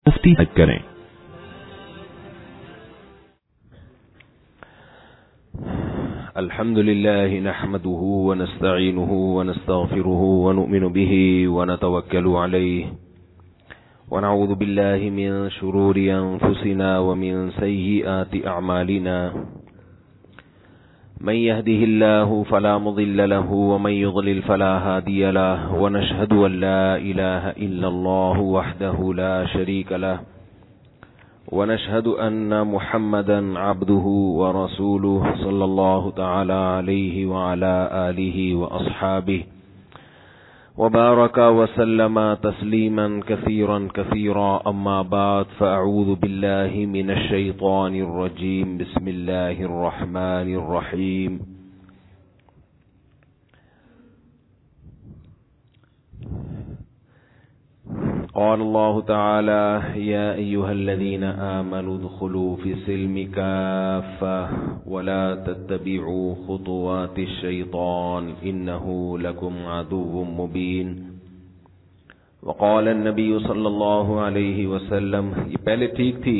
مفتی کریں۔ الحمد لله نحمده ونستعينه ونستغفره ونؤمن به ونتوكل عليه ونعوذ بالله من شرور أنفسنا ومن سيئات أعمالنا من يهده الله فلا مضل له ومن يضلل فلا هادي له ونشهد أن لا إله إلا الله وحده لا شريك له ونشهد أن محمدا عبده ورسوله صلى الله تعالى عليه وعلى آله وأصحابه وبارك وسلم تسليما كثيرا كثيرا أما بعد فأعوذ بالله من الشيطان الرجيم بسم الله الرحمن الرحيم قال الله تعالى يا أيها الذين آمنوا ادخلوا في السلم كافة ولا تتبعوا خطوات الشيطان إنه لكم عدو مبين وقال النبي صلى الله عليه وسلم یہ پہلے ٹھیک تھی،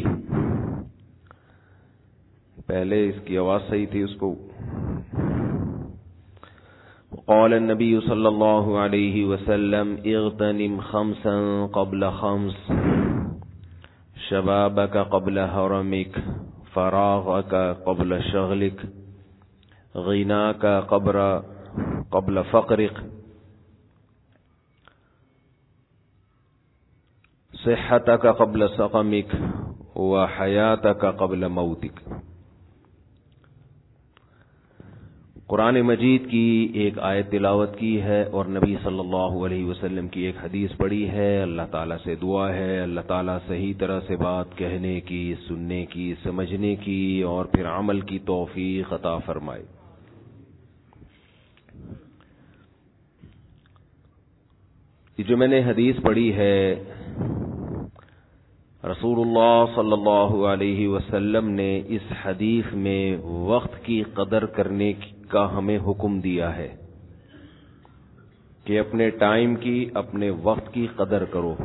پہلے اس کی آواز صحیح تھی، اس کو قال النبي صلى الله عليه وسلم اغتنم خمسا قبل خمس شبابك قبل هرمك فراغك قبل شغلك غناك قبل فقرك صحتك قبل سقمك وحياتك قبل موتك۔ قرآن مجید کی ایک آیت تلاوت کی ہے اور نبی صلی اللہ علیہ وسلم کی ایک حدیث پڑھی ہے۔ اللہ تعالیٰ سے دعا ہے اللہ تعالیٰ صحیح طرح سے بات کہنے کی، سننے کی، سمجھنے کی اور پھر عمل کی توفیق عطا فرمائے۔ یہ جو میں نے حدیث پڑھی ہے، رسول اللہ صلی اللہ علیہ وسلم نے اس حدیث میں وقت کی قدر کرنے کا ہمیں حکم دیا ہے کہ اپنے ٹائم کی، اپنے وقت کی قدر کرو۔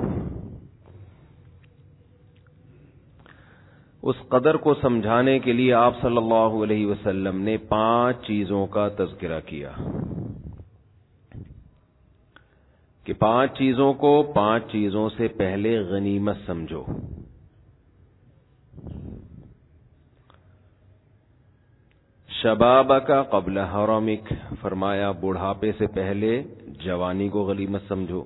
اس قدر کو سمجھانے کے لیے آپ صلی اللہ علیہ وسلم نے 5 چیزوں کا تذکرہ کیا کہ 5 چیزوں کو 5 چیزوں سے پہلے غنیمت سمجھو۔ شبابک قبل حرمک، فرمایا بڑھاپے سے پہلے جوانی کو غنیمت سمجھو۔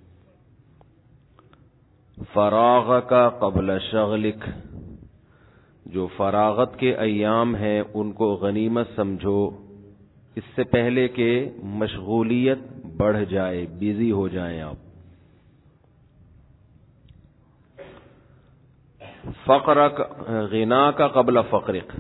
فراغک قبل شغلک، جو فراغت کے ایام ہیں ان کو غنیمت سمجھو، اس سے پہلے کہ مشغولیت بڑھ جائے، بیزی ہو جائیں آپ۔ فقرک غنا کا قبل فقرک،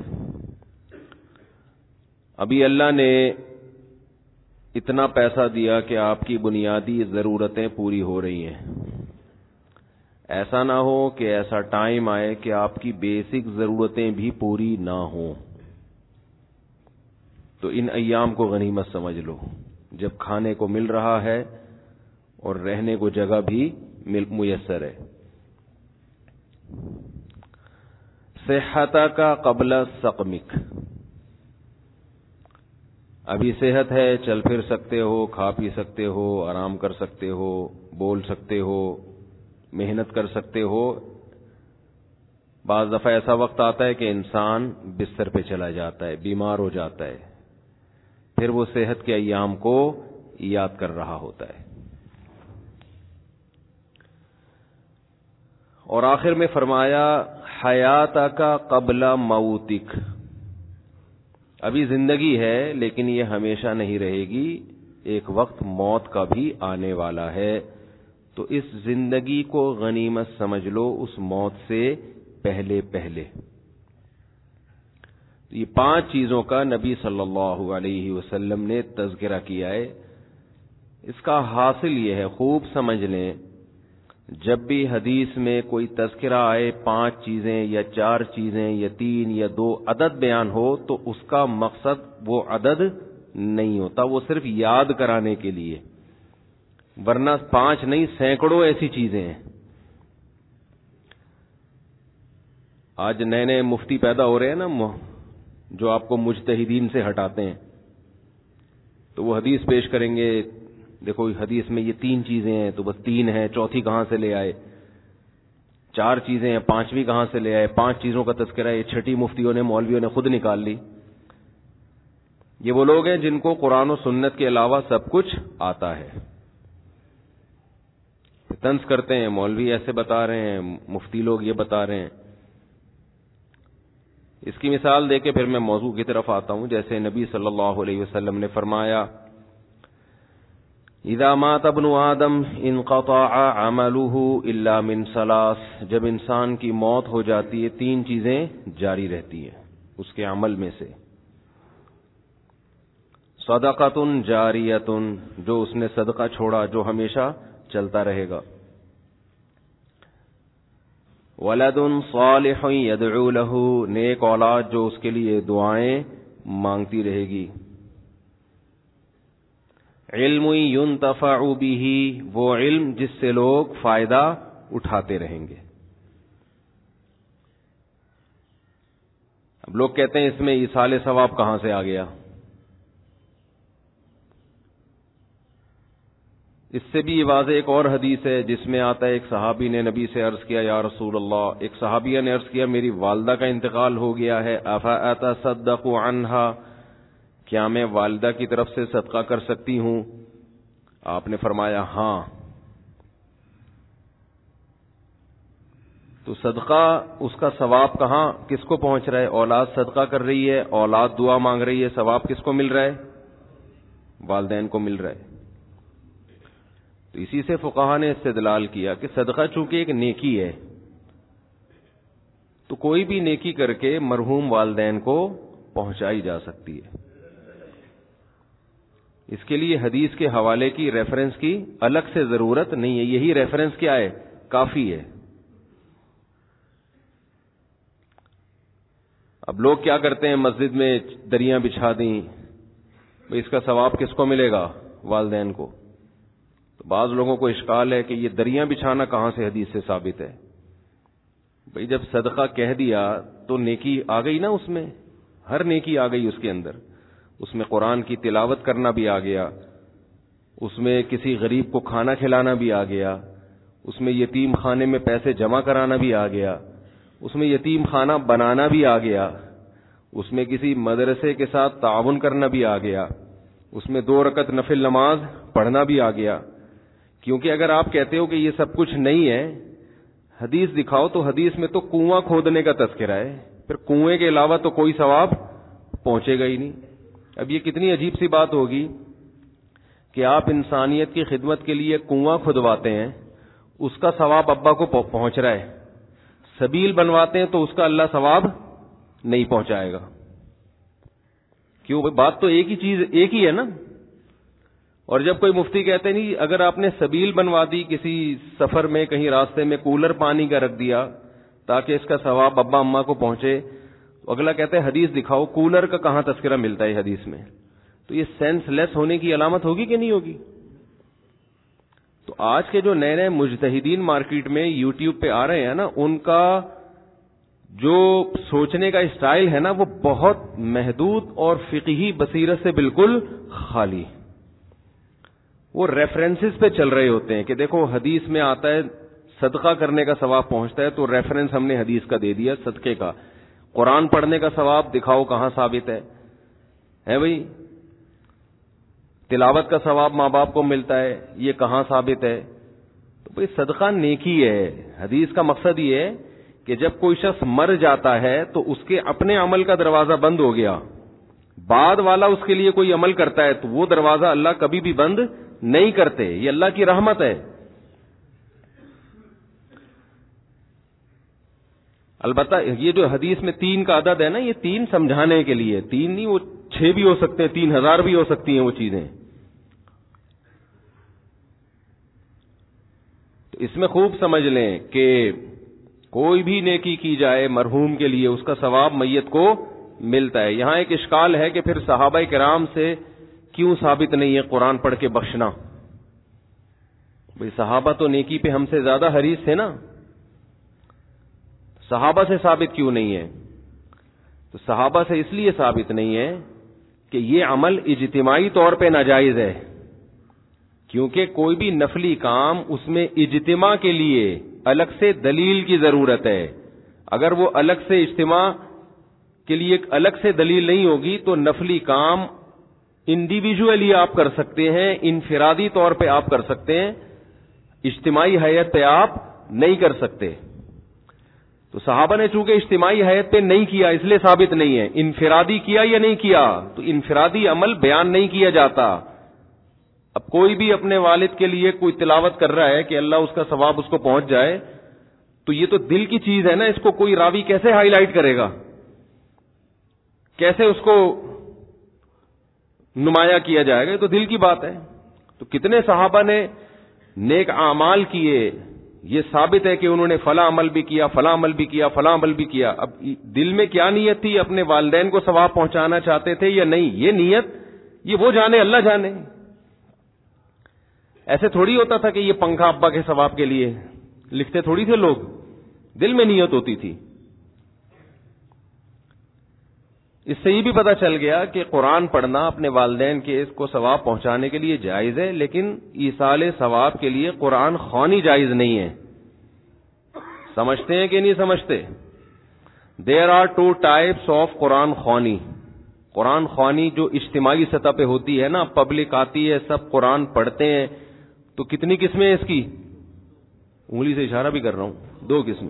ابھی اللہ نے اتنا پیسہ دیا کہ آپ کی بنیادی ضرورتیں پوری ہو رہی ہیں، ایسا نہ ہو کہ ایسا ٹائم آئے کہ آپ کی بیسک ضرورتیں بھی پوری نہ ہوں، تو ان ایام کو غنیمت سمجھ لو جب کھانے کو مل رہا ہے اور رہنے کو جگہ بھی میسر ہے۔ صحت کا قبل سقمک، ابھی صحت ہے، چل پھر سکتے ہو، کھا پی سکتے ہو، آرام کر سکتے ہو، بول سکتے ہو، محنت کر سکتے ہو۔ بعض دفعہ ایسا وقت آتا ہے کہ انسان بستر پہ چلا جاتا ہے، بیمار ہو جاتا ہے، پھر وہ صحت کے ایام کو یاد کر رہا ہوتا ہے۔ اور آخر میں فرمایا حیات کا قبل موتک، ابھی زندگی ہے لیکن یہ ہمیشہ نہیں رہے گی، ایک وقت موت کا بھی آنے والا ہے، تو اس زندگی کو غنیمت سمجھ لو اس موت سے پہلے پہلے۔ یہ 5 چیزوں کا نبی صلی اللہ علیہ وسلم نے تذکرہ کیا ہے۔ اس کا حاصل یہ ہے، خوب سمجھ لیں، جب بھی حدیث میں کوئی تذکرہ آئے 5 چیزیں یا 4 چیزیں یا 3 یا 2 عدد بیان ہو تو اس کا مقصد وہ عدد نہیں ہوتا، وہ صرف یاد کرانے کے لیے، ورنہ 5 نہیں سینکڑوں ایسی چیزیں ہیں۔ آج نئے نئے مفتی پیدا ہو رہے ہیں نا جو آپ کو مجتہدین سے ہٹاتے ہیں، تو وہ حدیث پیش کریں گے، دیکھو حدیث میں یہ 3 چیزیں ہیں، تو بس 3 ہیں، چوتھی کہاں سے لے آئے، 4 چیزیں ہیں، 5ویں کہاں سے لے آئے، 5 چیزوں کا تذکرہ ہے، یہ 6ٹھی مفتیوں نے مولویوں نے خود نکال لی۔ یہ وہ لوگ ہیں جن کو قرآن و سنت کے علاوہ سب کچھ آتا ہے، طنز کرتے ہیں مولوی ایسے بتا رہے ہیں، مفتی لوگ یہ بتا رہے ہیں۔ اس کی مثال دے کے پھر میں موضوع کی طرف آتا ہوں۔ جیسے نبی صلی اللہ علیہ وسلم نے فرمایا، اذا مات ابن آدم انقطع عمله الا من 3، جب انسان کی موت ہو جاتی ہے 3 چیزیں جاری رہتی ہیں اس کے عمل میں سے، صدقۃ جاریۃ، جو اس نے صدقہ چھوڑا جو ہمیشہ چلتا رہے گا، ولد صالح يدعو له، نیک اولاد جو اس کے لیے دعائیں مانگتی رہے گی، علم ينتفع به، وہ علم جس سے لوگ فائدہ اٹھاتے رہیں گے۔ اب لوگ کہتے ہیں اس میں ایصال ثواب کہاں سے آ گیا؟ اس سے بھی واضح ایک اور حدیث ہے جس میں آتا ہے، ایک صحابی نے نبی سے عرض کیا، یا رسول اللہ، ایک صحابیہ نے عرض کیا میری والدہ کا انتقال ہو گیا ہے، افاتصدق عنہا، کیا میں والدہ کی طرف سے صدقہ کر سکتی ہوں؟ آپ نے فرمایا ہاں۔ تو صدقہ اس کا ثواب کہاں کس کو پہنچ رہا ہے؟ اولاد صدقہ کر رہی ہے، اولاد دعا مانگ رہی ہے، ثواب کس کو مل رہا ہے؟ والدین کو مل رہا ہے۔ تو اسی سے فقہا نے استدلال کیا کہ صدقہ چونکہ ایک نیکی ہے، تو کوئی بھی نیکی کر کے مرحوم والدین کو پہنچائی جا سکتی ہے۔ اس کے لیے حدیث کے حوالے کی ریفرنس کی الگ سے ضرورت نہیں ہے، یہی ریفرنس کیا ہے؟ کافی ہے۔ اب لوگ کیا کرتے ہیں، مسجد میں دریاں بچھا دیں، اس کا ثواب کس کو ملے گا؟ والدین کو۔ تو بعض لوگوں کو اشکال ہے کہ یہ دریاں بچھانا کہاں سے حدیث سے ثابت ہے؟ بھئی جب صدقہ کہہ دیا تو نیکی آ گئی نا، اس میں ہر نیکی آ گئی، اس کے اندر اس میں قرآن کی تلاوت کرنا بھی آ گیا، اس میں کسی غریب کو کھانا کھلانا بھی آ گیا، اس میں یتیم خانے میں پیسے جمع کرانا بھی آ گیا، اس میں یتیم خانہ بنانا بھی آ گیا، اس میں کسی مدرسے کے ساتھ تعاون کرنا بھی آ گیا، اس میں 2 رکعت نفل نماز پڑھنا بھی آ گیا۔ کیونکہ اگر آپ کہتے ہو کہ یہ سب کچھ نہیں ہے، حدیث دکھاؤ، تو حدیث میں تو کنواں کھودنے کا تذکرہ ہے، پھر کنویں کے علاوہ تو کوئی ثواب پہنچے گا ہی نہیں۔ اب یہ کتنی عجیب سی بات ہوگی کہ آپ انسانیت کی خدمت کے لیے کنواں کھدواتے ہیں، اس کا ثواب ابا کو پہنچ رہا ہے، سبیل بنواتے ہیں تو اس کا اللہ ثواب نہیں پہنچائے گا۔ کیوں؟ بات تو ایک ہی چیز ایک ہی ہے نا۔ اور جب کوئی مفتی کہتے نہیں اگر آپ نے سبیل بنوا دی، کسی سفر میں کہیں راستے میں کولر پانی کا رکھ دیا تاکہ اس کا ثواب ابا اماں کو پہنچے، تو اگلا کہتے ہیں حدیث دکھاؤ، کولر کا کہاں تذکرہ ملتا ہے حدیث میں؟ تو یہ سینس لیس ہونے کی علامت ہوگی کہ نہیں ہوگی؟ تو آج کے جو نئے نئے مجتہدین مارکیٹ میں یوٹیوب پہ آ رہے ہیں نا، ان کا جو سوچنے کا اسٹائل ہے نا، وہ بہت محدود اور فقہی بصیرت سے بالکل خالی۔ وہ ریفرنسز پہ چل رہے ہوتے ہیں کہ دیکھو حدیث میں آتا ہے صدقہ کرنے کا ثواب پہنچتا ہے، تو ریفرنس ہم نے حدیث کا دے دیا صدقے کا۔ قرآن پڑھنے کا ثواب دکھاؤ کہاں ثابت ہے بھئی؟ تلاوت کا ثواب ماں باپ کو ملتا ہے، یہ کہاں ثابت ہے؟ تو بھئی صدقہ نیکی ہے۔ حدیث کا مقصد یہ ہے کہ جب کوئی شخص مر جاتا ہے تو اس کے اپنے عمل کا دروازہ بند ہو گیا، بعد والا اس کے لیے کوئی عمل کرتا ہے تو وہ دروازہ اللہ کبھی بھی بند نہیں کرتے، یہ اللہ کی رحمت ہے۔ البتہ یہ جو حدیث میں 3 کا عدد ہے نا، یہ 3 سمجھانے کے لیے، 3 نہیں، وہ 6 بھی ہو سکتے ہیں، 3000 بھی ہو سکتی ہیں وہ چیزیں۔ تو اس میں خوب سمجھ لیں کہ کوئی بھی نیکی کی جائے مرحوم کے لیے، اس کا ثواب میت کو ملتا ہے۔ یہاں ایک اشکال ہے کہ پھر صحابہ کرام سے کیوں ثابت نہیں ہے قرآن پڑھ کے بخشنا؟ بھئی صحابہ تو نیکی پہ ہم سے زیادہ حریص تھے نا۔ صحابہ سے ثابت کیوں نہیں ہے؟ تو صحابہ سے اس لیے ثابت نہیں ہے کہ یہ عمل اجتماعی طور پہ ناجائز ہے، کیونکہ کوئی بھی نفلی کام اس میں اجتماع کے لیے الگ سے دلیل کی ضرورت ہے. اگر وہ الگ سے اجتماع کے لیے ایک الگ سے دلیل نہیں ہوگی تو نفلی کام انڈیویجولی آپ کر سکتے ہیں، انفرادی طور پہ آپ کر سکتے ہیں، اجتماعی حیت پہ آپ نہیں کر سکتے. تو صحابہ نے چونکہ اجتماعی حیت پہ نہیں کیا اس لیے ثابت نہیں ہے. انفرادی کیا یا نہیں کیا؟ تو انفرادی عمل بیان نہیں کیا جاتا. اب کوئی بھی اپنے والد کے لیے کوئی تلاوت کر رہا ہے کہ اللہ اس کا ثواب اس کو پہنچ جائے، تو یہ تو دل کی چیز ہے نا، اس کو کوئی راوی کیسے ہائی لائٹ کرے گا، کیسے اس کو نمایاں کیا جائے گا؟ یہ تو دل کی بات ہے. تو کتنے صحابہ نے نیک اعمال کیے، یہ ثابت ہے کہ انہوں نے فلاں عمل بھی کیا، فلاں عمل بھی کیا، فلاں عمل بھی کیا. اب دل میں کیا نیت تھی؟ اپنے والدین کو ثواب پہنچانا چاہتے تھے یا نہیں؟ یہ نیت یہ وہ جانے، اللہ جانے. ایسے تھوڑی ہوتا تھا کہ یہ پنکھا ابا کے ثواب کے لیے لکھتے تھوڑی تھے لوگ، دل میں نیت ہوتی تھی. اس سے یہ بھی پتہ چل گیا کہ قرآن پڑھنا اپنے والدین کے اس کو ثواب پہنچانے کے لیے جائز ہے، لیکن ایصال ثواب کے لیے قرآن خوانی جائز نہیں ہے. سمجھتے ہیں کہ نہیں سمجھتے؟ There are 2 types of Quran خوانی. قرآن خوانی جو اجتماعی سطح پہ ہوتی ہے نا، پبلک آتی ہے، سب قرآن پڑھتے ہیں، تو کتنی قسمیں ہیں اس کی؟ انگلی سے اشارہ بھی کر رہا ہوں، 2 قسمیں،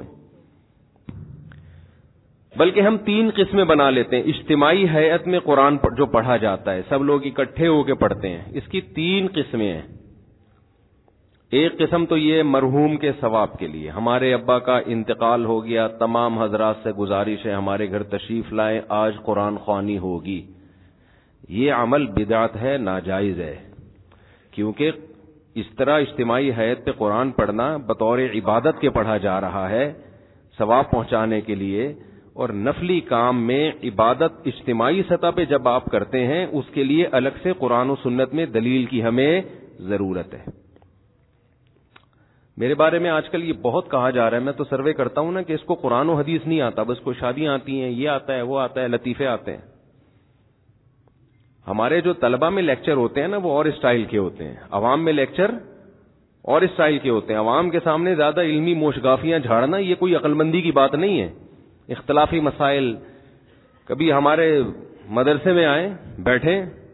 بلکہ ہم 3 قسمیں بنا لیتے ہیں. اجتماعی ہیئت میں قرآن جو پڑھا جاتا ہے، سب لوگ اکٹھے ہو کے پڑھتے ہیں، اس کی 3 قسمیں ہیں. ایک قسم تو یہ مرحوم کے ثواب کے لیے، ہمارے ابا کا انتقال ہو گیا، تمام حضرات سے گزارش ہے ہمارے گھر تشریف لائیں، آج قرآن خوانی ہوگی. یہ عمل بدعت ہے، ناجائز ہے، کیونکہ اس طرح اجتماعی ہیئت پہ قرآن پڑھنا بطور عبادت کے پڑھا جا رہا ہے، ثواب پہنچانے کے لیے. اور نفلی کام میں عبادت اجتماعی سطح پہ جب آپ کرتے ہیں، اس کے لیے الگ سے قرآن و سنت میں دلیل کی ہمیں ضرورت ہے. میرے بارے میں آج کل یہ بہت کہا جا رہا ہے، میں تو سروے کرتا ہوں نا کہ اس کو قرآن و حدیث نہیں آتا، بس کو شادیاں آتی ہیں، یہ آتا ہے، وہ آتا ہے، لطیفے آتے ہیں. ہمارے جو طلبہ میں لیکچر ہوتے ہیں نا، وہ اور اسٹائل کے ہوتے ہیں. عوام میں لیکچر اور اسٹائل کے ہوتے ہیں. عوام کے سامنے زیادہ علمی موشگافیاں جھاڑنا یہ کوئی عقل مندی کی بات نہیں ہے. اختلافی مسائل، کبھی ہمارے مدرسے میں آئے بیٹھے،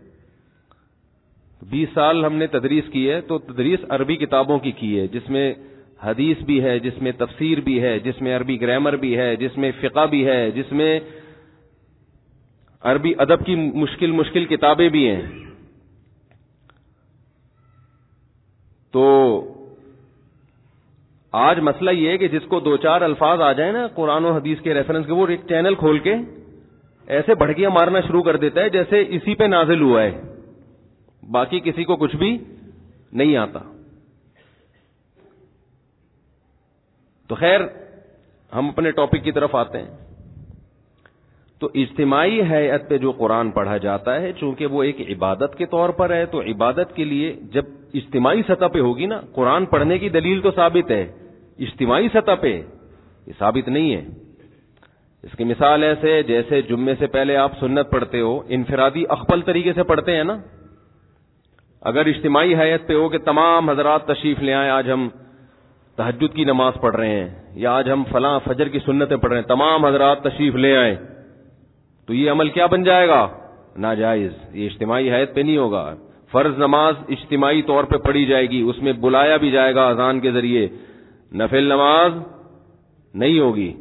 20 سال ہم نے تدریس کی ہے، تو تدریس عربی کتابوں کی ہے، جس میں حدیث بھی ہے، جس میں تفسیر بھی ہے، جس میں عربی گرامر بھی ہے، جس میں فقہ بھی ہے، جس میں عربی ادب کی مشکل کتابیں بھی ہیں. تو آج مسئلہ یہ ہے کہ جس کو 2-4 الفاظ آ جائیں نا قرآن و حدیث کے ریفرنس کے، وہ ایک چینل کھول کے ایسے بھڑکیاں مارنا شروع کر دیتا ہے جیسے اسی پہ نازل ہوا ہے، باقی کسی کو کچھ بھی نہیں آتا. تو خیر ہم اپنے ٹاپک کی طرف آتے ہیں. تو اجتماعی ہیئت پہ جو قرآن پڑھا جاتا ہے، چونکہ وہ ایک عبادت کے طور پر ہے، تو عبادت کے لیے جب اجتماعی سطح پہ ہوگی نا، قرآن پڑھنے کی دلیل تو ثابت ہے، اجتماعی سطح پہ یہ ثابت نہیں ہے. اس کی مثال ایسے جیسے جمعے سے پہلے آپ سنت پڑھتے ہو، انفرادی اخبل طریقے سے پڑھتے ہیں نا. اگر اجتماعی ہیئت پہ ہو کہ تمام حضرات تشریف لے آئیں، آج ہم تہجد کی نماز پڑھ رہے ہیں، یا آج ہم فلاں فجر کی سنتیں پڑھ رہے ہیں، تمام حضرات تشریف لے آئیں، تو یہ عمل کیا بن جائے گا؟ ناجائز. یہ اجتماعی حیثیت پہ نہیں ہوگا. فرض نماز اجتماعی طور پہ پڑھی جائے گی، اس میں بلایا بھی جائے گا اذان کے ذریعے، نفل نماز نہیں ہوگی.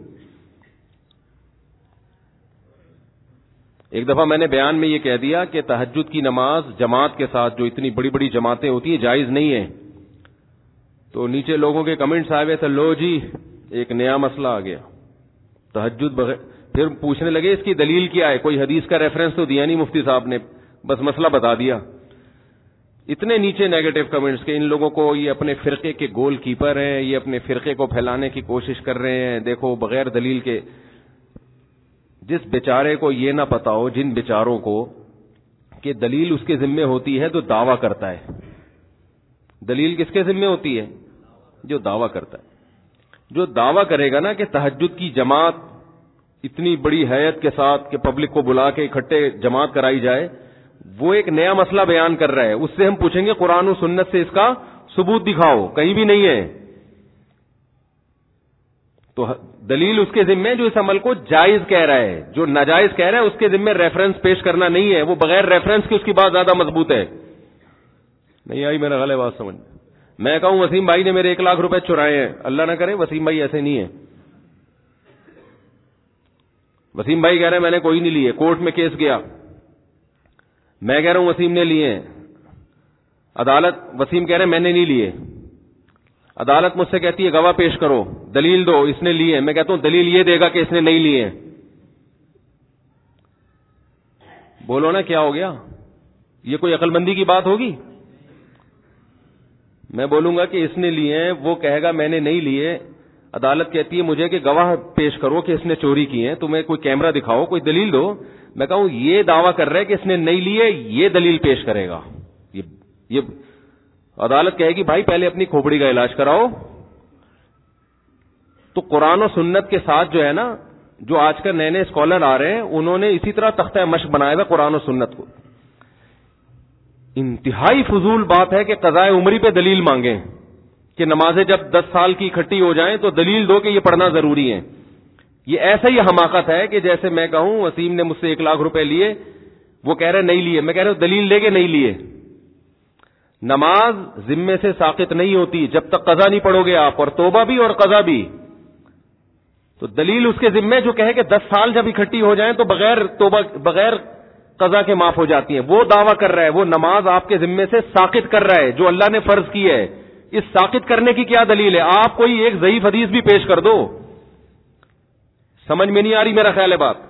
ایک دفعہ میں نے بیان میں یہ کہہ دیا کہ تہجد کی نماز جماعت کے ساتھ، جو اتنی بڑی بڑی جماعتیں ہوتی ہیں، جائز نہیں ہے. تو نیچے لوگوں کے کمنٹس آئے ہوئے تھے، لو جی ایک نیا مسئلہ آ گیا، تہجد بغیر. پھر پوچھنے لگے اس کی دلیل کیا ہے، کوئی حدیث کا ریفرنس تو دیا نہیں مفتی صاحب نے، بس مسئلہ بتا دیا. اتنے نیچے نیگیٹو کمنٹس کہ ان لوگوں کو یہ اپنے فرقے کے گول کیپر ہیں، یہ اپنے فرقے کو پھیلانے کی کوشش کر رہے ہیں. دیکھو بغیر دلیل کے. جس بیچارے کو یہ نہ پتا ہو، جن بیچاروں کو کہ دلیل اس کے ذمہ ہوتی ہے تو دعویٰ کرتا ہے. دلیل کس کے ذمہ ہوتی ہے؟ جو دعویٰ کرتا ہے. جو دعویٰ کرے گا نا کہ تہجد کی جماعت اتنی بڑی حیت کے ساتھ کہ پبلک کو بلا کے اکٹھے جماعت کرائی جائے، وہ ایک نیا مسئلہ بیان کر رہا ہے. اس سے ہم پوچھیں گے قرآن و سنت سے اس کا ثبوت دکھاؤ، کہیں بھی نہیں ہے. تو دلیل اس کے ذمہ جو اس عمل کو جائز کہہ رہا ہے، جو ناجائز کہہ رہا ہے اس کے ذمہ ریفرنس پیش کرنا نہیں ہے. وہ بغیر ریفرنس کے اس کی بات زیادہ مضبوط ہے. نہیں آئی میرا غلط بات سمجھ؟ میں کہوں وسیم بھائی نے میرے 1,00,000 روپے چرائے ہیں، اللہ نہ کرے وسیم بھائی ایسے نہیں ہے. وسیم بھائی کہہ رہے ہیں میں نے کوئی نہیں لیے، کورٹ میں کیس گیا، میں کہہ رہا ہوں وسیم نے لیے ہیں. عدالت وسیم کہہ رہے ہیں میں نے نہیں لیے. عدالت مجھ سے کہتی ہے گواہ پیش کرو، دلیل دو اس نے لیے. میں کہتا ہوں دلیل یہ دے گا کہ اس نے نہیں لیے. بولو نا کیا ہو گیا؟ یہ کوئی عقل مندی کی بات ہوگی؟ میں بولوں گا کہ اس نے لیے ہیں، وہ کہے گا میں نے نہیں لیے. عدالت کہتی ہے مجھے کہ گواہ پیش کرو کہ اس نے چوری کی ہے، تمہیں کوئی کیمرہ دکھاؤ، کوئی دلیل دو. میں کہوں یہ دعویٰ کر رہا ہے کہ اس نے نہیں لیے، یہ دلیل پیش کرے گا. یہ عدالت کہے گی بھائی پہلے اپنی کھوپڑی کا علاج کراؤ. تو قرآن و سنت کے ساتھ جو ہے نا، جو آج کل نئے نئے اسکالر آ رہے ہیں انہوں نے اسی طرح تختہ مشق بنایا ہوا قرآن و سنت کو. انتہائی فضول بات ہے کہ قضاء عمری پہ دلیل مانگیں کہ نمازیں جب 10 سال کی اکٹھی ہو جائیں تو دلیل دو کہ یہ پڑھنا ضروری ہے. یہ ایسا ہی حماقت ہے کہ جیسے میں کہوں وسیم نے مجھ سے 1,00,000 روپے لیے، وہ کہہ رہے نہیں لیے. میں کہہ رہا ہوں دلیل دے کے نہیں لیے. نماز ذمے سے ساقط نہیں ہوتی جب تک قضا نہیں پڑھو گے آپ، اور توبہ بھی اور قضا بھی. تو دلیل اس کے ذمے جو کہے کہ 10 سال جب اکٹھی ہو جائیں تو بغیر توبہ بغیر قضا کے معاف ہو جاتی ہیں، وہ دعویٰ کر رہا ہے. وہ نماز آپ کے ذمے سے ساقط کر رہا ہے جو اللہ نے فرض کی ہے. اس ساقط کرنے کی کیا دلیل ہے؟ آپ کوئی ایک ضعیف حدیث بھی پیش کر دو. سمجھ میں نہیں آ رہی میرا خیال ہے بات؟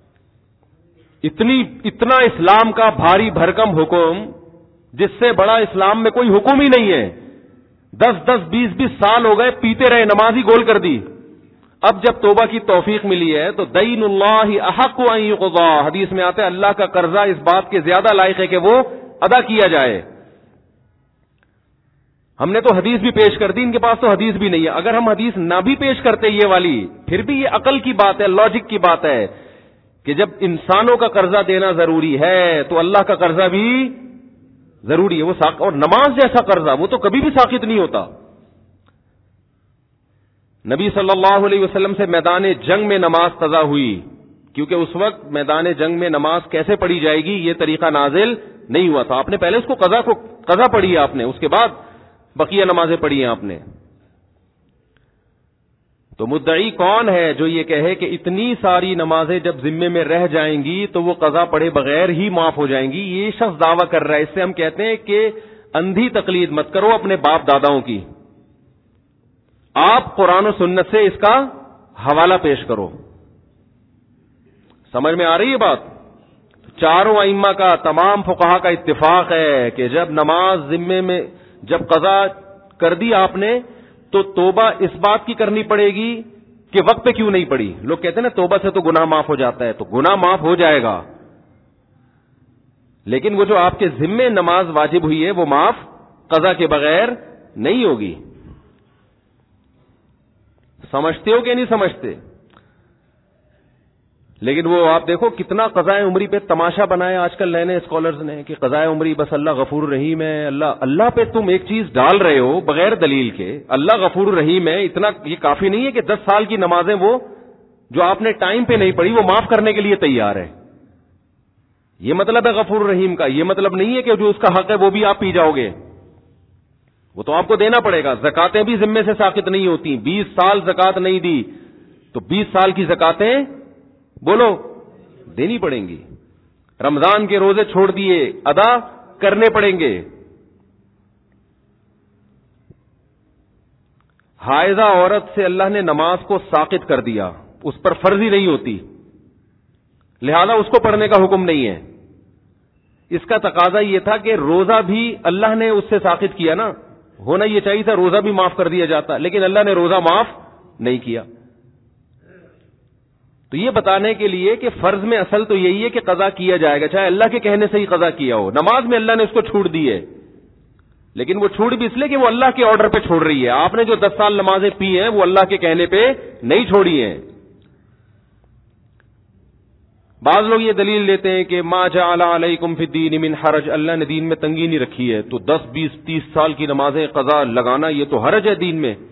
اتنا اسلام کا بھاری بھرکم حکم جس سے بڑا اسلام میں کوئی حکم ہی نہیں ہے. 10 20 سال ہو گئے پیتے رہے، نماز ہی گول کر دی. اب جب توبہ کی توفیق ملی ہے تو دین اللہ احق ان یقضى، حدیث میں آتا ہے اللہ کا قرضہ اس بات کے زیادہ لائق ہے کہ وہ ادا کیا جائے. ہم نے تو حدیث بھی پیش کر دی، ان کے پاس تو حدیث بھی نہیں ہے. اگر ہم حدیث نہ بھی پیش کرتے یہ والی، پھر بھی یہ عقل کی بات ہے، لاجک کی بات ہے کہ جب انسانوں کا قرضہ دینا ضروری ہے تو اللہ کا قرضہ بھی ضروری ہے. وہ اور نماز جیسا قرضہ وہ تو کبھی بھی ساقط نہیں ہوتا. نبی صلی اللہ علیہ وسلم سے میدان جنگ میں نماز قضا ہوئی، کیونکہ اس وقت میدان جنگ میں نماز کیسے پڑھی جائے گی یہ طریقہ نازل نہیں ہوا تھا. آپ نے پہلے اس کو قضا پڑھی ہے آپ نے، اس کے بعد بقیہ نمازیں پڑھی ہیں آپ نے. تو مدعی کون ہے جو یہ کہے کہ اتنی ساری نمازیں جب ذمے میں رہ جائیں گی تو وہ قضا پڑھے بغیر ہی معاف ہو جائیں گی؟ یہ شخص دعویٰ کر رہا ہے. اس سے ہم کہتے ہیں کہ اندھی تقلید مت کرو اپنے باپ داداؤں کی، آپ قرآن و سنت سے اس کا حوالہ پیش کرو. سمجھ میں آ رہی ہے بات؟ چاروں ائمہ کا، تمام فقہا کا اتفاق ہے کہ جب نماز ذمے میں جب قضا کر دی آپ نے تو توبہ اس بات کی کرنی پڑے گی کہ وقت پہ کیوں نہیں پڑی. لوگ کہتے ہیں نا توبہ سے تو گناہ معاف ہو جاتا ہے، تو گناہ معاف ہو جائے گا، لیکن وہ جو آپ کے ذمے نماز واجب ہوئی ہے وہ معاف قضا کے بغیر نہیں ہوگی. سمجھتے ہو کہ نہیں سمجھتے؟ لیکن وہ آپ دیکھو کتنا قضاء عمری پہ تماشا بنایا آج کل نئے نئے اسکالرز نے کہ قضاء عمری بس اللہ غفور رحیم ہے. اللہ پہ تم ایک چیز ڈال رہے ہو بغیر دلیل کے، اللہ غفور رحیم ہے، اتنا یہ کافی نہیں ہے کہ 10 سال کی نمازیں وہ جو آپ نے ٹائم پہ نہیں پڑھی وہ معاف کرنے کے لیے تیار ہے. یہ مطلب ہے غفور رحیم کا. یہ مطلب نہیں ہے کہ جو اس کا حق ہے وہ بھی آپ پی جاؤ گے، وہ تو آپ کو دینا پڑے گا. زکاتیں بھی ذمے سے ساقط نہیں ہوتی. 20 سال زکات نہیں دی تو 20 سال کی زکاتیں بولو دینی پڑیں گی. رمضان کے روزے چھوڑ دیے ادا کرنے پڑیں گے. حائضہ عورت سے اللہ نے نماز کو ساقط کر دیا، اس پر فرضی نہیں ہوتی، لہذا اس کو پڑھنے کا حکم نہیں ہے. اس کا تقاضا یہ تھا کہ روزہ بھی اللہ نے اس سے ساقط کیا نا، ہونا یہ چاہیے تھا روزہ بھی معاف کر دیا جاتا، لیکن اللہ نے روزہ معاف نہیں کیا. تو یہ بتانے کے لیے کہ فرض میں اصل تو یہی ہے کہ قضا کیا جائے گا، چاہے اللہ کے کہنے سے ہی قضا کیا ہو. نماز میں اللہ نے اس کو چھوٹ دی ہے. لیکن وہ چھوڑ بھی اس لیے کہ وہ اللہ کے آرڈر پہ چھوڑ رہی ہے. آپ نے جو 10 سال نمازیں پی ہیں وہ اللہ کے کہنے پہ نہیں چھوڑی ہیں. بعض لوگ یہ دلیل لیتے ہیں کہ ما جعل علیکم فی الدین من حرج, اللہ نے دین میں تنگی نہیں رکھی ہے, تو 10 20 30 سال کی نمازیں قضا لگانا یہ تو حرج ہے دین میں.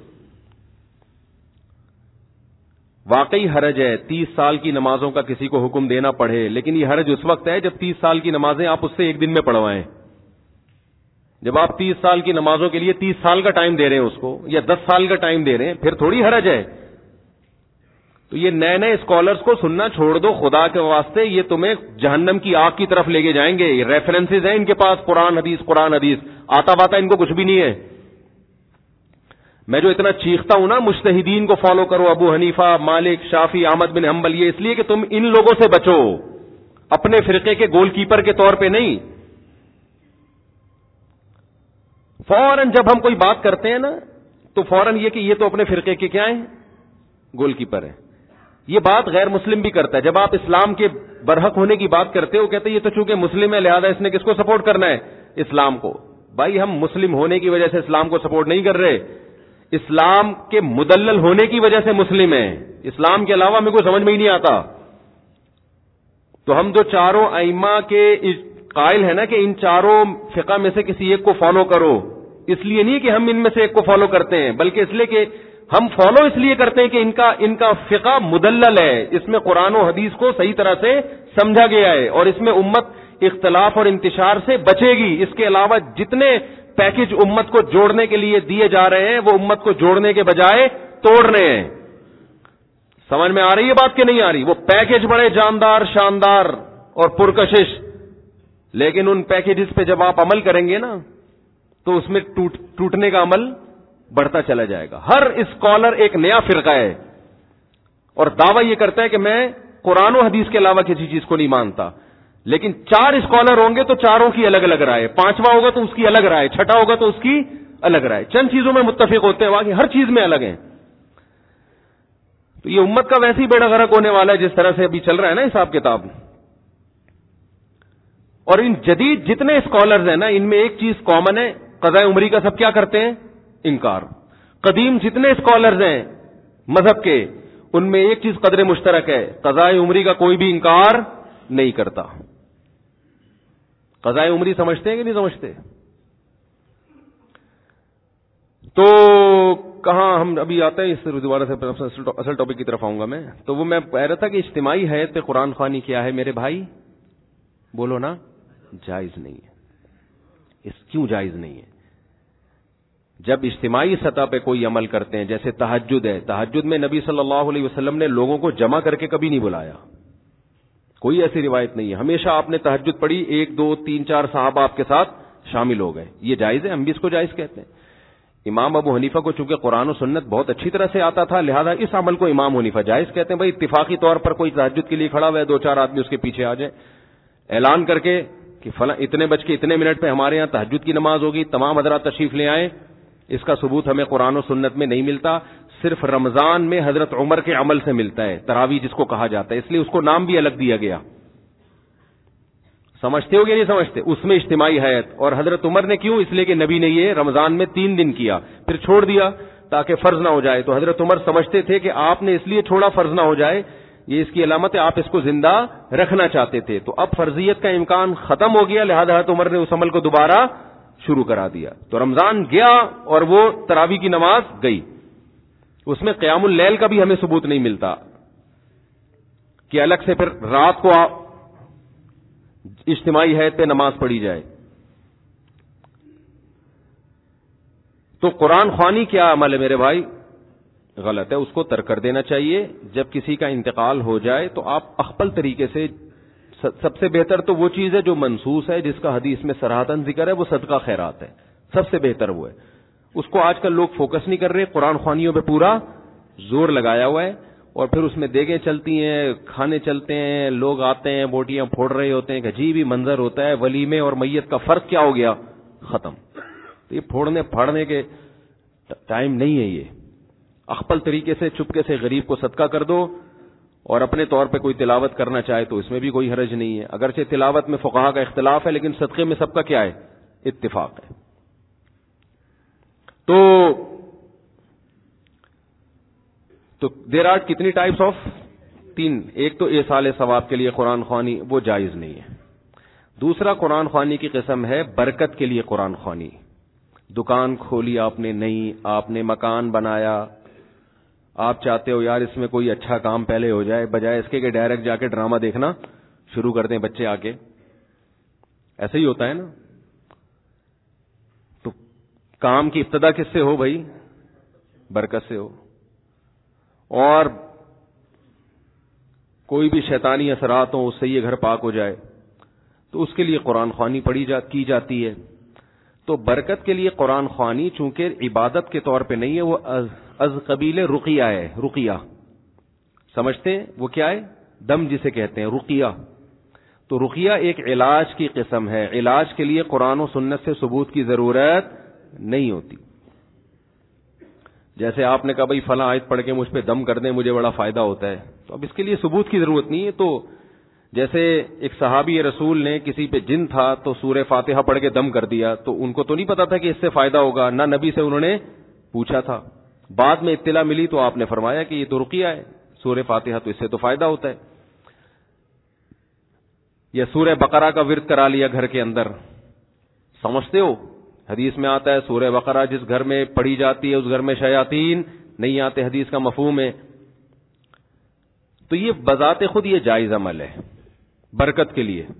واقعی حرج ہے 30 سال کی نمازوں کا کسی کو حکم دینا پڑے, لیکن یہ حرج اس وقت ہے جب 30 سال کی نمازیں آپ اس سے ایک دن میں پڑھوائیں. جب آپ 30 سال کی نمازوں کے لیے 30 سال کا ٹائم دے رہے ہیں اس کو, یا 10 سال کا ٹائم دے رہے ہیں, پھر تھوڑی حرج ہے. تو یہ نئے نئے اسکالرز کو سننا چھوڑ دو خدا کے واسطے, یہ تمہیں جہنم کی آگ کی طرف لے کے جائیں گے. یہ ریفرنسز ہیں ان کے پاس, قرآن حدیث, آتا باتا ان کو کچھ بھی نہیں ہے. میں جو اتنا چیختا ہوں نا مجتہدین کو فالو کرو, ابو حنیفہ, مالک, شافعی, احمد بن حنبل, یہ اس لیے کہ تم ان لوگوں سے بچو, اپنے فرقے کے گول کیپر کے طور پہ نہیں. فوراً جب ہم کوئی بات کرتے ہیں نا تو فوراً یہ کہ یہ تو اپنے فرقے کے کیا ہیں, گول کیپر ہیں. یہ بات غیر مسلم بھی کرتا ہے. جب آپ اسلام کے برحق ہونے کی بات کرتے ہو, کہتے ہیں یہ تو چونکہ مسلم ہے لہذا اس نے کس کو سپورٹ کرنا ہے, اسلام کو. بھائی ہم مسلم ہونے کی وجہ سے اسلام کو سپورٹ نہیں کر رہے, اسلام کے مدلل ہونے کی وجہ سے مسلم ہیں. اسلام کے علاوہ ہمیں کوئی سمجھ میں ہی نہیں آتا. تو ہم جو چاروں ائمہ کے قائل ہیں نا کہ ان چاروں فقہ میں سے کسی ایک کو فالو کرو, اس لیے نہیں کہ ہم ان میں سے ایک کو فالو کرتے ہیں, بلکہ اس لیے کہ ہم فالو اس لیے کرتے ہیں کہ ان کا فقہ مدلل ہے, اس میں قرآن و حدیث کو صحیح طرح سے سمجھا گیا ہے, اور اس میں امت اختلاف اور انتشار سے بچے گی. اس کے علاوہ جتنے پیکج امت کو جوڑنے کے لیے دیے جا رہے ہیں وہ امت کو جوڑنے کے بجائے توڑنے ہیں. سمجھ میں آ رہی ہے بات کہ نہیں آ رہی؟ وہ پیکج بڑے جاندار, شاندار اور پرکشش, لیکن ان پیکجز پہ جب آپ عمل کریں گے نا تو اس میں ٹوٹنے کا عمل بڑھتا چلا جائے گا. ہر اسکالر ایک نیا فرقہ ہے اور دعویٰ یہ کرتا ہے کہ میں قرآن و حدیث کے علاوہ کسی چیز کو نہیں مانتا, لیکن 4 اسکالر ہوں گے تو چاروں کی الگ الگ رائے, 5واں ہوگا تو اس کی الگ رائے, 6واں ہوگا تو اس کی الگ رائے. چند چیزوں میں متفق ہوتے ہیں, باقی ہر چیز میں الگ ہیں. تو یہ امت کا ویسے ہی بیڑا غرق ہونے والا ہے جس طرح سے ابھی چل رہا ہے نا حساب کتاب. اور ان جدید جتنے اسکالرز ہیں نا ان میں ایک چیز کامن ہے, قضاء عمری کا سب کیا کرتے ہیں, انکار. قدیم جتنے اسکالرز ہیں مذہب کے ان میں ایک چیز قدر مشترک ہے, قضاء عمری کا کوئی بھی انکار نہیں کرتا. قضاء عمری سمجھتے ہیں کہ نہیں سمجھتے؟ تو کہاں ہم ابھی آتے ہیں, اس سے دوبارہ سے اصل ٹاپک کی طرف آؤں گا میں. تو وہ میں کہہ رہا تھا کہ اجتماعی حیت پہ قرآن خوانی کیا ہے میرے بھائی, بولو نا, جائز نہیں ہے. اس کیوں جائز نہیں ہے؟ جب اجتماعی سطح پہ کوئی عمل کرتے ہیں, جیسے تہجد ہے, تہجد میں نبی صلی اللہ علیہ وسلم نے لوگوں کو جمع کر کے کبھی نہیں بلایا, کوئی ایسی روایت نہیں ہے. ہمیشہ آپ نے تہجد پڑھی, 1 2 3 4 صحابہ آپ کے ساتھ شامل ہو گئے, یہ جائز ہے, ہم بھی اس کو جائز کہتے ہیں. امام ابو حنیفہ کو چونکہ قرآن و سنت بہت اچھی طرح سے آتا تھا لہذا اس عمل کو امام حنیفہ جائز کہتے ہیں. بھائی اتفاقی طور پر کوئی تہجد کے لیے کھڑا ہوا ہے, 2 4 آدمی اس کے پیچھے آ جائیں, اعلان کر کے کہ فلاں اتنے بج کے اتنے منٹ پہ ہمارے یہاں تہجد کی نماز ہوگی, تمام حضرات تشریف لے آئیں. اس کا ثبوت ہمیں قرآن و سنت میں نہیں ملتا, صرف رمضان میں حضرت عمر کے عمل سے ملتا ہے, تراویح جس کو کہا جاتا ہے, اس لیے اس کو نام بھی الگ دیا گیا. سمجھتے ہو کہ نہیں سمجھتے؟ اس میں اجتماعی حیت. اور حضرت عمر نے کیوں؟ اس لیے کہ نبی نے یہ رمضان میں 3 دن کیا پھر چھوڑ دیا تاکہ فرض نہ ہو جائے. تو حضرت عمر سمجھتے تھے کہ آپ نے اس لیے چھوڑا فرض نہ ہو جائے, یہ اس کی علامت ہے, آپ اس کو زندہ رکھنا چاہتے تھے. تو اب فرضیت کا امکان ختم ہو گیا لہذا حضرت عمر نے اس عمل کو دوبارہ شروع کرا دیا. تو رمضان گیا اور وہ تراویح کی نماز گئی. اس میں قیام اللیل کا بھی ہمیں ثبوت نہیں ملتا کہ الگ سے پھر رات کو اجتماعی حیت پہ نماز پڑھی جائے. تو قرآن خوانی کیا عمل ہے میرے بھائی؟ غلط ہے, اس کو ترک کر دینا چاہیے. جب کسی کا انتقال ہو جائے تو آپ اخپل طریقے سے, سب سے بہتر تو وہ چیز ہے جو منصوص ہے, جس کا حدیث میں صراحتاً ذکر ہے, وہ صدقہ خیرات ہے. سب سے بہتر وہ ہے. اس کو آج کل لوگ فوکس نہیں کر رہے, قرآن خوانیوں پہ پورا زور لگایا ہوا ہے, اور پھر اس میں دیگیں چلتی ہیں, کھانے چلتے ہیں, لوگ آتے ہیں, بوٹیاں پھوڑ رہے ہوتے ہیں, عجیب ہی منظر ہوتا ہے. ولیمے اور میت کا فرق کیا ہو گیا؟ ختم. تو یہ پھوڑنے پھاڑنے کے ٹائم نہیں ہے. یہ اخپل طریقے سے چپکے سے غریب کو صدقہ کر دو, اور اپنے طور پہ کوئی تلاوت کرنا چاہے تو اس میں بھی کوئی حرج نہیں ہے. اگرچہ تلاوت میں فقہا کا اختلاف ہے لیکن صدقے میں سب کا کیا ہے؟ اتفاق ہے. تو دیر آر کتنی ٹائپس آف 3. ایک تو ایصال ثواب کے لیے قرآن خوانی، وہ جائز نہیں ہے. دوسرا قرآن خوانی کی قسم ہے برکت کے لیے قرآن خوانی. دکان کھولی آپ نے نئی، آپ نے مکان بنایا، آپ چاہتے ہو یار اس میں کوئی اچھا کام پہلے ہو جائے، بجائے اس کے کہ ڈائریکٹ جا کے ڈرامہ دیکھنا شروع کر دیں بچے آ کے. ایسا ہی ہوتا ہے نا. تو کام کی ابتدا کس سے ہو بھائی؟ برکت سے ہو. اور کوئی بھی شیطانی اثرات ہوں اس سے یہ گھر پاک ہو جائے، تو اس کے لیے قرآن خوانی کی جاتی ہے. تو برکت کے لیے قرآن خوانی چونکہ عبادت کے طور پہ نہیں ہے، وہ از قبیل رقیہ ہے. رقیہ سمجھتے ہیں وہ کیا ہے؟ دم جسے کہتے ہیں رقیہ. تو رقیہ ایک علاج کی قسم ہے. علاج کے لیے قرآن و سنت سے ثبوت کی ضرورت نہیں ہوتی. جیسے آپ نے کہا بھائی فلاں آیت پڑھ کے مجھ پہ دم کر دیں مجھے بڑا فائدہ ہوتا ہے، تو اب اس کے لیے ثبوت کی ضرورت نہیں ہے. تو جیسے ایک صحابی رسول نے کسی پہ جن تھا تو سورہ فاتحہ پڑھ کے دم کر دیا، تو ان کو تو نہیں پتا تھا کہ اس سے فائدہ ہوگا، نہ نبی سے انہوں نے پوچھا تھا. بعد میں اطلاع ملی تو آپ نے فرمایا کہ یہ تو رقیہ ہے، سورہ فاتحہ تو اس سے تو فائدہ ہوتا ہے. یا سورہ بقرہ کا ورد کرا لیا گھر کے اندر. سمجھتے ہو حدیث میں آتا ہے سورہ بقرہ جس گھر میں پڑھی جاتی ہے اس گھر میں شیاطین نہیں آتے، حدیث کا مفہوم ہے. تو یہ بذات خود یہ جائز عمل ہے برکت کے لیے.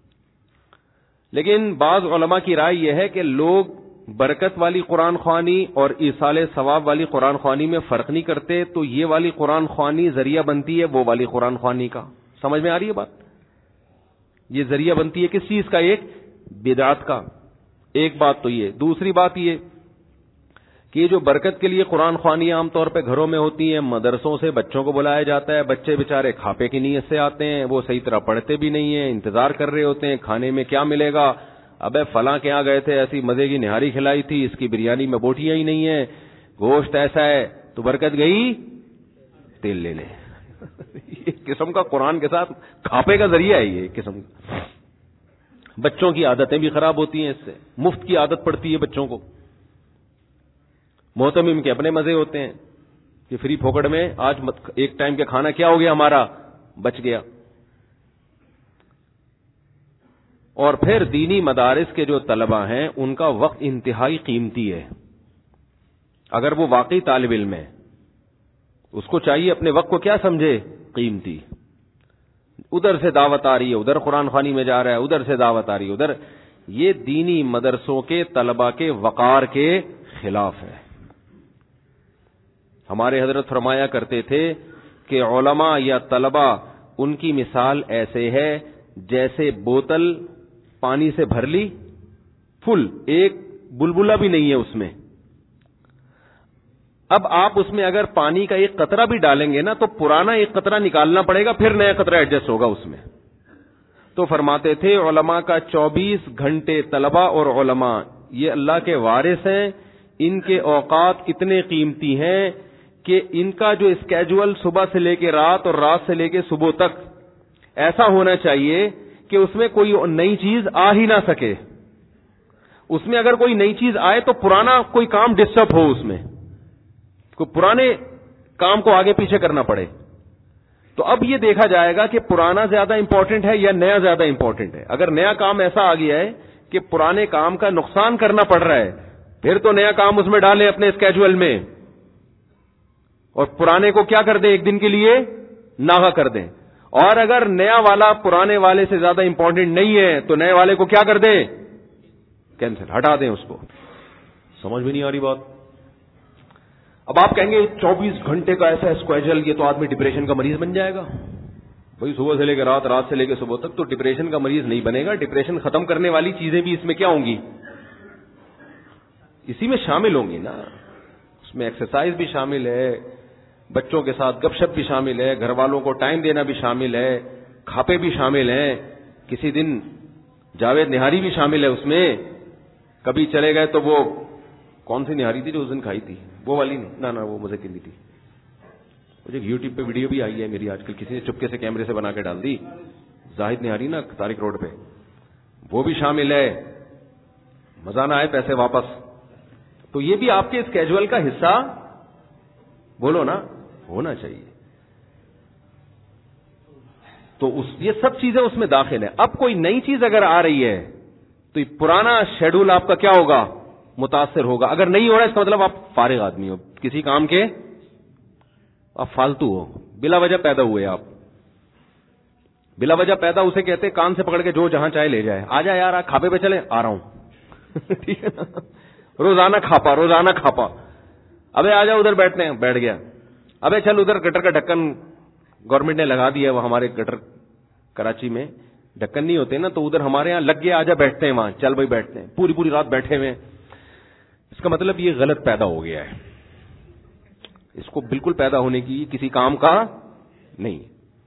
لیکن بعض علماء کی رائے یہ ہے کہ لوگ برکت والی قرآن خوانی اور ایصال ثواب والی قرآن خوانی میں فرق نہیں کرتے، تو یہ والی قرآن خوانی ذریعہ بنتی ہے وہ والی قرآن خوانی کا. سمجھ میں آ رہی ہے بات؟ یہ ذریعہ بنتی ہے کس چیز کا؟ ایک بدعت کا. ایک بات تو یہ. دوسری بات یہ کہ جو برکت کے لیے قرآن خوانی عام طور پہ گھروں میں ہوتی ہیں، مدرسوں سے بچوں کو بلایا جاتا ہے، بچے بےچارے کھاپے کی نیت سے آتے ہیں، وہ صحیح طرح پڑھتے بھی نہیں ہیں، انتظار کر رہے ہوتے ہیں کھانے میں کیا ملے گا. ابے فلاں کے یہاں گئے تھے ایسی مزے کی نہاری کھلائی تھی، اس کی بریانی میں بوٹیاں ہی نہیں ہیں، گوشت ایسا ہے، تو برکت گئی تیل لینے. ایک قسم کا قرآن کے ساتھ کھاپے کا ذریعہ ہے یہ قسم کا. بچوں کی عادتیں بھی خراب ہوتی ہیں اس سے، مفت کی عادت پڑتی ہے بچوں کو. محتمم کے اپنے مزے ہوتے ہیں کہ فری پھوکٹ میں آج ایک ٹائم کے کھانا کیا ہو گیا ہمارا بچ گیا. اور پھر دینی مدارس کے جو طلبہ ہیں ان کا وقت انتہائی قیمتی ہے. اگر وہ واقعی طالب علم ہے اس کو چاہیے اپنے وقت کو کیا سمجھے؟ قیمتی. ادھر سے دعوت آ رہی ہے ادھر قرآن خوانی میں جا رہا ہے، ادھر سے دعوت آ رہی ہے ادھر. یہ دینی مدرسوں کے طلبہ کے وقار کے خلاف ہے. ہمارے حضرت فرمایا کرتے تھے کہ علماء یا طلبہ ان کی مثال ایسے ہے جیسے بوتل پانی سے بھر لی فل، ایک بلبلہ بھی نہیں ہے اس میں. اب آپ اس میں اگر پانی کا ایک قطرہ بھی ڈالیں گے نا تو پرانا ایک قطرہ نکالنا پڑے گا، پھر نیا قطرہ ایڈجسٹ ہوگا اس میں. تو فرماتے تھے علماء کا 24 گھنٹے طلبہ اور علماء یہ اللہ کے وارث ہیں، ان کے اوقات اتنے قیمتی ہیں کہ ان کا جو اسکیجول صبح سے لے کے رات اور رات سے لے کے صبح تک ایسا ہونا چاہیے کہ اس میں کوئی نئی چیز آ ہی نہ سکے. اس میں اگر کوئی نئی چیز آئے تو پرانا کوئی کام ڈسٹرب ہو، اس میں کوئی پرانے کام کو آگے پیچھے کرنا پڑے. تو اب یہ دیکھا جائے گا کہ پرانا زیادہ امپورٹنٹ ہے یا نیا زیادہ امپورٹنٹ ہے. اگر نیا کام ایسا آ گیا ہے کہ پرانے کام کا نقصان کرنا پڑ رہا ہے پھر تو نیا کام اس میں ڈالیں اپنے اسکیجول میں، اور پرانے کو کیا کر دیں ایک دن کے لیے ناغا کر دیں. اور اگر نیا والا پرانے والے سے زیادہ امپورٹنٹ نہیں ہے تو نئے والے کو کیا کر دیں؟ کینسل، ہٹا دیں اس کو. سمجھ میں نہیں آ رہی بات؟ اب آپ کہیں گے 24 گھنٹے کا ایسا اسکیجول، یہ تو آدمی ڈپریشن کا مریض بن جائے گا. بھائی صبح سے لے کے رات، رات سے لے کے صبح تک، تو ڈپریشن کا مریض نہیں بنے گا. ڈپریشن ختم کرنے والی چیزیں بھی اس میں کیا ہوں گی؟ اسی میں شامل ہوں گی نا. اس میں ایکسرسائز بھی شامل ہے، بچوں کے ساتھ گپ شپ بھی شامل ہے، گھر والوں کو ٹائم دینا بھی شامل ہے، کھاپے بھی شامل ہیں. کسی دن جاوید نہاری بھی شامل ہے اس میں. کبھی چلے گئے تو وہ کون سی نہاری تھی جو اس دن کھائی تھی؟ وہ والی نہیں، نہ وہ مزے کی نہیں تھی. مجھے یوٹیوب پہ ویڈیو بھی آئی ہے میری آج کل، کسی نے چپکے سے کیمرے سے بنا کے ڈال دی. زاہد نہاری نا طارق روڈ پہ، وہ بھی شامل ہے. مزہ نہ آئے پیسے واپس. تو یہ بھی آپ کے اسکیجول کا حصہ بولو نا ہونا چاہیے. تو یہ سب چیزیں اس میں داخل ہیں. اب کوئی نئی چیز اگر آ رہی ہے تو پرانا شیڈول آپ کا کیا ہوگا؟ متاثر ہوگا. اگر نہیں ہو رہا اس کا مطلب آپ فارغ آدمی ہو کسی کام کے, آپ فالتو ہو, بلا وجہ پیدا ہوئے آپ. بلا وجہ پیدا اسے کہتے کان سے پکڑ کے جو جہاں چاہے لے جائے. آ جا یار کھاپے پہ چلے, آ رہا ہوں. ٹھیک ہے نا, روزانہ کھاپا. ابے آ جاؤ ادھر بیٹھتے ہیں, بیٹھ گیا. ابے چل ادھر گٹر کا ڈھکن گورنمنٹ نے لگا دیا, وہ ہمارے گٹر کراچی میں ڈھکن نہیں ہوتے نا, تو ادھر ہمارے یہاں لگ گیا, آ جا بیٹھتے ہیں وہاں. چل بھائی بیٹھتے ہیں, پوری رات بیٹھے ہوئے. اس کا مطلب یہ غلط پیدا ہو گیا ہے. اس کو بالکل پیدا ہونے کی کسی کام کا نہیں.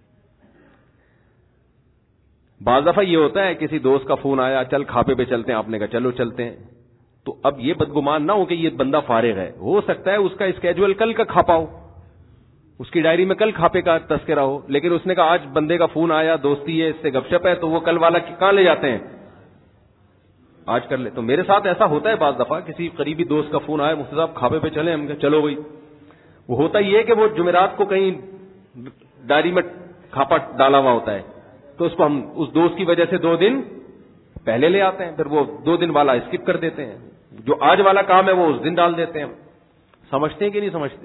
بعض دفعہ یہ ہوتا ہے کسی دوست کا فون آیا, چل کھاپے پہ چلتے ہیں, آپ نے کہا چلو چلتے ہیں. تو اب یہ بدگمان نہ ہو کہ یہ بندہ فارغ ہے, ہو سکتا ہے اس کا اسکیجول کل کا کھاپا ہو, اس کی ڈائری میں کل کھاپے کا تذکرہ ہو, لیکن اس نے کہا آج بندے کا فون آیا, دوستی ہے, اس سے گپ شپ ہے, تو وہ کل والا کہاں لے جاتے ہیں, آج کر لے. تو میرے ساتھ ایسا ہوتا ہے بعض دفعہ, کسی قریبی دوست کا فون آیا, مفتی صاحب کھاپے پہ چلیں, ہم کہ چلو بھائی. وہ ہوتا یہ ہے کہ وہ جمعرات کو کہیں ڈائری میں کھاپا ڈالا ہوا ہوتا ہے, تو اس کو ہم اس دوست کی وجہ سے 2 دن پہلے لے آتے ہیں, پھر وہ 2 دن والا اسکپ کر دیتے ہیں, جو آج والا کام ہے وہ اس دن ڈال دیتے ہیں. سمجھتے ہیں کہ نہیں سمجھتے؟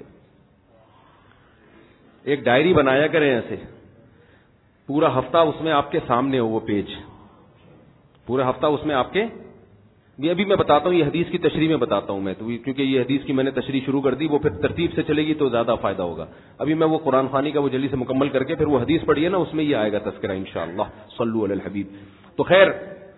ایک ڈائری بنایا کریں ایسے, پورا ہفتہ اس میں آپ کے سامنے ہو وہ پیج, پورا ہفتہ اس میں آپ کے. ابھی میں بتاتا ہوں, یہ حدیث کی تشریح میں بتاتا ہوں میں, تو کیونکہ یہ حدیث کی میں نے تشریح شروع کر دی, وہ پھر ترتیب سے چلے گی تو زیادہ فائدہ ہوگا. ابھی میں وہ قرآن خوانی کا وہ جلدی سے مکمل کر کے پھر وہ حدیث پڑھی ہے نا, اس میں یہ آئے گا تذکرہ انشاءاللہ. صلو علی الحبیب. تو خیر,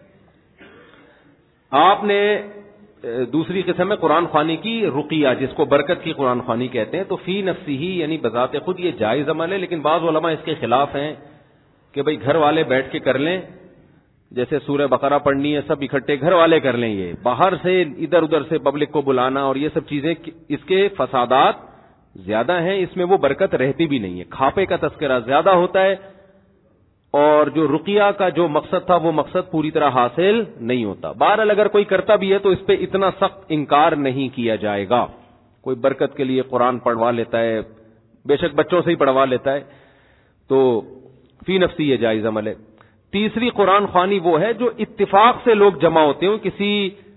آپ نے دوسری قسم ہے قرآن خوانی کی رقیہ, جس کو برکت کی قرآن خوانی کہتے ہیں. تو فی نفسی ہی یعنی بذات خود یہ جائز عمل ہے, لیکن بعض علماء اس کے خلاف ہیں کہ بھئی گھر والے بیٹھ کے کر لیں, جیسے سورہ بقرہ پڑھنی ہے سب اکٹھے گھر والے کر لیں. یہ باہر سے ادھر ادھر سے پبلک کو بلانا اور یہ سب چیزیں, اس کے فسادات زیادہ ہیں, اس میں وہ برکت رہتی بھی نہیں ہے. کھاپے کا تذکرہ زیادہ ہوتا ہے, اور جو رقیہ کا جو مقصد تھا وہ مقصد پوری طرح حاصل نہیں ہوتا. بہرحال اگر کوئی کرتا بھی ہے تو اس پہ اتنا سخت انکار نہیں کیا جائے گا. کوئی برکت کے لیے قرآن پڑھوا لیتا ہے, بے شک بچوں سے ہی پڑھوا لیتا ہے, تو فی نفسی یہ جائز عمل ہے. تیسری قرآن خوانی وہ ہے جو اتفاق سے لوگ جمع ہوتے ہوں کسی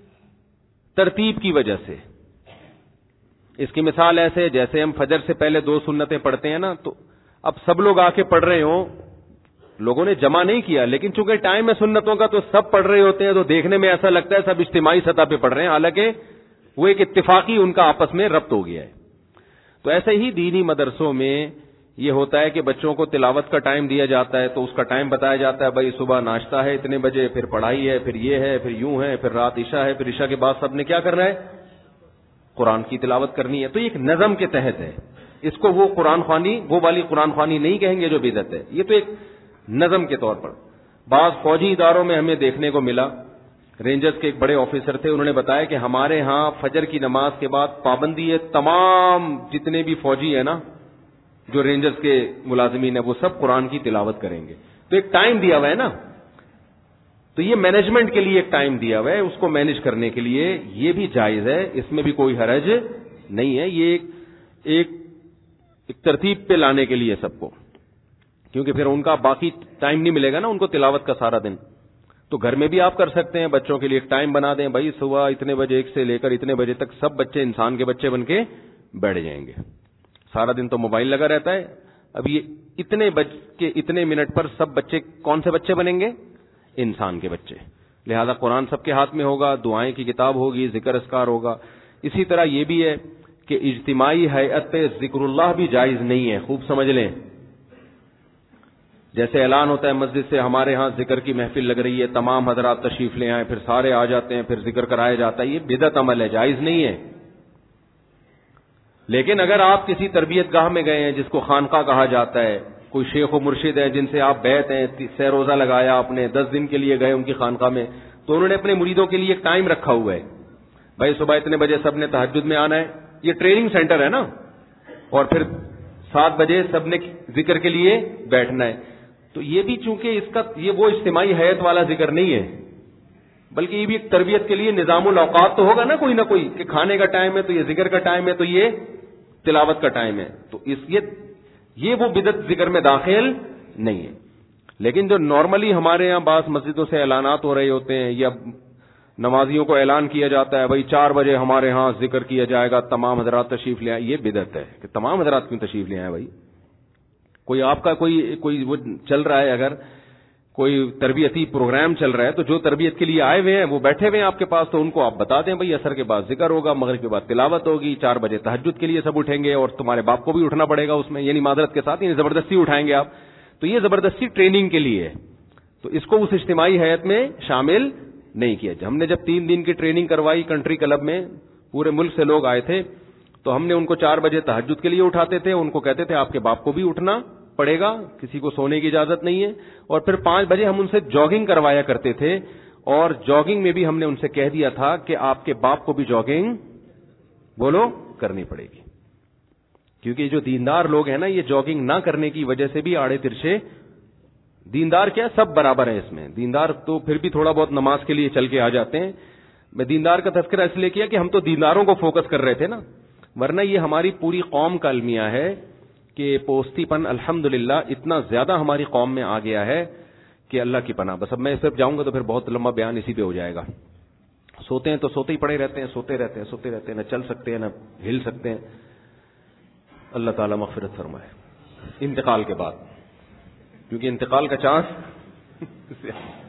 ترتیب کی وجہ سے. اس کی مثال ایسے جیسے ہم فجر سے پہلے 2 سنتیں پڑھتے ہیں نا, تو اب سب لوگ آ کے پڑھ رہے ہوں, لوگوں نے جمع نہیں کیا, لیکن چونکہ ٹائم ہے سنتوں کا تو سب پڑھ رہے ہوتے ہیں, تو دیکھنے میں ایسا لگتا ہے سب اجتماعی سطح پہ پڑھ رہے ہیں, حالانکہ وہ ایک اتفاقی ان کا آپس میں ربط ہو گیا ہے. تو ایسے ہی دینی مدرسوں میں یہ ہوتا ہے کہ بچوں کو تلاوت کا ٹائم دیا جاتا ہے, تو اس کا ٹائم بتایا جاتا ہے, بھائی صبح ناشتہ ہے اتنے بجے, پھر پڑھائی ہے, پھر یہ ہے, پھر یوں ہے, پھر رات عشاء ہے, پھر عشاء کے بعد سب نے کیا کرنا ہے, قرآن کی تلاوت کرنی ہے. تو یہ ایک نظم کے تحت ہے, اس کو وہ قرآن خوانی وہ والی قرآن خوانی نہیں کہیں گے جو بدعت ہے, یہ تو ایک نظم کے طور پر. بعض فوجی اداروں میں ہمیں دیکھنے کو ملا, رینجرز کے ایک بڑے آفیسر تھے, انہوں نے بتایا کہ ہمارے ہاں فجر کی نماز کے بعد پابندی ہے, تمام جتنے بھی فوجی ہیں نا جو رینجرز کے ملازمین ہیں وہ سب قرآن کی تلاوت کریں گے. تو ایک ٹائم دیا ہوا ہے نا, تو یہ مینجمنٹ کے لیے ایک ٹائم دیا ہوا ہے, اس کو مینج کرنے کے لیے یہ بھی جائز ہے, اس میں بھی کوئی حرج نہیں ہے. یہ ایک ترتیب پہ لانے کے لیے سب کو, کیونکہ پھر ان کا باقی ٹائم نہیں ملے گا نا ان کو تلاوت کا سارا دن. تو گھر میں بھی آپ کر سکتے ہیں, بچوں کے لیے ایک ٹائم بنا دیں, بھائی صبح اتنے بجے 1 سے لے کر اتنے بجے تک سب بچے انسان کے بچے بن کے بیٹھ جائیں گے. سارا دن تو موبائل لگا رہتا ہے, اب یہ اتنے بج کے اتنے منٹ پر سب بچے کون سے بچے بنیں گے, انسان کے بچے. لہذا قرآن سب کے ہاتھ میں ہوگا, دعائیں کی کتاب ہوگی, ذکر اذکار ہوگا. اسی طرح یہ بھی ہے کہ اجتماعی ہیئت پہ ذکر اللہ بھی جائز نہیں ہے, خوب سمجھ لیں. جیسے اعلان ہوتا ہے مسجد سے ہمارے ہاں ذکر کی محفل لگ رہی ہے, تمام حضرات تشریف لے آئیں, پھر سارے آ جاتے ہیں, پھر ذکر کرایا جاتا ہے, یہ بدعت عمل ہے, جائز نہیں ہے. لیکن اگر آپ کسی تربیت گاہ میں گئے ہیں جس کو خانقاہ کہا جاتا ہے, کوئی شیخ و مرشد ہے جن سے آپ بیعت ہیں, سہ روزہ لگایا آپ نے, 10 دن کے لیے گئے ان کی خانقاہ میں, تو انہوں نے اپنے مریدوں کے لیے ایک ٹائم رکھا ہوا ہے, بھائی صبح اتنے بجے سب نے تہجد میں آنا ہے, یہ ٹریننگ سینٹر ہے نا, اور پھر 7 بجے سب نے ذکر کے لیے بیٹھنا ہے. تو یہ بھی چونکہ اس کا یہ وہ اجتماعی حیات والا ذکر نہیں ہے, بلکہ یہ بھی ایک تربیت کے لیے نظام الاوقات تو ہوگا نا کوئی نہ کوئی, کہ کھانے کا ٹائم ہے تو یہ ذکر کا ٹائم ہے, تو یہ تلاوت کا ٹائم ہے. تو یہ وہ بدعت ذکر میں داخل نہیں ہے. لیکن جو نارملی ہمارے یہاں بعض مسجدوں سے اعلانات ہو رہے ہوتے ہیں, یا نمازیوں کو اعلان کیا جاتا ہے بھائی 4 بجے ہمارے ہاں ذکر کیا جائے گا, تمام حضرات تشریف لے آئیں, یہ بدعت ہے. کہ تمام حضرات کیوں تشریف لے آئیں بھائی؟ کوئی آپ کا کوئی وہ چل رہا ہے, اگر کوئی تربیتی پروگرام چل رہا ہے تو جو تربیت کے لیے آئے ہوئے ہیں وہ بیٹھے ہوئے ہیں آپ کے پاس, تو ان کو آپ بتا دیں بھائی عصر کے بعد ذکر ہوگا, مغرب کے بعد تلاوت ہوگی, 4 بجے تہجد کے لیے سب اٹھیں گے, اور تمہارے باپ کو بھی اٹھنا پڑے گا اس میں, یعنی معذرت کے ساتھ, یعنی زبردستی اٹھائیں گے آپ. تو یہ زبردستی ٹریننگ کے لیے ہے, تو اس کو اس اجتماعی حیات میں شامل نہیں کیا. ہم نے جب 3 دن کی ٹریننگ کروائی کنٹری کلب میں, پورے ملک سے لوگ آئے تھے, تو ہم نے ان کو 4 بجے تہجد کے لیے اٹھاتے تھے, ان کو کہتے تھے آپ کے باپ کو بھی اٹھنا پڑے گا, کسی کو سونے کی اجازت نہیں ہے. اور پھر 5 بجے ہم ان سے جاگنگ کروایا کرتے تھے, اور جاگنگ میں بھی ہم نے ان سے کہہ دیا تھا کہ آپ کے باپ کو بھی جاگنگ بولو کرنی پڑے گی, کیونکہ جو دیندار لوگ ہیں نا, یہ جاگنگ نہ کرنے کی وجہ سے بھی آڑے ترچے, دیندار کیا سب برابر ہیں اس میں, دیندار تو پھر بھی تھوڑا بہت نماز کے لیے چل کے آ جاتے ہیں. میں دیندار کا تذکرہ اس لیے کیا کہ ہم تو دینداروں کو فوکس کر رہے تھے نا, ورنہ یہ ہماری پوری قوم کا المیہ ہے کہ پوستی پن الحمدللہ اتنا زیادہ ہماری قوم میں آ گیا ہے کہ اللہ کی پناہ. بس اب میں صرف جاؤں گا تو پھر بہت لمبا بیان اسی پہ ہو جائے گا. سوتے ہیں تو سوتے ہی پڑے رہتے ہیں, سوتے رہتے ہیں, نہ چل سکتے ہیں نہ ہل سکتے ہیں. اللہ تعالی مغفرت فرمائے. انتقال کے بعد, کیونکہ انتقال کا چانس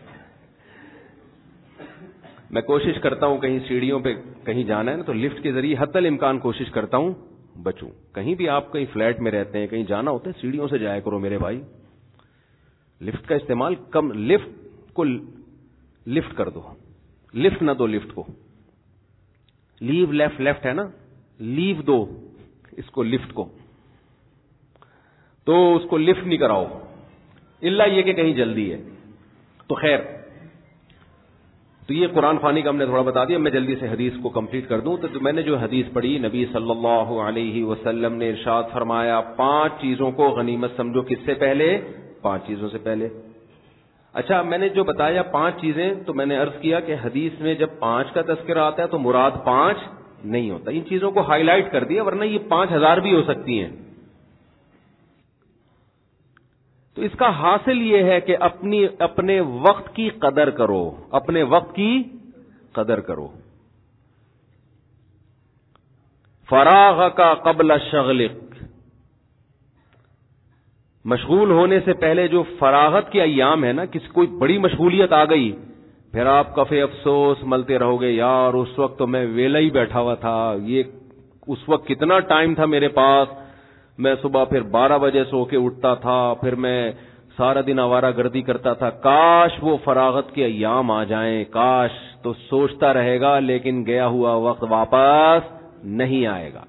میں کوشش کرتا ہوں کہیں سیڑھیوں پہ کہیں جانا ہے نا تو لفٹ کے ذریعے حتی الامکان کوشش کرتا ہوں بچوں. کہیں بھی آپ کہیں فلیٹ میں رہتے ہیں, کہیں جانا ہوتا ہے, سیڑھیوں سے جایا کرو میرے بھائی. لفٹ کا استعمال کم, لفٹ کو لفٹ کر دو, لفٹ نہ دو لفٹ کو. لیو لیفٹ ہے نا, لیو دو اس کو لفٹ کو, تو اس کو لفٹ نہیں کراؤ الا یہ کہ کہیں جلدی ہے. تو خیر, تو یہ قرآن خوانی کا ہم نے تھوڑا بتا دیا. میں جلدی سے حدیث کو کمپلیٹ کر دوں. تو میں نے جو حدیث پڑھی, نبی صلی اللہ علیہ وسلم نے ارشاد فرمایا 5 چیزوں کو غنیمت سمجھو. کس سے پہلے؟ 5 چیزوں سے پہلے. اچھا, میں نے جو بتایا 5 چیزیں, تو میں نے عرض کیا کہ حدیث میں جب 5 کا تذکرہ آتا ہے تو مراد 5 نہیں ہوتا. ان چیزوں کو ہائی لائٹ کر دیا, ورنہ یہ 5000 بھی ہو سکتی ہیں. تو اس کا حاصل یہ ہے کہ اپنے وقت کی قدر کرو, اپنے وقت کی قدر کرو. فراغ کا قبل شغلق, مشغول ہونے سے پہلے جو فراغت کے ایام ہے نا, کوئی بڑی مشغولیت آ گئی, پھر آپ کفے افسوس ملتے رہو گے, یار اس وقت تو میں ویلا ہی بیٹھا ہوا تھا, یہ اس وقت کتنا ٹائم تھا میرے پاس, میں صبح پھر 12 بجے سو کے اٹھتا تھا, پھر میں سارا دن آوارہ گردی کرتا تھا, کاش وہ فراغت کے ایام آ جائیں, کاش. تو سوچتا رہے گا لیکن گیا ہوا وقت واپس نہیں آئے گا.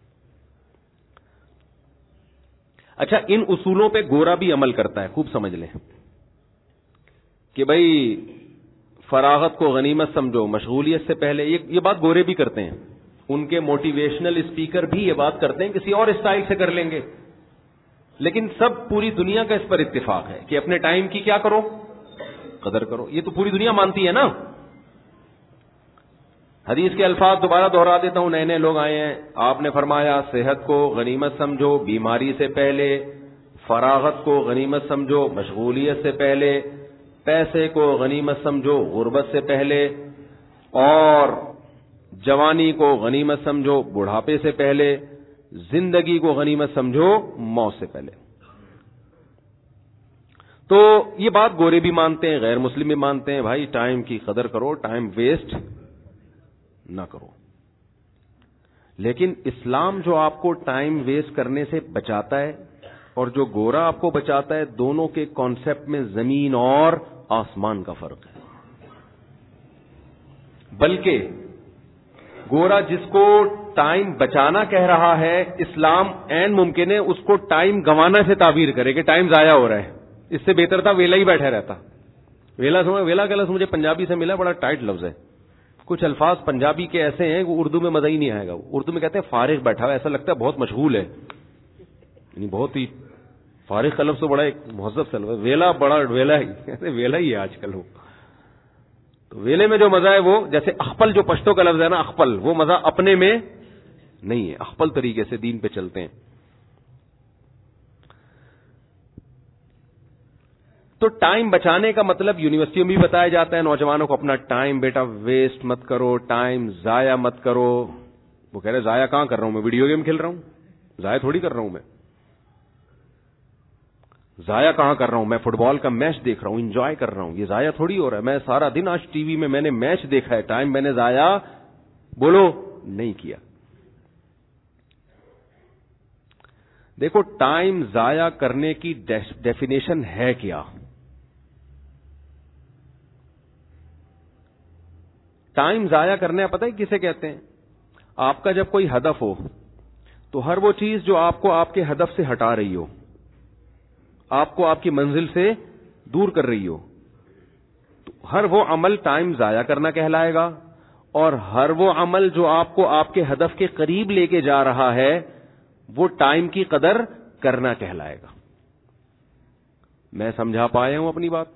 اچھا, ان اصولوں پہ گورا بھی عمل کرتا ہے, خوب سمجھ لیں کہ بھائی فراغت کو غنیمت سمجھو, مشغولیت سے پہلے. یہ بات گورے بھی کرتے ہیں, ان کے موٹیویشنل اسپیکر بھی یہ بات کرتے ہیں, کسی اور اسٹائل سے کر لیں گے, لیکن سب پوری دنیا کا اس پر اتفاق ہے کہ اپنے ٹائم کی کیا کرو, قدر کرو. یہ تو پوری دنیا مانتی ہے نا. حدیث کے الفاظ دوبارہ دہرا دیتا ہوں, نئے لوگ آئے ہیں. آپ نے فرمایا صحت کو غنیمت سمجھو بیماری سے پہلے, فراغت کو غنیمت سمجھو مشغولیت سے پہلے, پیسے کو غنیمت سمجھو غربت سے پہلے, اور جوانی کو غنیمت سمجھو بڑھاپے سے پہلے, زندگی کو غنیمت سمجھو موت سے پہلے. تو یہ بات گورے بھی مانتے ہیں, غیر مسلم بھی مانتے ہیں. بھائی ٹائم کی قدر کرو, ٹائم ویسٹ نہ کرو. لیکن اسلام جو آپ کو ٹائم ویسٹ کرنے سے بچاتا ہے اور جو گورا آپ کو بچاتا ہے, دونوں کے کانسیپٹ میں زمین اور آسمان کا فرق ہے. بلکہ گورا جس کو ٹائم بچانا کہہ رہا ہے, اسلام عین ممکن ہے اس کو ٹائم گنوانا سے تعبیر کرے کہ ٹائم ضائع ہو رہا ہے. اس سے بہتر تھا ویلا ہی بیٹھا رہتا. ویلا کا لفظ مجھے پنجابی سے ملا, بڑا ٹائٹ لفظ ہے. کچھ الفاظ پنجابی کے ایسے ہیں وہ اردو میں مزہ ہی نہیں آئے گا. اردو میں کہتے ہیں فارغ بیٹھا ہوا, ایسا لگتا ہے بہت مشغول ہے, یعنی بہت ہی فارغ کا لفظ تو بڑا ایک مہذب سا لفظ. ویلا بڑا ویلا ہی ہے آج کل. ہو تو ویلے میں جو مزہ ہے وہ جیسے اخپل جو پشتو کا لفظ ہے نا اخپل، وہ مزہ اپنے میں نہیں ہے، اخپل طریقے سے دین پہ چلتے ہیں. تو ٹائم بچانے کا مطلب یونیورسٹیوں میں بھی بتایا جاتا ہے نوجوانوں کو اپنا ٹائم بیٹا ویسٹ مت کرو، ٹائم ضائع مت کرو. وہ کہہ رہے ضائع کہاں کر رہا ہوں میں، ویڈیو گیم کھیل رہا ہوں، ضائع تھوڑی کر رہا ہوں میں. ضائع کہاں کر رہا ہوں میں، فٹ بال کا میچ دیکھ رہا ہوں، انجوائے کر رہا ہوں، یہ ضائع تھوڑی ہو رہا ہے. میں سارا دن آج ٹی وی میں نے میچ دیکھا ہے، ٹائم میں نے ضائع بولو نہیں کیا. دیکھو ٹائم ضائع کرنے کی ڈیفینیشن ہے کیا؟ ٹائم ضائع کرنے پتہ ہے کسے کہتے ہیں؟ آپ کا جب کوئی ہدف ہو تو ہر وہ چیز جو آپ کو آپ کے ہدف سے ہٹا رہی ہو، آپ کو آپ کی منزل سے دور کر رہی ہو، تو ہر وہ عمل ٹائم ضائع کرنا کہلائے گا. اور ہر وہ عمل جو آپ کو آپ کے ہدف کے قریب لے کے جا رہا ہے وہ ٹائم کی قدر کرنا کہلائے گا. میں سمجھا پایا ہوں اپنی بات؟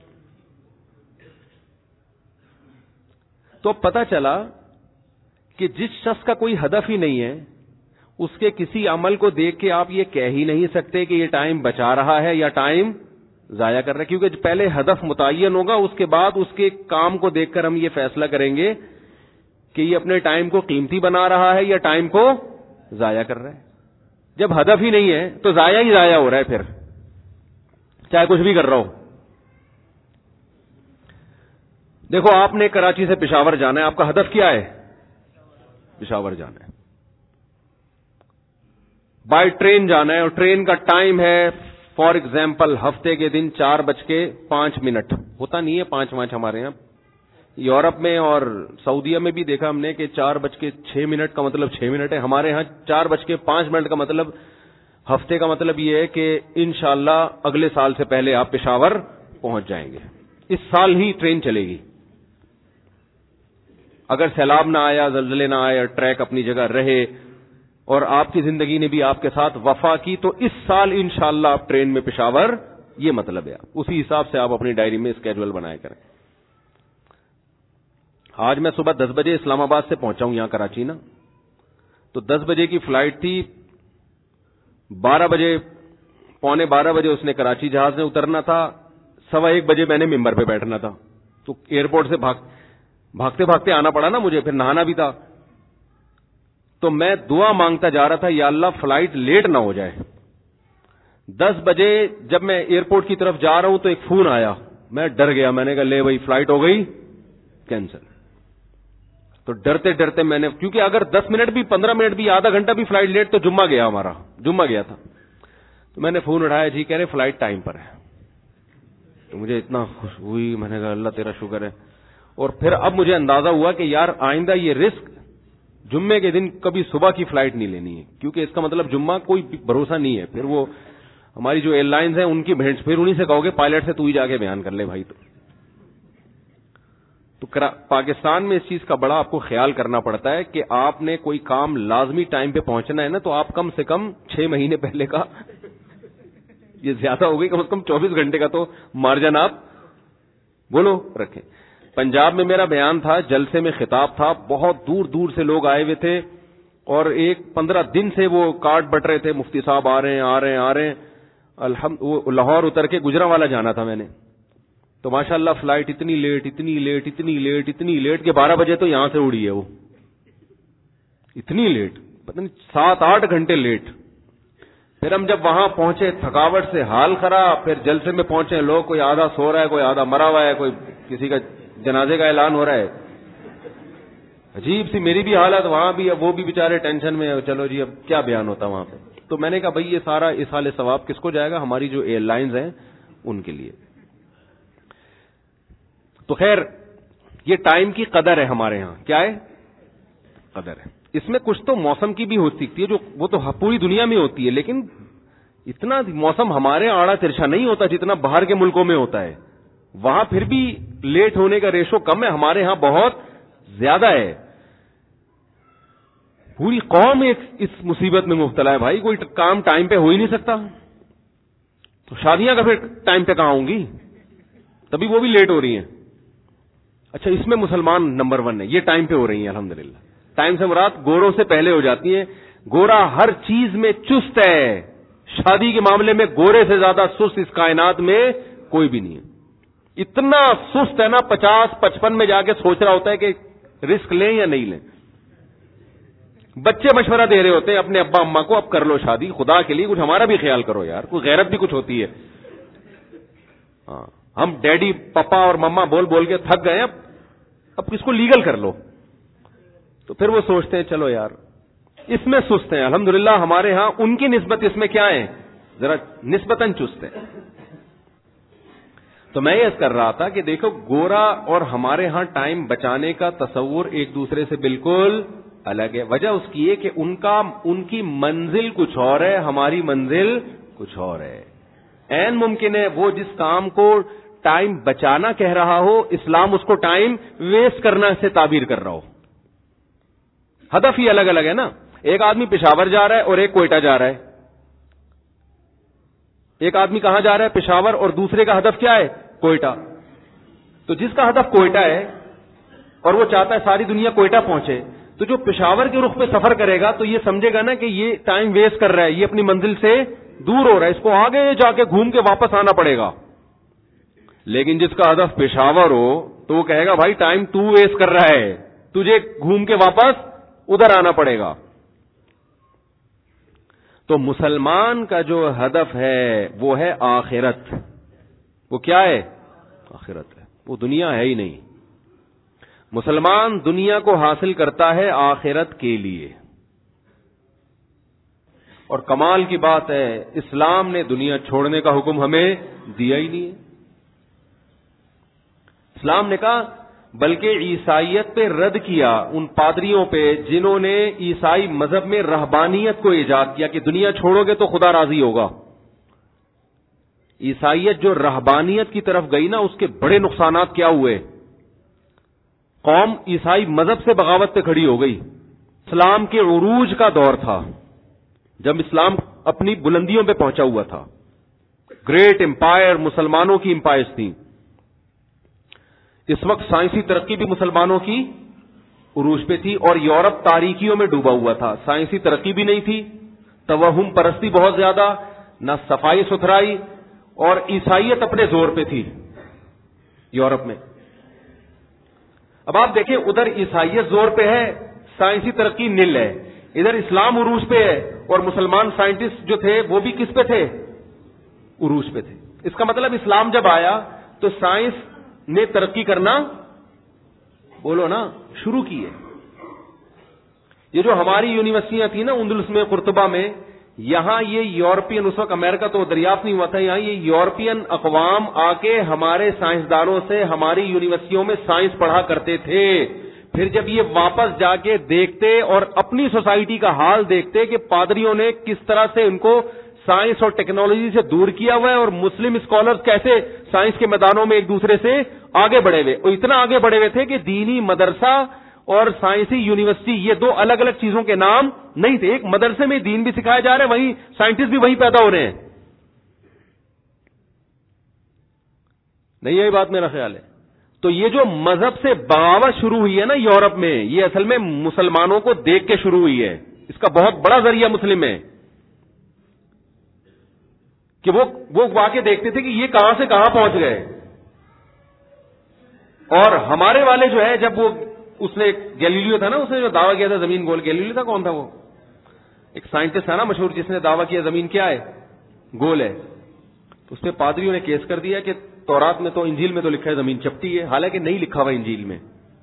تو پتہ چلا کہ جس شخص کا کوئی ہدف ہی نہیں ہے اس کے کسی عمل کو دیکھ کے آپ یہ کہہ ہی نہیں سکتے کہ یہ ٹائم بچا رہا ہے یا ٹائم ضائع کر رہا ہے، کیونکہ پہلے ہدف متعین ہوگا، اس کے بعد اس کے کام کو دیکھ کر ہم یہ فیصلہ کریں گے کہ یہ اپنے ٹائم کو قیمتی بنا رہا ہے یا ٹائم کو ضائع کر رہا ہے. جب ہدف ہی نہیں ہے تو ضائع ہی ضائع ہو رہا ہے، پھر چاہے کچھ بھی کر رہا ہو. دیکھو آپ نے کراچی سے پشاور جانا ہے، آپ کا ہدف کیا ہے؟ پشاور جانا ہے. بائی ٹرین جانا ہے اور ٹرین کا ٹائم ہے فار ایگزامپل ہفتے کے دن 4:05 ہوتا نہیں ہے 5 ہمارے یہاں. یورپ میں اور سعودیہ میں بھی دیکھا ہم نے کہ 4:06 کا مطلب 6 منٹ ہے. ہمارے ہاں 4:05 کا مطلب ہفتے کا مطلب یہ ہے کہ انشاءاللہ اگلے سال سے پہلے آپ پشاور پہنچ جائیں گے. اس سال ہی ٹرین چلے گی. اگر سیلاب نہ آیا، زلزلے نہ آئے، ٹریک اپنی جگہ رہے اور آپ کی زندگی نے بھی آپ کے ساتھ وفا کی تو اس سال انشاءاللہ آپ ٹرین میں پشاور، یہ مطلب ہے. اسی حساب سے آپ اپنی ڈائری میں اسکیجول بنایا کریں. آج میں صبح 10 بجے اسلام آباد سے پہنچا ہوں یہاں کراچی نا، تو 10 بجے کی فلائٹ تھی. 12 بجے 11:45 بجے اس نے کراچی جہاز میں اترنا تھا. 1:15 بجے میں نے ممبر پہ بیٹھنا تھا، تو ایئرپورٹ سے بھاگتے بھاگتے آنا پڑا نا مجھے، پھر نہانا بھی تھا. تو میں دعا مانگتا جا رہا تھا یا اللہ فلائٹ لیٹ نہ ہو جائے. 10 بجے جب میں ایئرپورٹ کی طرف جا رہا ہوں تو ایک فون آیا، میں ڈر گیا. میں نے کہا لے بھائی فلائٹ ہو گئی کینسل. تو ڈرتے ڈرتے میں نے، کیونکہ اگر 10 منٹ بھی 15 منٹ بھی آدھا گھنٹہ بھی فلائٹ لیٹ تو جمعہ گیا، ہمارا جمعہ گیا تھا. تو میں نے فون اٹھایا، جی کہہ رہے فلائٹ ٹائم پر ہے. تو مجھے اتنا خوش ہوئی، میں نے کہا اللہ تیرا شکر ہے. اور پھر اب مجھے اندازہ ہوا کہ یار آئندہ یہ رسک جمعے کے دن کبھی صبح کی فلائٹ نہیں لینی ہے، کیونکہ اس کا مطلب جمعہ کوئی بھروسہ نہیں ہے. پھر وہ ہماری جو ایئر لائنز ہیں ان کی بھینٹ، پھر انہیں سے کہو گے پائلٹ سے تو ہی جا کے بیان کر لے بھائی. تو پاکستان میں اس چیز کا بڑا آپ کو خیال کرنا پڑتا ہے کہ آپ نے کوئی کام لازمی ٹائم پہ پہنچنا ہے نا، تو آپ کم سے کم 6 مہینے پہلے کا، یہ زیادہ ہو گئی، کم سے کم 24 گھنٹے کا تو مارجن آپ بولو رکھیں. پنجاب میں میرا بیان تھا، جلسے میں خطاب تھا، بہت دور دور سے لوگ آئے ہوئے تھے اور 15 دن سے وہ کارڈ بٹ رہے تھے، مفتی صاحب آ رہے ہیں. وہ لاہور اتر کے گجرانوالا جانا تھا میں نے، تو ماشاءاللہ فلائٹ اتنی لیٹ کہ 12 بجے تو یہاں سے اڑی ہے. وہ اتنی لیٹ، پتہ نہیں 7-8 گھنٹے لیٹ. پھر ہم جب وہاں پہنچے تھکاوٹ سے حال خراب. پھر جلسے میں پہنچے، لوگ کوئی آدھا سو رہا ہے، کوئی آدھا مرا ہوا ہے، کوئی کسی کا جنازے کا اعلان ہو رہا ہے. عجیب سی میری بھی حالت وہاں بھی، وہ بھی بیچارے ٹینشن میں. چلو جی اب کیا بیان ہوتا وہاں پہ. تو میں نے کہا بھائی یہ سارا اصال ثواب کس کو جائے گا؟ ہماری جو ایئر لائنز ہیں ان کے لیے. تو خیر یہ ٹائم کی قدر ہے ہمارے ہاں. کیا ہے؟ قدر ہے. اس میں کچھ تو موسم کی بھی ہو سکتی ہے، جو وہ تو پوری دنیا میں ہوتی ہے، لیکن اتنا موسم ہمارے آڑا ترچھا نہیں ہوتا جتنا باہر کے ملکوں میں ہوتا ہے. وہاں پھر بھی لیٹ ہونے کا ریشو کم ہے، ہمارے ہاں بہت زیادہ ہے. پوری قوم اس مصیبت میں مبتلا ہے بھائی، کوئی کام ٹائم پہ ہو ہی نہیں سکتا. تو شادیاں کا پھر ٹائم پہ کہاں ہوں گی؟ تبھی وہ بھی لیٹ ہو رہی ہیں. اچھا اس میں مسلمان نمبر 1 ہے، یہ ٹائم پہ ہو رہی ہیں الحمدللہ. ٹائم سے مراد گوروں سے پہلے ہو جاتی ہیں. گورا ہر چیز میں چست ہے، شادی کے معاملے میں گورے سے زیادہ سست اس کائنات میں کوئی بھی نہیں ہے. اتنا سست ہے نا 50-55 میں جا کے سوچ رہا ہوتا ہے کہ رسک لیں یا نہیں لیں. بچے مشورہ دے رہے ہوتے ہیں اپنے ابا اماں کو، اب کر لو شادی، خدا کے لیے کچھ ہمارا بھی خیال کرو یار، کوئی غیرت بھی کچھ ہوتی ہے. ہاں ہم ڈیڈی پپا اور مما بول بول کے تھک گئے، اب کس کو لیگل کر لو. تو پھر وہ سوچتے ہیں چلو یار اس میں سست ہیں. الحمدللہ ہمارے ہاں ان کی نسبت اس میں کیا ہے، ذرا نسبتاً چست ہے. تو میں یہ کر رہا تھا کہ دیکھو گورا اور ہمارے ہاں ٹائم بچانے کا تصور ایک دوسرے سے بالکل الگ ہے. وجہ اس کی ہے کہ ان کی منزل کچھ اور ہے، ہماری منزل کچھ اور ہے. عین ممکن ہے وہ جس کام کو ٹائم بچانا کہہ رہا ہو، اسلام اس کو ٹائم ویسٹ کرنا سے تعبیر کر رہا ہو. ہدف ہی الگ الگ ہے نا. ایک آدمی پشاور جا رہا ہے اور ایک کوئٹہ جا رہا ہے. ایک آدمی کہاں جا رہا ہے، پشاور، اور دوسرے کا ہدف کیا ہے، کوئٹہ. تو جس کا ہدف کوئٹہ ہے اور وہ چاہتا ہے ساری دنیا کوئٹہ پہنچے، تو جو پشاور کے رخ پہ سفر کرے گا تو یہ سمجھے گا نا کہ یہ ٹائم ویسٹ کر رہا ہے، یہ اپنی منزل سے دور ہو رہا ہے، اس کو آگے جا کے گھوم کے واپس آنا پڑے گا. لیکن جس کا ہدف پشاور ہو تو وہ کہے گا بھائی ٹائم تو ویسٹ کر رہا ہے، تجھے گھوم کے واپس ادھر آنا پڑے گا. تو مسلمان کا جو ہدف ہے وہ ہے آخرت. وہ کیا ہے، آخرت ہے، وہ دنیا ہے ہی نہیں. مسلمان دنیا کو حاصل کرتا ہے آخرت کے لیے. اور کمال کی بات ہے اسلام نے دنیا چھوڑنے کا حکم ہمیں دیا ہی نہیں ہے. اسلام نے کہا بلکہ عیسائیت پہ رد کیا ان پادریوں پہ جنہوں نے عیسائی مذہب میں رہبانیت کو ایجاد کیا کہ دنیا چھوڑو گے تو خدا راضی ہوگا. عیسائیت جو رہبانیت کی طرف گئی نا، اس کے بڑے نقصانات کیا ہوئے. قوم عیسائی مذہب سے بغاوت پہ کھڑی ہو گئی. اسلام کے عروج کا دور تھا جب اسلام اپنی بلندیوں پہ پہنچا ہوا تھا. گریٹ امپائر مسلمانوں کی امپائرز تھیں. اس وقت سائنسی ترقی بھی مسلمانوں کی عروج پہ تھی اور یورپ تاریکیوں میں ڈوبا ہوا تھا. سائنسی ترقی بھی نہیں تھی، توہم پرستی بہت زیادہ، نہ صفائی ستھرائی، اور عیسائیت اپنے زور پہ تھی یورپ میں. اب آپ دیکھیں ادھر عیسائیت زور پہ ہے، سائنسی ترقی نل ہے، ادھر اسلام عروج پہ ہے اور مسلمان سائنٹسٹ جو تھے وہ بھی کس پہ تھے، عروج پہ تھے. اس کا مطلب اسلام جب آیا تو سائنس نے ترقی کرنا، بولو نا، شروع کی ہے. یہ جو ہماری یونیورسٹیاں تھیں نا اندلس میں، قرطبہ میں، یہاں یہ یورپین، اس وقت امریکہ تو دریافت نہیں ہوا تھا، یہاں یہ یورپین اقوام آ کے ہمارے سائنسدانوں سے ہماری یونیورسٹیوں میں سائنس پڑھا کرتے تھے. پھر جب یہ واپس جا کے دیکھتے اور اپنی سوسائٹی کا حال دیکھتے کہ پادریوں نے کس طرح سے ان کو سائنس اور ٹیکنالوجی سے دور کیا ہوا ہے اور مسلم اسکالرز کیسے سائنس کے میدانوں میں ایک دوسرے سے آگے بڑھے ہوئے، اور اتنا آگے بڑھے ہوئے تھے کہ دینی مدرسہ اور سائنسی یونیورسٹی یہ دو الگ الگ چیزوں کے نام نہیں تھے. ایک مدرسے میں دین بھی سکھایا جا رہا ہے، وہیں سائنٹسٹ بھی وہیں پیدا ہو رہے ہیں. نہیں یہی بات میرا خیال ہے. تو یہ جو مذہب سے بغاوت شروع ہوئی ہے نا یورپ میں، یہ اصل میں مسلمانوں کو دیکھ کے شروع ہوئی ہے. اس کا بہت بڑا ذریعہ مسلم ہے کہ وہ واقع دیکھتے تھے کہ یہ کہاں سے کہاں پہنچ گئے. اور ہمارے والے جو ہے، جب وہ اس نے گیلیلیو تھا نا، اس نے جو دعویٰ کیا تھا زمین گول، گیلیلیو تھا، کون تھا وہ، ایک سائنٹسٹ تھا نا مشہور جس نے دعویٰ کیا زمین کیا ہے، گول ہے. تو اس پہ پادریوں نے کیس کر دیا کہ تورات میں تو، انجیل میں تو لکھا ہے زمین چپٹی ہے، حالانکہ نہیں لکھا ہوا انجیل میں.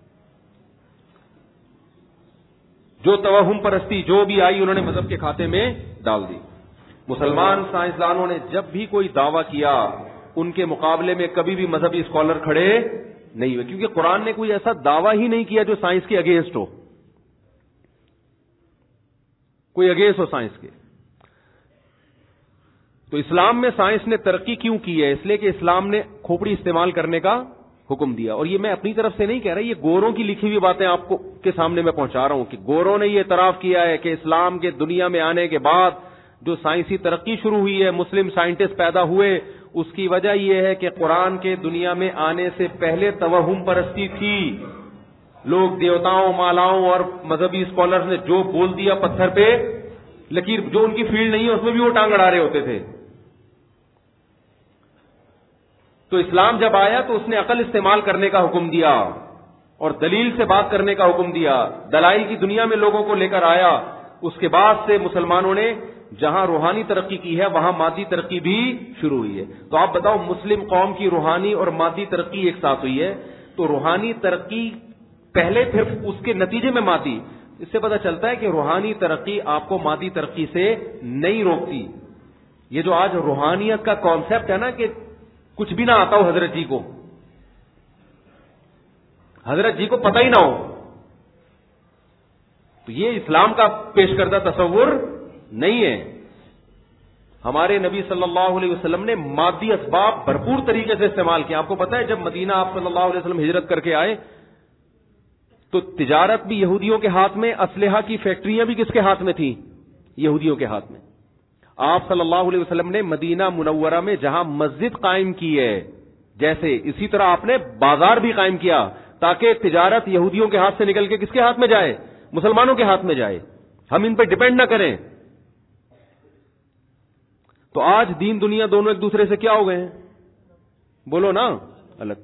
جو توہم پرستی جو بھی آئی انہوں نے مذہب کے کھاتے میں ڈال دی. مسلمان سائنسدانوں نے جب بھی کوئی دعویٰ کیا ان کے مقابلے میں کبھی بھی مذہبی اسکالر کھڑے نہیں ہوئے، کیونکہ قرآن نے کوئی ایسا دعویٰ ہی نہیں کیا جو سائنس کے اگینسٹ ہو، کوئی اگینسٹ ہو سائنس کے. تو اسلام میں سائنس نے ترقی کیوں کی ہے؟ اس لیے کہ اسلام نے کھوپڑی استعمال کرنے کا حکم دیا. اور یہ میں اپنی طرف سے نہیں کہہ رہا، یہ گوروں کی لکھی ہوئی باتیں آپ کو کے سامنے میں پہنچا رہا ہوں کہ گوروں نے یہ اعتراف کیا ہے کہ اسلام کے دنیا میں آنے کے بعد جو سائنسی ترقی شروع ہوئی ہے، مسلم سائنٹسٹ پیدا ہوئے، اس کی وجہ یہ ہے کہ قرآن کے دنیا میں آنے سے پہلے توہم پرستی تھی. لوگ دیوتاؤں مالاؤں اور مذہبی اسکالرز نے جو بول دیا پتھر پہ لکیر، جو ان کی فیلڈ نہیں ہے اس میں بھی وہ ٹانگ اڑا رہے ہوتے تھے. تو اسلام جب آیا تو اس نے عقل استعمال کرنے کا حکم دیا اور دلیل سے بات کرنے کا حکم دیا. دلائل کی دنیا میں لوگوں کو لے کر آیا. اس کے بعد سے مسلمانوں نے جہاں روحانی ترقی کی ہے وہاں مادی ترقی بھی شروع ہوئی ہے. تو آپ بتاؤ، مسلم قوم کی روحانی اور مادی ترقی ایک ساتھ ہوئی ہے، تو روحانی ترقی پہلے پھر اس کے نتیجے میں مادی. اس سے پتہ چلتا ہے کہ روحانی ترقی آپ کو مادی ترقی سے نہیں روکتی. یہ جو آج روحانیت کا کانسیپٹ ہے نا کہ کچھ بھی نہ آتا ہو حضرت جی کو، حضرت جی کو پتہ ہی نہ ہو، تو یہ اسلام کا پیش کردہ تصور نہیں ہے. ہمارے نبی صلی اللہ علیہ وسلم نے مادی اسباب بھرپور طریقے سے استعمال کیا. آپ کو پتہ ہے جب مدینہ آپ صلی اللہ علیہ وسلم ہجرت کر کے آئے تو تجارت بھی یہودیوں کے ہاتھ میں، اسلحہ کی فیکٹریاں بھی کس کے ہاتھ میں تھیں؟ یہودیوں کے ہاتھ میں. آپ صلی اللہ علیہ وسلم نے مدینہ منورہ میں جہاں مسجد قائم کی ہے، جیسے اسی طرح آپ نے بازار بھی قائم کیا تاکہ تجارت یہودیوں کے ہاتھ سے نکل کے کس کے ہاتھ میں جائے؟ مسلمانوں کے ہاتھ میں جائے. ہم ان پہ ڈیپینڈ نہ کریں. تو آج دین دنیا دونوں ایک دوسرے سے کیا ہو گئے ہیں؟ بولو نا، الگ.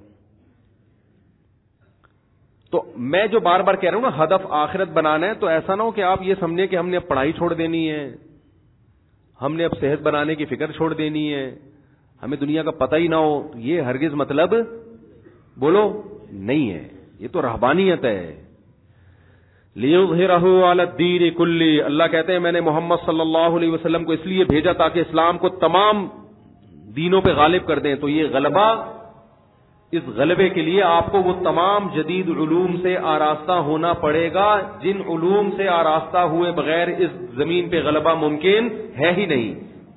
تو میں جو بار بار کہہ رہا ہوں نا، ہدف آخرت بنانا ہے، تو ایسا نہ ہو کہ آپ یہ سمجھیں کہ ہم نے اب پڑھائی چھوڑ دینی ہے، ہم نے اب صحت بنانے کی فکر چھوڑ دینی ہے، ہمیں دنیا کا پتہ ہی نہ ہو. یہ ہرگز مطلب بولو نہیں ہے. یہ تو رہبانیت ہے. لِيُظْهِرَهُ عَلَى الدِّينِ كُلِّهِ. اللہ کہتے ہیں میں نے محمد صلی اللہ علیہ وسلم کو اس لیے بھیجا تاکہ اسلام کو تمام دینوں پہ غالب کر دیں. تو یہ غلبہ، اس غلبے کے لیے آپ کو وہ تمام جدید علوم سے آراستہ ہونا پڑے گا جن علوم سے آراستہ ہوئے بغیر اس زمین پہ غلبہ ممکن ہے ہی نہیں.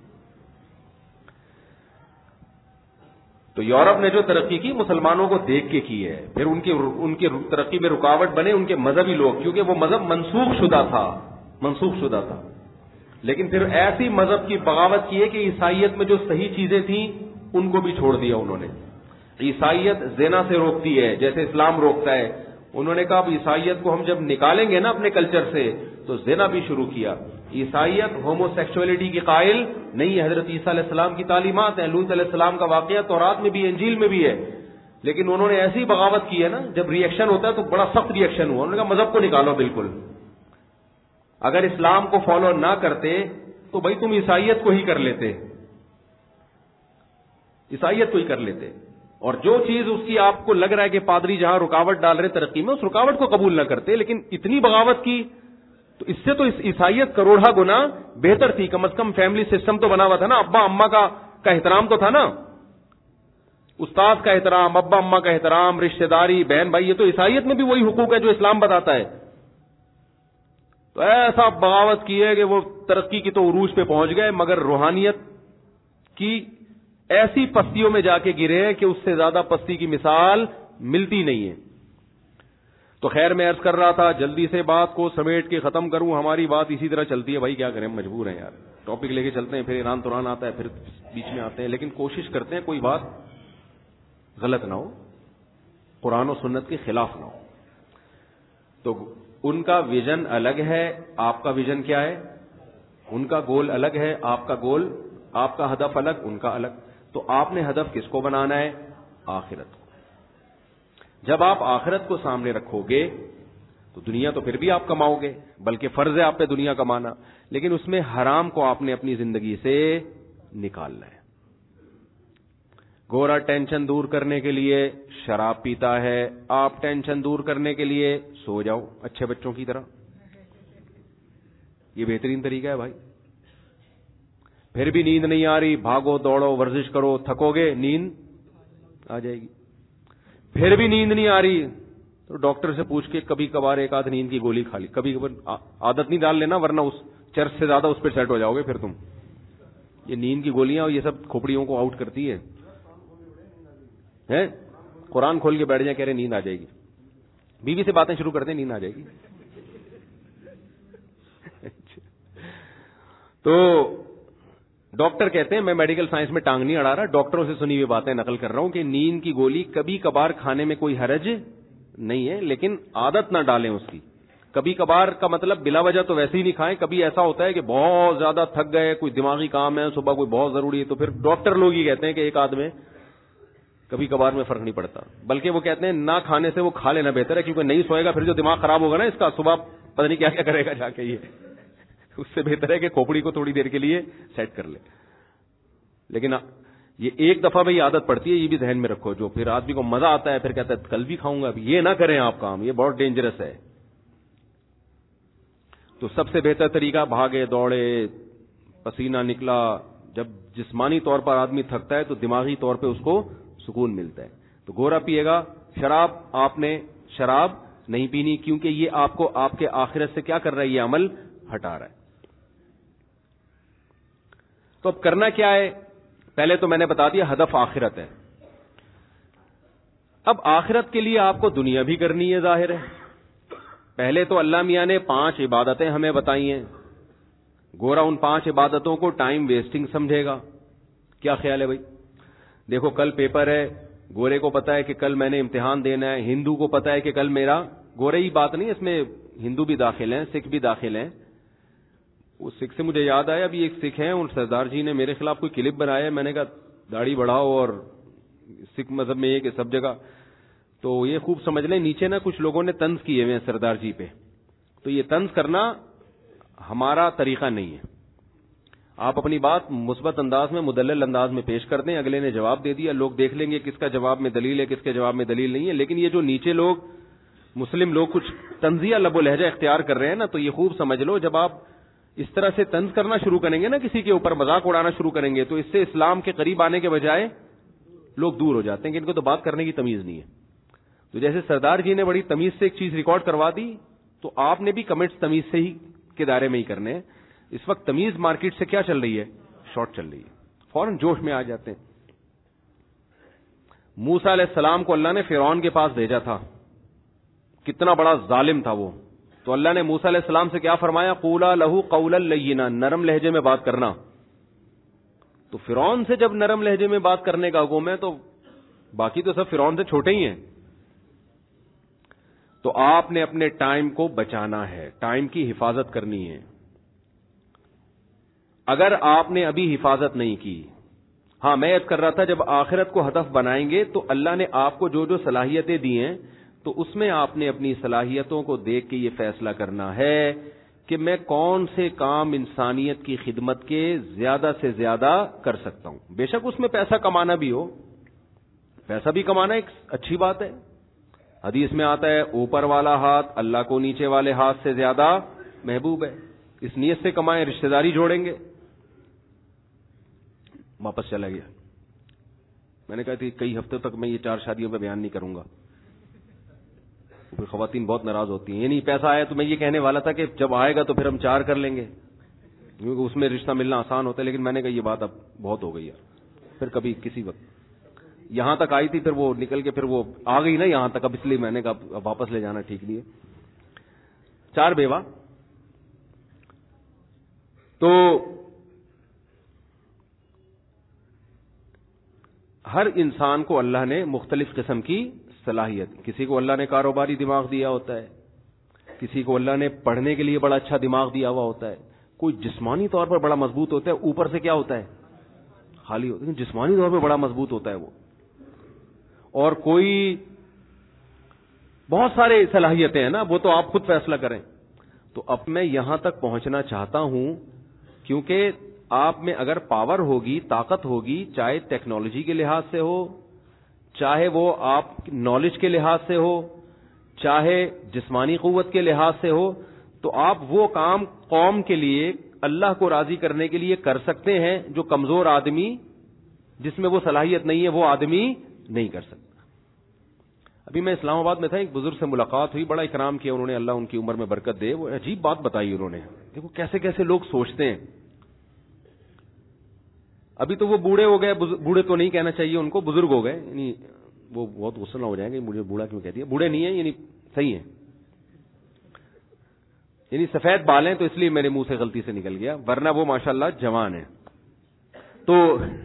تو یورپ نے جو ترقی کی مسلمانوں کو دیکھ کے کی ہے. پھر ان کی ترقی میں رکاوٹ بنے ان کے مذہبی لوگ، کیونکہ وہ مذہب منسوخ شدہ تھا. لیکن پھر ایسی مذہب کی بغاوت کی ہے کہ عیسائیت میں جو صحیح چیزیں تھیں ان کو بھی چھوڑ دیا انہوں نے. عیسائیت زنا سے روکتی ہے جیسے اسلام روکتا ہے. انہوں نے کہا اب عیسائیت کو ہم جب نکالیں گے نا اپنے کلچر سے تو زنا بھی شروع کیا. عیسائیت ہومو سیکسولیٹی کی قائل نہیں ہے. حضرت عیسیٰ علیہ السلام کی تعلیمات ہیں، لوط علیہ السلام کا واقعہ تورات میں بھی، انجیل میں بھی ہے. لیکن انہوں نے ایسی بغاوت کی ہے نا، جب ریئیکشن ہوتا ہے تو بڑا سخت ریئیکشن ہوا. انہوں نے کہا مذہب کو نکالو بالکل. اگر اسلام کو فالو نہ کرتے تو بھائی تم عیسائیت کو ہی کر لیتے، عیسائیت کو ہی کر لیتے. اور جو چیز اس کی آپ کو لگ رہا ہے کہ پادری جہاں رکاوٹ ڈال رہے ترقی میں، اس رکاوٹ کو قبول نہ کرتے. لیکن اتنی بغاوت کی تو اس سے تو عیسائیت کروڑا گنا بہتر تھی. کم از کم فیملی سسٹم تو بنا ہوا تھا نا، ابا اما کا احترام تو تھا نا، استاد کا احترام، ابا اما کا احترام، رشتہ داری، بہن بھائی. یہ تو عیسائیت میں بھی وہی حقوق ہے جو اسلام بتاتا ہے. تو ایسا بغاوت کی ہے کہ وہ ترقی کی تو عروج پہ پہنچ گئے، مگر روحانیت کی ایسی پستیوں میں جا کے گرے کہ اس سے زیادہ پستی کی مثال ملتی نہیں ہے. تو خیر میں عرض کر رہا تھا، جلدی سے بات کو سمیٹ کے ختم کروں. ہماری بات اسی طرح چلتی ہے بھائی، کیا کریں، مجبور ہیں یار. ٹاپک لے کے چلتے ہیں، پھر ایران توران آتا ہے، پھر بیچ میں آتے ہیں. لیکن کوشش کرتے ہیں کوئی بات غلط نہ ہو، قرآن و سنت کے خلاف نہ ہو. تو ان کا ویژن الگ ہے، آپ کا ویژن کیا ہے؟ ان کا گول الگ ہے، آپ کا گول، آپ کا ہدف الگ، ان کا الگ. تو آپ نے ہدف کس کو بنانا ہے؟ آخرت کو. جب آپ آخرت کو سامنے رکھو گے تو دنیا تو پھر بھی آپ کماؤ گے، بلکہ فرض ہے آپ پہ دنیا کمانا، لیکن اس میں حرام کو آپ نے اپنی زندگی سے نکالنا ہے. گورا ٹینشن دور کرنے کے لیے شراب پیتا ہے، آپ ٹینشن دور کرنے کے لیے سو جاؤ اچھے بچوں کی طرح. یہ بہترین طریقہ ہے بھائی. پھر بھی نیند نہیں آ رہی، بھاگو دوڑو ورزش کرو، تھکو گے نیند آ جائے گی. پھر بھی نیند نہیں آ رہی تو ڈاکٹر سے پوچھ کے کبھی کبھار ایک آدھ نیند کی گولی کھا لی. کبھی کبھار عادت نہیں ڈال لینا ورنہ اس چرس سے زیادہ اس پہ سیٹ ہو جاؤ گے پھر تم. یہ نیند کی گولیاں اور یہ سب کھوپڑیوں کو آؤٹ کرتی ہے. قرآن کھول کے بیٹھ جائیں، کہہ رہے نیند آ جائے گی. بیوی سے باتیں شروع کرتے ہیں، نیند آ جائے گی. تو ڈاکٹر کہتے ہیں, میں میڈیکل سائنس میں ٹانگ نہیں اڑا رہا, ڈاکٹروں سے سنی ہوئی باتیں نقل کر رہا ہوں, کہ نیند کی گولی کبھی کبھار کھانے میں کوئی حرج نہیں ہے, لیکن عادت نہ ڈالیں اس کی. کبھی کبھار کا مطلب بلا وجہ تو ویسے ہی نہیں کھائیں. کبھی ایسا ہوتا ہے کہ بہت زیادہ تھک گئے, کوئی دماغی کام ہے, صبح کوئی بہت ضروری ہے, تو پھر ڈاکٹر لوگ ہی کہتے ہیں کہ ایک آدمی کبھی کبھار میں فرق نہیں پڑتا, بلکہ وہ کہتے ہیں نہ کھانے سے وہ کھا لینا بہتر ہے, کیونکہ نہیں سوئے گا پھر جو دماغ خراب ہوگا نا اس کا, صبح پتہ نہیں کیا کیا کرے گا جا کے, یہ اس سے بہتر ہے کہ کھوپڑی کو تھوڑی دیر کے لیے سیٹ کر لے. لیکن یہ ایک دفعہ میں یہ عادت پڑتی ہے, یہ بھی ذہن میں رکھو, جو پھر آدمی کو مزہ آتا ہے پھر کہتا ہے کل بھی کھاؤں گا, یہ نہ کریں آپ کام, یہ بہت ڈینجرس ہے. تو سب سے بہتر طریقہ بھاگے دوڑے, پسینہ نکلا, جب جسمانی طور پر آدمی تھکتا ہے تو دماغی طور پہ اس کو سکون ملتا ہے. تو گورا پیے گا, شراب آپ نے شراب نہیں پینی, کیونکہ یہ آپ کو آپ کے آخرت سے کیا کر رہا ہے, یہ عمل ہٹا رہا ہے. تو اب کرنا کیا ہے, پہلے تو میں نے بتا دیا ہدف آخرت ہے. اب آخرت کے لیے آپ کو دنیا بھی کرنی ہے, ظاہر ہے. پہلے تو اللہ میاں نے 5 عبادتیں ہمیں بتائی ہیں. گورا ان 5 عبادتوں کو ٹائم ویسٹنگ سمجھے گا. کیا خیال ہے بھائی؟ دیکھو کل پیپر ہے, گورے کو پتا ہے کہ کل میں نے امتحان دینا ہے, ہندو کو پتا ہے کہ کل میرا, گورے ہی بات نہیں, اس میں ہندو بھی داخل ہیں, سکھ بھی داخل ہیں. اس سکھ سے مجھے یاد آیا, ابھی ایک سکھ ہیں, ان سردار جی نے میرے خلاف کوئی کلپ بنایا ہے, میں نے کہا داڑھی بڑھاؤ, اور سکھ مذہب میں یہ کہ سب جگہ, تو یہ خوب سمجھ لیں نیچے نا کچھ لوگوں نے طنز کیے ہوئے ہیں سردار جی پہ. تو یہ طنز کرنا ہمارا طریقہ نہیں ہے. آپ اپنی بات مثبت انداز میں, مدلل انداز میں پیش کر دیں, اگلے نے جواب دے دیا, لوگ دیکھ لیں گے کس کا جواب میں دلیل ہے, کس کے جواب میں دلیل نہیں ہے. لیکن یہ جو نیچے لوگ مسلم لوگ کچھ طنزیہ لب و لہجہ اختیار کر رہے ہیں نا, تو یہ خوب سمجھ لو, جب آپ اس طرح سے طنز کرنا شروع کریں گے نا, کسی کے اوپر مذاق اڑانا شروع کریں گے, تو اس سے اسلام کے قریب آنے کے بجائے لوگ دور ہو جاتے ہیں کہ ان کو تو بات کرنے کی تمیز نہیں ہے. تو جیسے سردار جی نے بڑی تمیز سے ایک چیز ریکارڈ کروا دی, تو آپ نے بھی کمنٹس تمیز سے ہی کے دائرے میں ہی کرنے ہیں. اس وقت تمیز مارکیٹ سے کیا چل رہی ہے, شارٹ چل رہی ہے, فوراً جوش میں آ جاتے ہیں. موسیٰ علیہ السلام کو اللہ نے فرعون کے پاس بھیجا تھا, کتنا بڑا ظالم تھا وہ. تو اللہ نے موسیٰ علیہ السلام سے کیا فرمایا, قولا لہو قولا لینا, نرم لہجے میں بات کرنا. تو فرعون سے جب نرم لہجے میں بات کرنے کا حکم ہے, تو باقی تو سب فرعون سے چھوٹے ہی ہیں. تو آپ نے اپنے ٹائم کو بچانا ہے, ٹائم کی حفاظت کرنی ہے. اگر آپ نے ابھی حفاظت نہیں کی, ہاں میں عرض کر رہا تھا, جب آخرت کو ہدف بنائیں گے تو اللہ نے آپ کو جو جو صلاحیتیں دی ہیں, تو اس میں آپ نے اپنی صلاحیتوں کو دیکھ کے یہ فیصلہ کرنا ہے کہ میں کون سے کام انسانیت کی خدمت کے زیادہ سے زیادہ کر سکتا ہوں. بے شک اس میں پیسہ کمانا بھی ہو, پیسہ بھی کمانا ایک اچھی بات ہے. حدیث میں آتا ہے اوپر والا ہاتھ اللہ کو نیچے والے ہاتھ سے زیادہ محبوب ہے. اس نیت سے کمائیں, رشتہ داری جوڑیں گے. واپس چلا گیا. میں نے کہا تھی کئی ہفتوں تک میں یہ 4 شادیوں پہ بیان نہیں کروں گا, پھر خواتین بہت ناراض ہوتی ہیں. یہ نہیں پیسہ آیا تو میں یہ کہنے والا تھا کہ جب آئے گا تو پھر ہم 4 کر لیں گے, کیونکہ اس میں رشتہ ملنا آسان ہوتا ہے. لیکن میں نے کہا یہ بات اب بہت ہو گئی ہے, پھر کبھی کسی وقت. یہاں تک آئی تھی, پھر وہ نکل کے پھر وہ آ گئی نا یہاں تک, اب اس لیے میں نے کہا واپس لے جانا ٹھیک نہیں ہے. 4 بیوہ. تو ہر انسان کو اللہ نے مختلف قسم کی صلاحیت, کسی کو اللہ نے کاروباری دماغ دیا ہوتا ہے, کسی کو اللہ نے پڑھنے کے لیے بڑا اچھا دماغ دیا ہوا ہوتا ہے, کوئی جسمانی طور پر بڑا مضبوط ہوتا ہے, اوپر سے کیا ہوتا ہے خالی ہوتا ہے, جسمانی طور پر بڑا مضبوط ہوتا ہے وہ. اور کوئی بہت سارے صلاحیتیں ہیں نا, وہ تو آپ خود فیصلہ کریں. تو اب میں یہاں تک پہنچنا چاہتا ہوں کیونکہ آپ میں اگر پاور ہوگی, طاقت ہوگی, چاہے ٹیکنالوجی کے لحاظ سے ہو, چاہے وہ آپ نالج کے لحاظ سے ہو, چاہے جسمانی قوت کے لحاظ سے ہو, تو آپ وہ کام قوم کے لیے اللہ کو راضی کرنے کے لیے کر سکتے ہیں جو کمزور آدمی جس میں وہ صلاحیت نہیں ہے وہ آدمی نہیں کر سکتا. ابھی میں اسلام آباد میں تھا, ایک بزرگ سے ملاقات ہوئی, بڑا اکرام کیا انہوں نے, اللہ ان کی عمر میں برکت دے. وہ عجیب بات بتائی انہوں نے, دیکھو کیسے کیسے لوگ سوچتے ہیں. ابھی تو وہ بوڑھے ہو گئے, بوڑھے تو نہیں کہنا چاہیے ان کو, بزرگ ہو گئے, یعنی وہ بہت غصہ نہ ہو جائیں گے مجھے بوڑھا کیوں کہہ دیا, بوڑھے نہیں ہیں, یعنی صحیح ہیں, یعنی سفید بال ہیں, تو اس لیے میرے منہ سے غلطی سے نکل گیا, ورنہ وہ ماشاءاللہ جوان ہیں. تو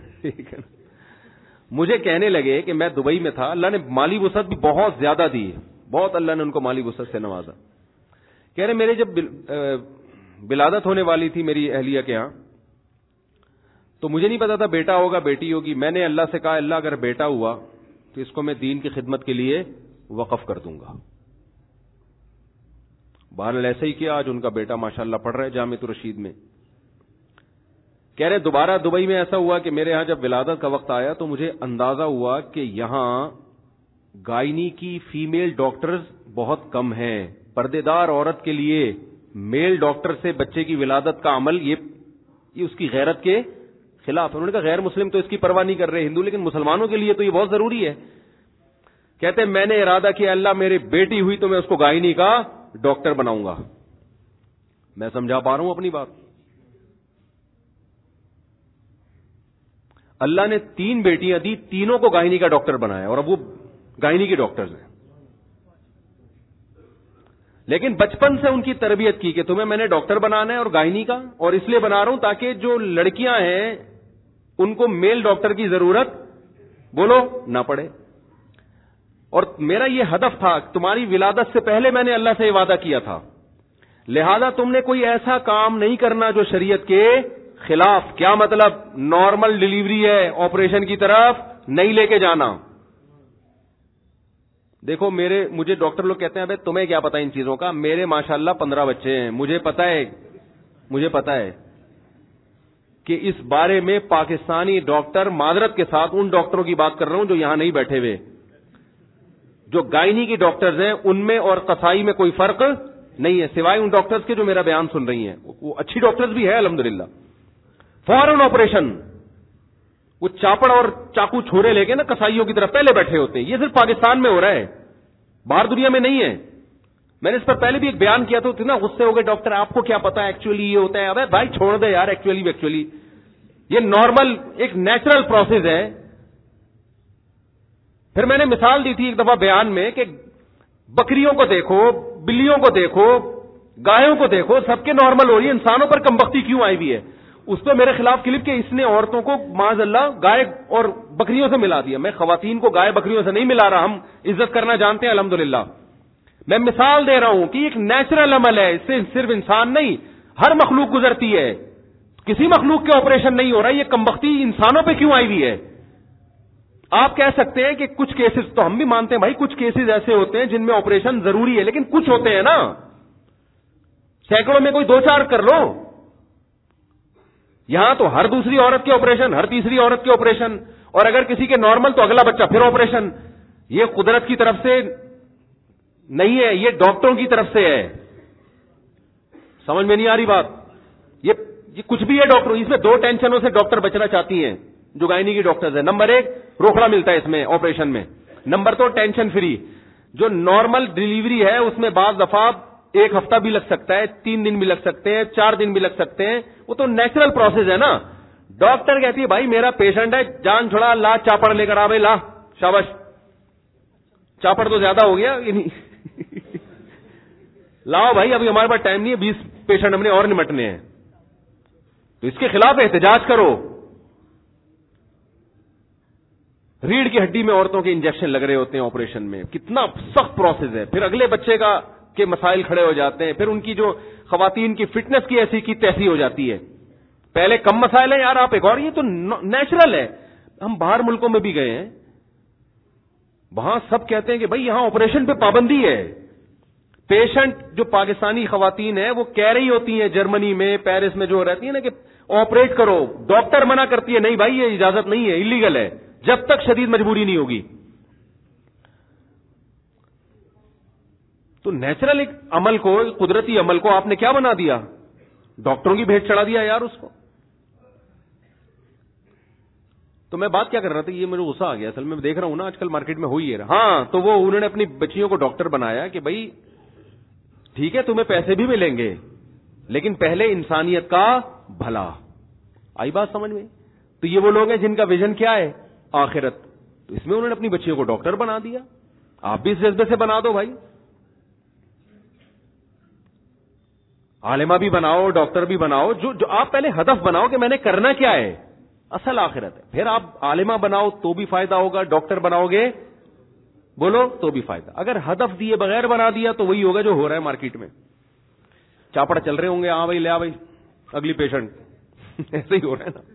مجھے کہنے لگے کہ میں دبئی میں تھا, اللہ نے مالی وسعت بھی بہت زیادہ دی, بہت اللہ نے ان کو مالی وسعت سے نوازا. کہہ رہے میرے جب ولادت ہونے والی تھی میری اہلیہ کے ہاں, تو مجھے نہیں پتا تھا بیٹا ہوگا بیٹی ہوگی. میں نے اللہ سے کہا اللہ اگر بیٹا ہوا تو اس کو میں دین کی خدمت کے لیے وقف کر دوں گا. بہرحال ایسا ہی کیا, آج ان کا بیٹا ماشاءاللہ پڑھ رہا ہے جامعۃ الرشید میں. کہہ رہے دوبارہ دبئی میں ایسا ہوا کہ میرے ہاں جب ولادت کا وقت آیا تو مجھے اندازہ ہوا کہ یہاں گائنی کی فیمیل ڈاکٹرز بہت کم ہیں. پردے دار عورت کے لیے میل ڈاکٹر سے بچے کی ولادت کا عمل یہ اس کی غیرت کے خلاف. انہوں نے کہا غیر مسلم تو اس کی پرواہ نہیں کر رہے ہندو, لیکن مسلمانوں کے لیے تو یہ بہت ضروری ہے. کہتے میں نے ارادہ کیا اللہ میری بیٹی ہوئی تو میں اس کو گائنی کا ڈاکٹر بناؤں گا. میں سمجھا پا رہا ہوں اپنی بات. اللہ نے 3 بیٹیاں دی, تینوں کو گائنی کا ڈاکٹر بنایا اور اب وہ گائنی کے ڈاکٹرز ہیں. لیکن بچپن سے ان کی تربیت کی کہ تمہیں میں نے ڈاکٹر بنانا ہے اور گائنی کا, اور اس لیے بنا رہا ہوں تاکہ جو لڑکیاں ہیں ان کو میل ڈاکٹر کی ضرورت بولو نہ پڑے. اور میرا یہ ہدف تھا, تمہاری ولادت سے پہلے میں نے اللہ سے یہ وعدہ کیا تھا, لہذا تم نے کوئی ایسا کام نہیں کرنا جو شریعت کے خلاف. کیا مطلب؟ نارمل ڈلیوری ہے, آپریشن کی طرف نہیں لے کے جانا. دیکھو مجھے ڈاکٹر لوگ کہتے ہیں ابے تمہیں کیا پتا ان چیزوں کا, میرے ماشاءاللہ 15 بچے ہیں, مجھے پتا ہے کہ اس بارے میں پاکستانی ڈاکٹر, معذرت کے ساتھ ان ڈاکٹروں کی بات کر رہا ہوں جو یہاں نہیں بیٹھے ہوئے, جو گائنی کی ڈاکٹرز ہیں ان میں اور قصائی میں کوئی فرق نہیں ہے, سوائے ان ڈاکٹرز کے جو میرا بیان سن رہی ہیں. وہ اچھی ڈاکٹرز بھی ہے الحمدللہ. فوراً آپریشن, وہ چاپڑ اور چاقو چھوڑے لے کے نا قصائیوں کی طرف پہلے بیٹھے ہوتے ہیں. یہ صرف پاکستان میں ہو رہا ہے, باہر دنیا میں نہیں ہے. میں نے اس پر پہلے بھی ایک بیان کیا تھا, اتنا غصے ہو گئے ڈاکٹر آپ کو کیا پتا ایکچولی یہ ہوتا ہے. ابے بھائی چھوڑ دے یار, ایکچولی یہ نارمل ایک نیچرل پروسیس ہے. پھر میں نے مثال دی تھی ایک دفعہ بیان میں کہ بکریوں کو دیکھو, بلیوں کو دیکھو, گایوں کو دیکھو, سب کے نارمل ہو رہی ہے, انسانوں پر کمبختی کیوں آئی ہوئی ہے. اس پہ میرے خلاف کلپ کہ اس نے عورتوں کو معاذ اللہ گائے اور بکریوں سے ملا دیا. میں خواتین کو گائے بکریوں سے نہیں ملا رہا, ہم عزت کرنا جانتے ہیں الحمدللہ. میں مثال دے رہا ہوں کہ ایک نیچرل عمل ہے, اس سے صرف انسان نہیں ہر مخلوق گزرتی ہے. کسی مخلوق کے آپریشن نہیں ہو رہا, یہ کمبختی انسانوں پہ کیوں آئی ہوئی ہے. آپ کہہ سکتے ہیں کہ کچھ کیسز, تو ہم بھی مانتے ہیں بھائی کچھ کیسز ایسے ہوتے ہیں جن میں آپریشن ضروری ہے, لیکن کچھ ہوتے ہیں نا, سینکڑوں میں کوئی 2-4 کر لو. یہاں تو ہر دوسری عورت کے آپریشن, ہر تیسری عورت کے آپریشن, اور اگر کسی کے نارمل تو اگلا بچہ پھر آپریشن. یہ قدرت کی طرف سے نہیں ہے, یہ ڈاکٹروں کی طرف سے ہے. سمجھ میں نہیں آ رہی بات؟ یہ کچھ بھی ہے ڈاکٹر. اس میں 2 ٹینشنوں سے ڈاکٹر بچنا چاہتی ہیں جو گائنی کی ڈاکٹرز ہیں. نمبر 1 روکڑا ملتا ہے اس میں آپریشن میں. Number 2 tension free. جو نارمل ڈلیوری ہے اس میں بعض دفعہ 1 ہفتہ بھی لگ سکتا ہے, 3 دن بھی لگ سکتے ہیں, 4 دن بھی لگ سکتے ہیں. وہ تو نیچرل پروسیس ہے نا. ڈاکٹر کہتی ہے بھائی میرا پیشنٹ ہے, جان چھوڑا, لا چاپڑ لے کر آ بھائی, لا شاباش. چاپڑ تو زیادہ ہو گیا, لاؤ بھائی ابھی ہمارے پاس ٹائم نہیں ہے, 20 پیشنٹ ہم نے اور نمٹنے ہیں. تو اس کے خلاف احتجاج کرو. ریڑھ کی ہڈی میں عورتوں کے انجیکشن لگ رہے ہوتے ہیں آپریشن میں, کتنا سخت پروسیس ہے. پھر اگلے بچے کے مسائل کھڑے ہو جاتے ہیں. پھر ان کی جو خواتین کی فٹنس کی ایسی کی تیسی ہو جاتی ہے. پہلے کم مسائل ہیں یار, آپ ایک اور, یہ تو نیچرل ہے. ہم باہر ملکوں میں بھی گئے ہیں, وہاں سب کہتے ہیں کہ بھائی یہاں آپریشن پہ پابندی ہے. پیشنٹ جو پاکستانی خواتین ہیں وہ کہہ رہی ہوتی ہیں جرمنی میں, پیرس میں جو رہتی ہیں نا کہ آپریٹ کرو, ڈاکٹر منع کرتی ہے نہیں بھائی یہ اجازت نہیں ہے, انلیگل ہے, جب تک شدید مجبوری نہیں ہوگی. تو نیچرل ایک عمل کو, قدرتی عمل کو آپ نے کیا بنا دیا, ڈاکٹروں کی بھیٹ چڑھا دیا یار اس کو. تو میں بات کیا کر رہا تھا, یہ میرے غصہ آ گیا اصل میں. دیکھ رہا ہوں نا آج کل مارکیٹ میں ہوئی ہے. ہاں تو وہ انہوں نے اپنی بچیوں کو ڈاکٹر بنایا کہ بھائی ٹھیک ہے تمہیں پیسے بھی ملیں گے, لیکن پہلے انسانیت کا بھلا. آئی بات سمجھ میں؟ تو یہ وہ لوگ ہیں جن کا ویژن کیا ہے, آخرت. تو اس میں انہوں نے اپنی بچیوں کو ڈاکٹر بنا دیا. آپ بھی اس جذبے سے بنا دو بھائی, عالمہ بھی بناؤ, ڈاکٹر بھی بناؤ. جو آپ پہلے ہدف بناؤ کہ میں نے کرنا کیا ہے. اصل آخرت ہے. پھر آپ عالمہ بناؤ تو بھی فائدہ ہوگا, ڈاکٹر بناؤ گے بولو تو بھی فائدہ. اگر ہدف دیے بغیر بنا دیا تو وہی ہوگا جو ہو رہا ہے مارکیٹ میں. چاپڑ چل رہے ہوں گے, ہاں بھائی لے آ بھائی اگلی پیشنٹ, ایسے ہی ہو رہا ہے نا.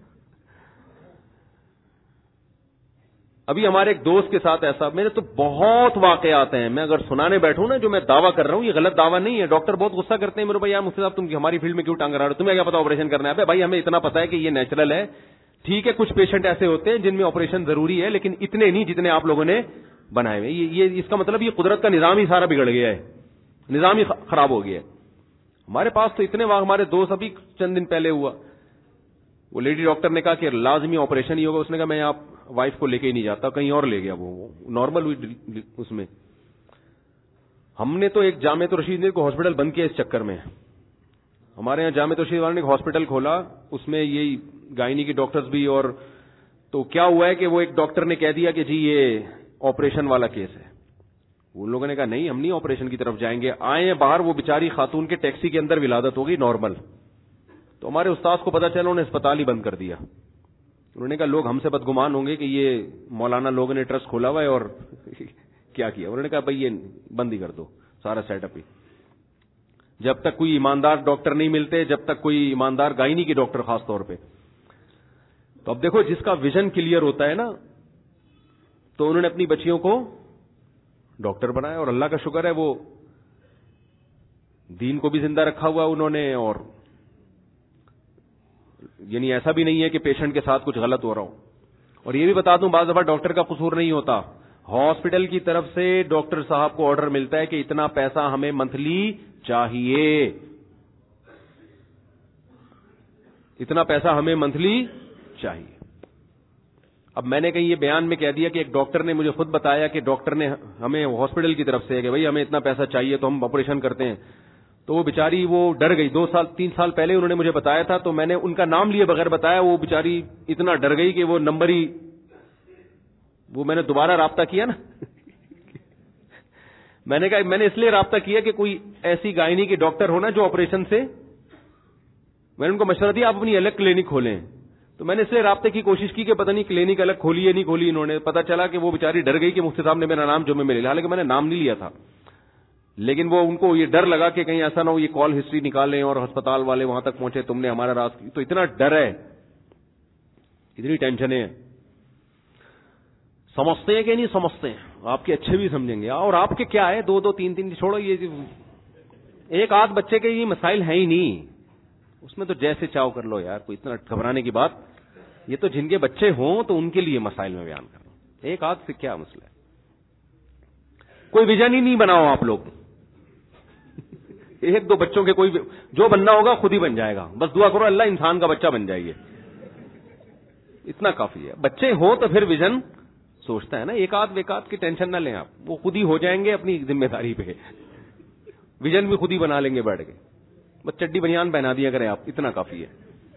ابھی ہمارے ایک دوست کے ساتھ ایسا, میرے تو بہت واقعات ہیں, میں اگر سنانے بیٹھوں نا جو میں دعویٰ کر رہا ہوں یہ غلط دعویٰ نہیں ہے. ڈاکٹر بہت غصہ کرتے ہیں میرے بھائی, یار مفتی صاحب تم ہماری فیلڈ میں کیوں ٹانگ رہا ہو, تمہیں کیا پتا آپریشن کرنا ہے. بھائی ہمیں اتنا پتا ہے کہ یہ نیچرل ہے, ٹھیک ہے کچھ پیشنٹ ایسے ہوتے ہیں جن میں آپریشن ضروری ہے, لیکن اتنے نہیں جتنے آپ لوگوں نے بنائے ہوئے. یہ اس کا مطلب یہ قدرت کا نظام ہی سارا بگڑ گیا ہے, نظام ہی خراب ہو گیا ہے. ہمارے پاس تو اتنے ہمارے دوست ابھی چند دن پہلے ہوا, وہ لیڈی ڈاکٹر نے کہا کہ لازمی آپریشن ہی ہوگا. اس نے کہا میں آپ وائف کو لے کے ہی نہیں جاتا, کہیں اور لے گیا. وہ نارمل ہوئی اس میں. ہم نے تو ایک جامعۃ الرشید کو ہاسپٹل بند کیا اس چکر میں. ہمارے یہاں جامعۃ الرشید والے نے ایک ہاسپٹل کھولا, اس میں یہی گائنی کی ڈاکٹرز بھی, اور تو کیا ہوا ہے کہ وہ ایک ڈاکٹر نے کہہ دیا کہ جی یہ آپریشن والا کیس ہے. ان لوگوں نے کہا نہیں ہم نہیں آپریشن کی طرف جائیں گے. آئے ہیں باہر, وہ بیچاری خاتون کے ٹیکسی کے اندر ولادت ہوگی نارمل. تو ہمارے استاد کو پتا چلا, انہوں نے اسپتال ہی بند کر دیا. انہوں نے کہا لوگ ہم سے بدگمان ہوں گے کہ یہ مولانا لوگوں نے ٹرسٹ کھولا ہوا ہے اور کیا کیا. انہوں نے کہا بھائی یہ بند ہی کر دو سارا سیٹ اپ ہی. جب تک کوئی ایماندار ڈاکٹر نہیں ملتے, جب تک کوئی ایماندار گائنی کی ڈاکٹر خاص طور پہ. تو اب دیکھو جس کا ویژن کلیئر ہوتا ہے نا, تو انہوں نے اپنی بچیوں کو ڈاکٹر بنایا, اور اللہ کا شکر ہے وہ دین کو بھی زندہ رکھا ہوا انہوں نے. اور یعنی ایسا بھی نہیں ہے کہ پیشنٹ کے ساتھ کچھ غلط ہو رہا ہو. اور یہ بھی بتا دوں بعض دفعہ ڈاکٹر کا قصور نہیں ہوتا, ہاسپٹل کی طرف سے ڈاکٹر صاحب کو آرڈر ملتا ہے کہ اتنا پیسہ ہمیں منتھلی چاہیے, اتنا پیسہ ہمیں منتھلی چاہیے. اب میں نے کہیں یہ بیان میں کہہ دیا کہ ایک ڈاکٹر نے مجھے خود بتایا کہ ڈاکٹر نے ہمیں ہاسپٹل کی طرف سے کہ بھائی ہمیں اتنا پیسہ چاہیے تو ہم آپریشن کرتے ہیں. تو وہ بیچاری وہ ڈر گئی. 2-3 سال پہلے انہوں نے مجھے بتایا تھا, تو میں نے ان کا نام لیے بغیر بتایا, وہ بیچاری اتنا ڈر گئی کہ وہ نمبر ہی, وہ میں نے دوبارہ رابطہ کیا نا میں نے کہا میں نے اس لیے رابطہ کیا کہ کوئی ایسی گائنی کی ڈاکٹر ہونا جو آپریشن سے, میں نے ان کو مشورہ دیا آپ اپنی الگ کلینک کھولیں. تو میں نے اس لیے رابطے کی کوشش کی کہ پتہ نہیں کلینک الگ کھولی ہے نہیں کھولی. انہوں نے پتا چلا کہ وہ بیچاری ڈر گئی کہ مفتی صاحب نے میرا نام جمعے میں لے لیا, حالانکہ میں نے نام نہیں لیا تھا, لیکن وہ ان کو یہ ڈر لگا کہ کہیں ایسا نہ ہو یہ کال ہسٹری نکالیں اور ہسپتال والے وہاں تک پہنچے تم نے ہمارا راز کی. تو اتنا ڈر ہے, اتنی ٹینشنیں ہیں. سمجھتے ہیں کہ نہیں سمجھتے ہیں, آپ کے اچھے بھی سمجھیں گے. اور آپ کے کیا ہے 2-3 چھوڑو, یہ ایک آدھ بچے کے یہ مسائل ہیں ہی نہیں, اس میں تو جیسے چاہو کر لو یار, کوئی اتنا گھبرانے کی بات. یہ تو جن کے بچے ہوں تو ان کے لیے مسائل میں بیان کر رہا ہوں, ایک آدھ سے کیا مسئلہ ہے. کوئی ویژن ہی نہیں بناؤ آپ لوگ, 1-2 بچوں کے کوئی جو بننا ہوگا خود ہی بن جائے گا. بس دعا کرو اللہ انسان کا بچہ بن جائے, اتنا کافی ہے. بچے ہوں تو پھر ویژن سوچتا ہے نا, ایک آدھ کی ٹینشن نہ لیں آپ, وہ خود ہی ہو جائیں گے اپنی ذمہ داری پہ. ویژن بھی خود ہی بنا لیں گے بیٹھ کے, بس چڈی بنیان پہنا دیا کریں آپ, اتنا کافی ہے.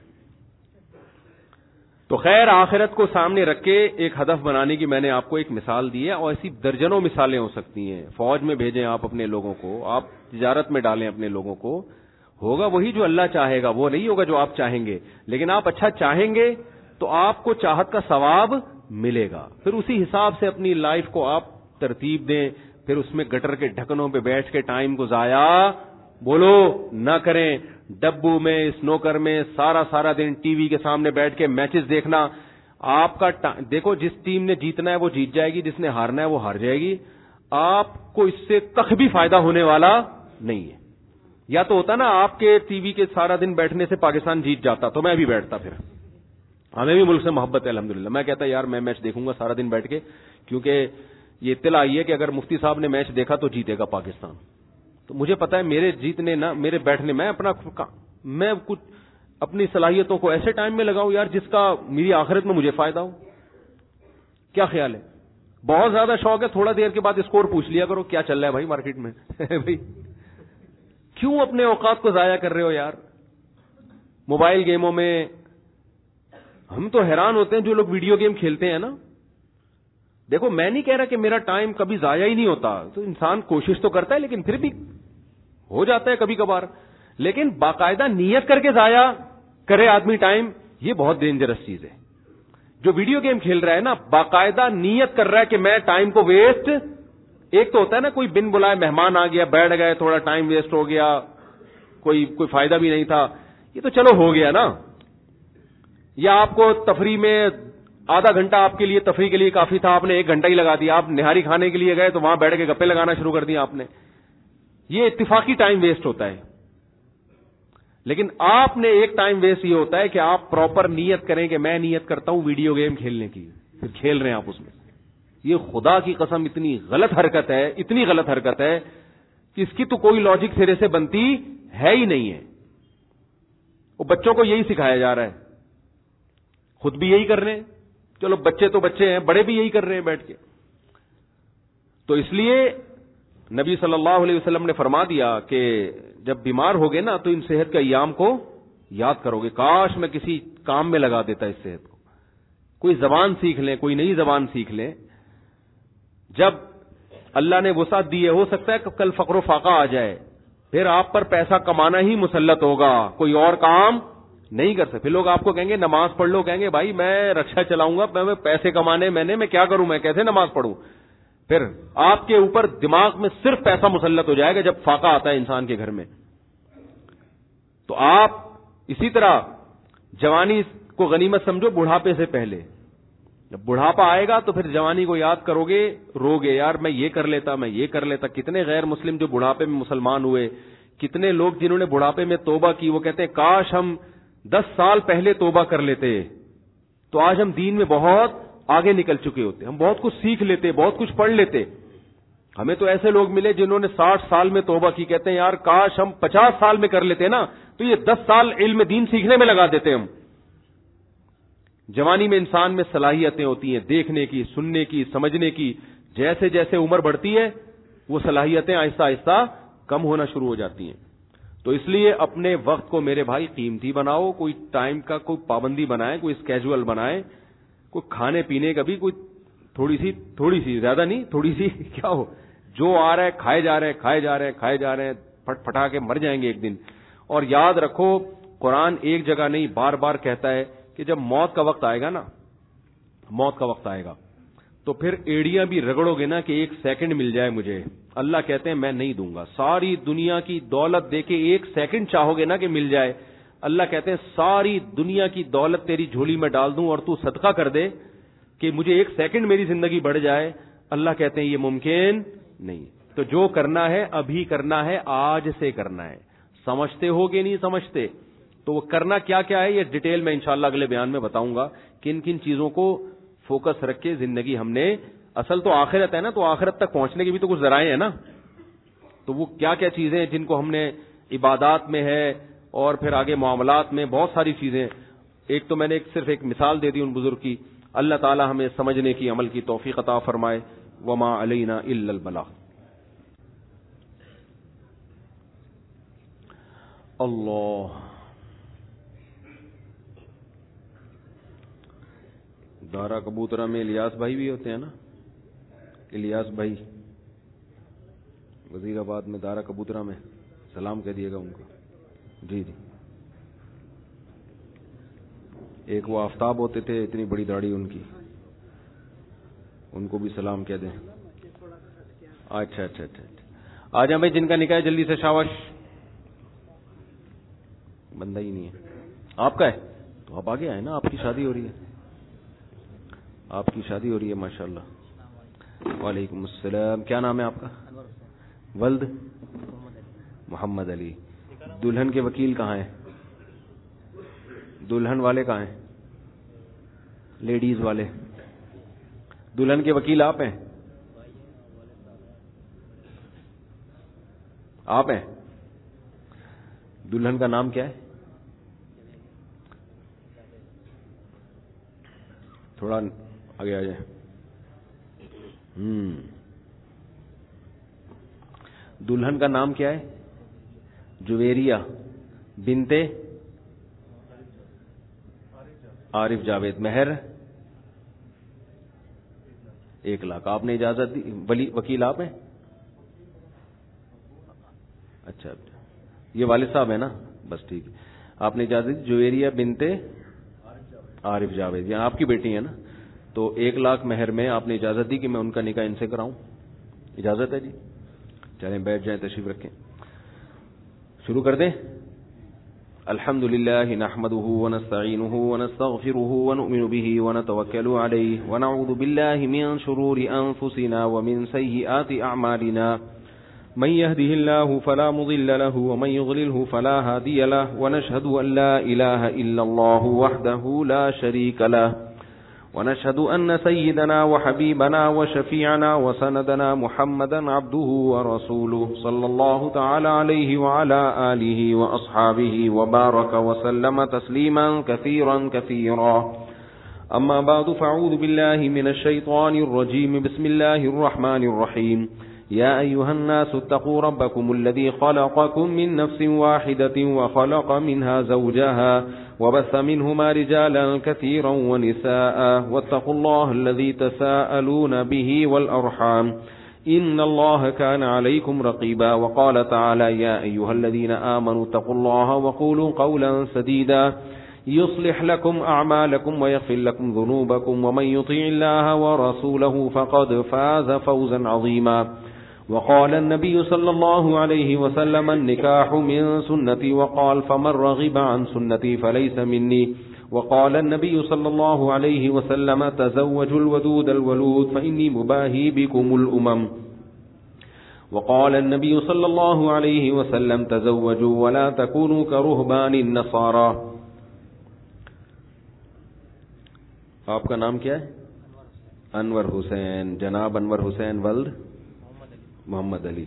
تو خیر آخرت کو سامنے رکھ کے ایک ہدف بنانے کی میں نے آپ کو ایک مثال دی ہے, اور ایسی درجنوں مثالیں ہو سکتی ہیں. فوج میں بھیجیں آپ اپنے لوگوں کو, آپ تجارت میں ڈالیں اپنے لوگوں کو, ہوگا وہی جو اللہ چاہے گا, وہ نہیں ہوگا جو آپ چاہیں گے. لیکن آپ اچھا چاہیں گے تو آپ کو چاہت کا ثواب ملے گا. پھر اسی حساب سے اپنی لائف کو آپ ترتیب دیں, پھر اس میں گٹر کے ڈھکنوں پہ بیٹھ کے ٹائم کو ضائع بولو نہ کریں. ڈبو میں اسنوکر میں سارا دن ٹی وی کے سامنے بیٹھ کے میچز دیکھنا, آپ کا دیکھو جس ٹیم نے جیتنا ہے وہ جیت جائے گی, جس نے ہارنا ہے وہ ہار جائے گی. آپ کو اس سے کخ بھی فائدہ ہونے والا نہیں ہے. یا تو ہوتا نا آپ کے ٹی وی کے سارا دن بیٹھنے سے پاکستان جیت جاتا تو میں بھی بیٹھتا, پھر ہمیں بھی ملک سے محبت ہے الحمدللہ. میں کہتا یار میں میچ دیکھوں گا سارا دن بیٹھ کے, کیونکہ یہ اطلاع آئی ہے کہ اگر مفتی صاحب نے میچ دیکھا تو جیتے گا پاکستان. تو مجھے پتا ہے میرے جیتنے نہ میرے بیٹھنے, میں کچھ اپنی صلاحیتوں کو ایسے ٹائم میں لگاؤں یار جس کا میری آخرت میں مجھے فائدہ ہو. کیا خیال ہے؟ بہت زیادہ شوق ہے, تھوڑا دیر کے بعد اسکور پوچھ لیا کرو کیا چل رہا ہے بھائی مارکیٹ میں. بھائی کیوں اپنے اوقات کو ضائع کر رہے ہو یار موبائل گیموں میں؟ ہم تو حیران ہوتے ہیں جو لوگ ویڈیو گیم کھیلتے ہیں نا. دیکھو میں نہیں کہہ رہا کہ میرا ٹائم کبھی ضائع ہی نہیں ہوتا, تو انسان کوشش تو کرتا ہے لیکن پھر بھی ہو جاتا ہے کبھی کبھار. لیکن باقاعدہ نیت کر کے ضائع کرے آدمی ٹائم, یہ بہت ڈینجرس چیز ہے. جو ویڈیو گیم کھیل رہا ہے نا باقاعدہ نیت کر رہا ہے کہ میں ٹائم کو ویسٹ، ایک تو ہوتا ہے نا کوئی بن بلائے مہمان آ گیا بیٹھ گئے تھوڑا ٹائم ویسٹ ہو گیا، کوئی فائدہ بھی نہیں تھا، یہ تو چلو ہو گیا نا، یا آپ کو تفریح میں آدھا گھنٹہ آپ کے لیے تفریح کے لیے کافی تھا، آپ نے 1 گھنٹہ ہی لگا دیا، آپ نہاری کھانے کے لیے گئے تو وہاں بیٹھ کے گپے لگانا شروع کر دیا آپ نے، یہ اتفاقی ٹائم ویسٹ ہوتا ہے. لیکن آپ نے ایک ٹائم ویسٹ یہ ہوتا ہے کہ آپ پراپر نیت کریں کہ میں نیت کرتا ہوں ویڈیو گیم کھیلنے کی، پھر کھیل رہے ہیں آپ اس میں. یہ خدا کی قسم اتنی غلط حرکت ہے، اتنی غلط حرکت ہے کہ اس کی تو کوئی لاجک سرے سے بنتی ہے ہی نہیں ہے. وہ بچوں کو یہی سکھایا جا رہا ہے، خود بھی یہی کر رہے ہیں، چلو بچے تو بچے ہیں، بڑے بھی یہی کر رہے ہیں بیٹھ کے. تو اس لیے نبی صلی اللہ علیہ وسلم نے فرما دیا کہ جب بیمار ہوگے نا تو ان صحت کے ایام کو یاد کرو گے، کاش میں کسی کام میں لگا دیتا اس صحت کو، کوئی زبان سیکھ لیں، کوئی نئی زبان سیکھ لیں. جب اللہ نے وسعت دی ہے، ہو سکتا ہے کہ کل فقر و فاقہ آ جائے، پھر آپ پر پیسہ کمانا ہی مسلط ہوگا، کوئی اور کام نہیں کر سکتے. پھر لوگ آپ کو کہیں گے نماز پڑھ لو، کہیں گے بھائی میں رکشا چلاؤں گا، میں پیسے کمانے میں کیا کروں، میں کیسے نماز پڑھوں. پھر آپ کے اوپر دماغ میں صرف پیسہ مسلط ہو جائے گا جب فاقہ آتا ہے انسان کے گھر میں. تو آپ اسی طرح جوانی کو غنیمت سمجھو بڑھاپے سے پہلے. جب بڑھاپا آئے گا تو پھر جوانی کو یاد کرو گے، رو گے یار میں یہ کر لیتا، میں یہ کر لیتا. کتنے غیر مسلم جو بڑھاپے میں مسلمان ہوئے، کتنے لوگ جنہوں نے بڑھاپے میں توبہ کی، وہ کہتے ہیں کاش ہم 10 سال پہلے توبہ کر لیتے تو آج ہم دین میں بہت آگے نکل چکے ہوتے، ہم بہت کچھ سیکھ لیتے، بہت کچھ پڑھ لیتے. ہمیں تو ایسے لوگ ملے جنہوں نے 60 سال میں توبہ کی، کہتے ہیں یار کاش ہم 50 سال میں کر لیتے نا تو یہ 10 سال علم دین سیکھنے میں لگا دیتے ہم. جوانی میں انسان میں صلاحیتیں ہوتی ہیں دیکھنے کی، سننے کی، سمجھنے کی. جیسے جیسے عمر بڑھتی ہے وہ صلاحیتیں آہستہ آہستہ کم ہونا شروع ہو جاتی ہیں. تو اس لیے اپنے وقت کو میرے بھائی قیمتی بناؤ، کوئی ٹائم کا کوئی پابندی بنائیں، کوئی اسکیجول بنائیں، کوئی کھانے پینے کا بھی کوئی تھوڑی سی زیادہ نہیں، تھوڑی سی کیا ہو، جو آ رہا ہے کھائے جا رہے ہیں، پھٹ پھٹا کے مر جائیں گے ایک دن. اور یاد رکھو قرآن ایک جگہ نہیں بار بار کہتا ہے کہ جب موت کا وقت آئے گا نا، موت کا وقت آئے گا تو پھر ایڑیاں بھی رگڑو گے نا کہ 1 سیکنڈ مل جائے مجھے. اللہ کہتے ہیں میں نہیں دوں گا. ساری دنیا کی دولت دے کے 1 سیکنڈ چاہو گے نا کہ مل جائے، اللہ کہتے ہیں ساری دنیا کی دولت تیری جھولی میں ڈال دوں اور تو صدقہ کر دے کہ مجھے 1 سیکنڈ میری زندگی بڑھ جائے. اللہ کہتے ہیں یہ ممکن نہیں. تو جو کرنا ہے ابھی کرنا ہے، آج سے کرنا ہے. سمجھتے ہو کہ نہیں سمجھتے؟ تو وہ کرنا کیا کیا ہے یہ ڈیٹیل میں انشاءاللہ اگلے بیان میں بتاؤں گا. کن کن چیزوں کو فوکس رکھ کے زندگی ہم نے، اصل تو آخرت ہے نا، تو آخرت تک پہنچنے کے بھی تو کچھ ذرائع ہیں نا. تو وہ کیا کیا چیزیں جن کو ہم نے عبادات میں ہے اور پھر آگے معاملات میں بہت ساری چیزیں. ایک تو میں نے صرف ایک مثال دے دی ان بزرگ کی. اللہ تعالی ہمیں سمجھنے کی، عمل کی توفیق عطا فرمائے. وما علینا الا البلاغ. اللہ دارا کبوترہ میں الیاس بھائی بھی ہوتے ہیں نا، الیاس بھائی وزیر آباد میں دارا کبوترہ میں، سلام کہہ دیے گا ان کو. جی جی. ایک وہ آفتاب ہوتے تھے اتنی بڑی داڑھی ان کی، ان کو بھی سلام کہہ دیں. اچھا اچھا اچھا اچھا. آ جائیں بھائی جن کا نکاح ہے جلدی سے. شاباش. بندہ ہی نہیں ہے. آپ کا ہے تو آپ آگے آئے نا، آپ کی شادی ہو رہی ہے، آپ کی شادی ہو رہی ہے ماشاءاللہ. وعلیکم السلام. کیا نام ہے آپ کا؟ ولد محمد علی. دلہن کے وکیل کہاں ہیں؟ دلہن والے کہاں ہیں؟ لیڈیز والے. دلہن کے وکیل آپ ہیں؟ آپ ہیں؟ دلہن کا نام کیا ہے؟ تھوڑا آگے آ جائیں. دلہن کا نام کیا ہے؟ جویریہ بنتے عارف جاوید. مہر 1 لاکھ. آپ نے اجازت دی؟ وکیل آپ ہیں؟ اچھا یہ والد صاحب ہیں نا، بس ٹھیک ہے. آپ نے اجازت دی؟ جویریہ بنتے عارف جاوید، یہاں آپ کی بیٹی ہے نا، تو 1 لاکھ مہر میں آپ نے اجازت دی کہ میں ان کا نکاح ان سے کراؤں؟ اجازت ہے جی؟ چلیں بیٹھ جائیں، تشریف رکھیں، شروع کر دیں. الحمد للہ نحمده ونستعینه ونستغفره ونؤمن به ونتوکل علیہ ونعوذ باللہ من شرور انفسنا ومن سیئات اعمالنا من يهده الله فلا مضل له ومن يضلله فلا هادي له ونشهد أن لا إله إلا الله وحده لا شريك له ونشهد أن سيدنا وحبيبنا وشفيعنا وسندنا محمدا عبده ورسوله صلى الله تعالى عليه وعلى آله وأصحابه وبارك وسلم تسليما كثيرا كثيرا. أما بعد فأعوذ بالله من الشيطان الرجيم. بسم الله الرحمن الرحيم. يا أيها الناس اتقوا ربكم الذي خلقكم من نفس واحدة وخلق منها زوجها وبث منهما رجالا كثيرا ونساء واتقوا الله الذي تساءلون به والأرحام إن الله كان عليكم رقيبا. وقال تعالى يا أيها الذين آمنوا اتقوا الله وقولوا قولا سديدا يصلح لكم أعمالكم ويغفر لكم ذنوبكم ومن يطيع الله ورسوله فقد فاز فوزا عظيما. وقال النبي صلى الله عليه وسلم النكاح من سنتي وقال فمن رغب عن سنتي فليس مني. وقال النبي صلى الله عليه وسلم تزوجوا الودود الولود فإني مباهي بكم الأمم. وقال النبي صلى الله عليه وسلم تزوجوا ولا تكونوا كرهبان النصارى. آپ کا نام کیا ہے؟ انور حسین. جناب انور حسین ولد محمد علی.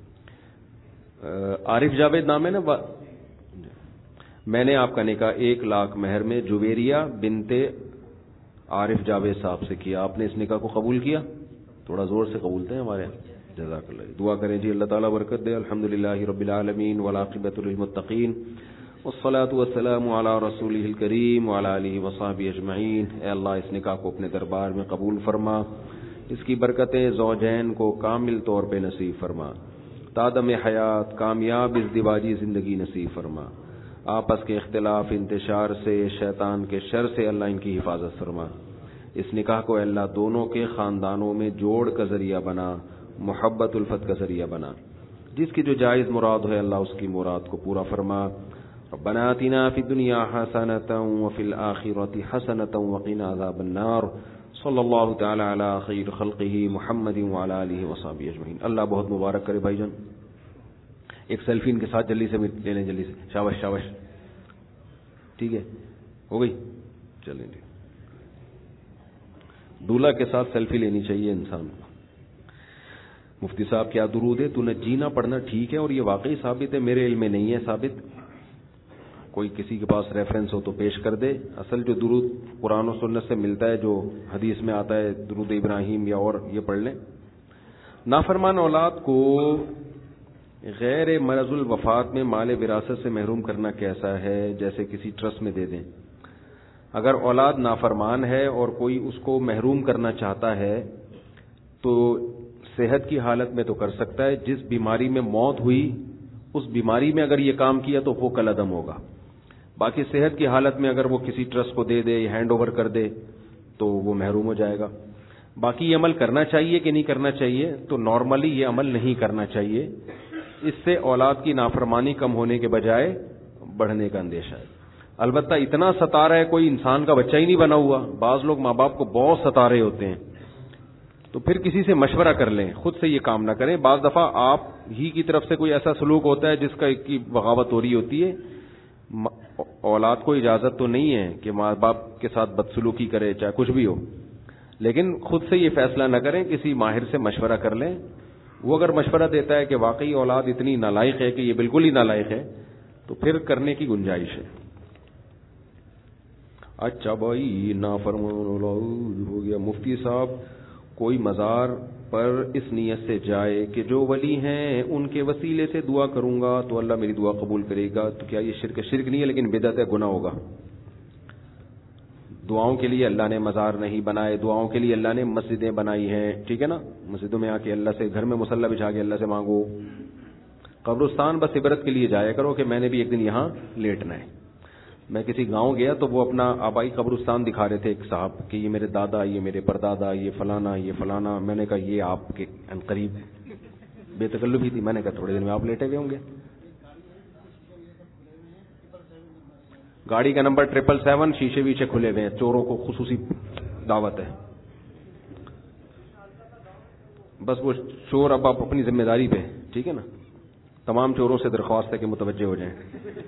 عارف جاوید نام ہے نا. میں نے آپ کا نکاح 1 لاکھ مہر میں جویریہ بنت عارف جاوید صاحب سے کیا. آپ نے اس نکاح کو قبول کیا؟ تھوڑا زور سے قبولتے ہیں ہمارے. جزاک اللہ. دعا کریں جی اللہ تعالیٰ برکت دے. الحمدللہ رب العالمین والعاقبۃ للمتقین والصلاة والسلام علی رسولہ الکریم وعلی آلہ وصحبہ اجمعین. اے اللہ اس نکاح کو اپنے دربار میں قبول فرما، اس کی برکتیں زوجین کو کامل طور پہ نصیب فرما، تادم حیات کامیاب ازدواجی زندگی نصیب فرما. آپس کے اختلاف انتشار سے، شیطان کے شر سے اللہ ان کی حفاظت فرما. اس نکاح کو اللہ دونوں کے خاندانوں میں جوڑ کا ذریعہ بنا، محبت الفت کا ذریعہ بنا. جس کی جو جائز مراد ہے اللہ اس کی مراد کو پورا فرما. ربنا آتنا فی الدنیا حسنۃ وفی الآخرۃ حسنۃ وقنا عذاب النار. صلی اللہ تعالی علی خیر خلقہ محمد وعلی آلہ وصحبہ اجمعین. اللہ بہت مبارک کرے بھائی جان. ایک سیلفی ان کے ساتھ جلدی سے لے لیں، جلدی سے. شاباش شاباش. ٹھیک ہے ہو گئی. چلیں جی. دولہا کے ساتھ سیلفی لینی چاہیے انسان کو. مفتی صاحب کیا درود ہے؟ تو نہ جینا پڑھنا ٹھیک ہے اور یہ واقعی ثابت ہے، میرے علم میں نہیں ہے ثابت. کوئی کسی کے پاس ریفرنس ہو تو پیش کر دے. اصل جو درود قرآن و سنت سے ملتا ہے، جو حدیث میں آتا ہے درود ابراہیم یا اور یہ پڑھ لیں. نافرمان اولاد کو غیر مرض الوفات میں مال وراثت سے محروم کرنا کیسا ہے؟ جیسے کسی ٹرسٹ میں دے دیں. اگر اولاد نافرمان ہے اور کوئی اس کو محروم کرنا چاہتا ہے تو صحت کی حالت میں تو کر سکتا ہے. جس بیماری میں موت ہوئی اس بیماری میں اگر یہ کام کیا تو وہ کل عدم ہوگا. باقی صحت کی حالت میں اگر وہ کسی ٹرسٹ کو دے دے یا ہینڈ اوور کر دے تو وہ محروم ہو جائے گا. باقی یہ عمل کرنا چاہیے کہ نہیں کرنا چاہیے؟ تو نارملی یہ عمل نہیں کرنا چاہیے. اس سے اولاد کی نافرمانی کم ہونے کے بجائے بڑھنے کا اندیشہ ہے. البتہ اتنا ستا رہا ہے، کوئی انسان کا بچہ ہی نہیں بنا ہوا. بعض لوگ ماں باپ کو بہت ستا رہے ہوتے ہیں، تو پھر کسی سے مشورہ کر لیں، خود سے یہ کام نہ کریں. بعض دفعہ آپ ہی کی طرف سے کوئی ایسا سلوک ہوتا ہے جس کی بغاوت ہو رہی ہوتی ہے. اولاد کو اجازت تو نہیں ہے کہ ماں باپ کے ساتھ بدسلوکی کرے، چاہے کچھ بھی ہو، لیکن خود سے یہ فیصلہ نہ کریں، کسی ماہر سے مشورہ کر لیں. وہ اگر مشورہ دیتا ہے کہ واقعی اولاد اتنی نالائق ہے کہ یہ بالکل ہی نالائق ہے تو پھر کرنے کی گنجائش ہے. اچھا بھائی نافرمان اولاد ہو گیا. مفتی صاحب کوئی مزار پر اس نیت سے جائے کہ جو ولی ہیں ان کے وسیلے سے دعا کروں گا تو اللہ میری دعا قبول کرے گا، تو کیا یہ شرک نہیں ہے لیکن بدعت ہے، گناہ ہوگا؟ دعاؤں کے لیے اللہ نے مزار نہیں بنائے، دعاؤں کے لیے اللہ نے مسجدیں بنائی ہیں. ٹھیک ہے نا؟ مسجدوں میں آ کے اللہ سے، گھر میں مصلی بچھا کے اللہ سے مانگو. قبرستان بس عبرت کے لیے جایا کرو کہ میں نے بھی ایک دن یہاں لیٹنا ہے. میں کسی گاؤں گیا تو وہ اپنا آبائی قبرستان دکھا رہے تھے ایک صاحب کہ یہ میرے دادا، یہ میرے پردادا، یہ فلانا، یہ فلانا. میں نے کہا یہ آپ کے قریب بے تکلفی تھی. میں نے کہا تھوڑے دن میں آپ لیٹے ہوئے ہوں گے. گاڑی کا نمبر 777، شیشے ویشے کھلے ہوئے ہیں. چوروں کو خصوصی دعوت ہے. بس وہ چور اب آپ اپنی ذمہ داری پہ، ٹھیک ہے نا. تمام چوروں سے درخواست ہے کہ متوجہ ہو جائیں.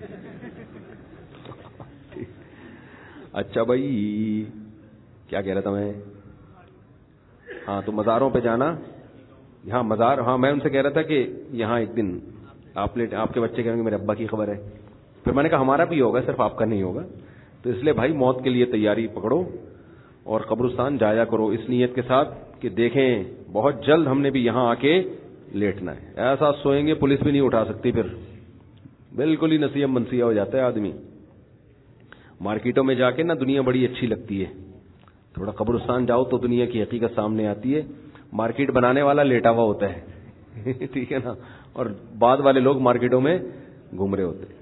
اچھا بھائی کیا کہہ رہا تھا میں؟ ہاں تو مزاروں پہ جانا. یہاں مزار، ہاں میں ان سے کہہ رہا تھا کہ یہاں ایک دن آپ کے بچے کہیں گے میرے ابا کی خبر ہے. پھر میں نے کہا ہمارا بھی ہوگا، صرف آپ کا نہیں ہوگا. تو اس لیے بھائی موت کے لیے تیاری پکڑو اور قبرستان جایا کرو اس نیت کے ساتھ کہ دیکھیں بہت جلد ہم نے بھی یہاں آ کے لیٹنا ہے. ایسا سوئیں گے پولیس بھی نہیں اٹھا سکتی. پھر بالکل ہی نسیہ منسیہ ہو جاتا ہے آدمی. مارکیٹوں میں جا کے نا دنیا بڑی اچھی لگتی ہے، تھوڑا قبرستان جاؤ تو دنیا کی حقیقت سامنے آتی ہے. مارکیٹ بنانے والا لیٹا ہوا ہوتا ہے ٹھیک ہے نا، اور بعد والے لوگ مارکیٹوں میں گھوم رہے ہوتے ہیں.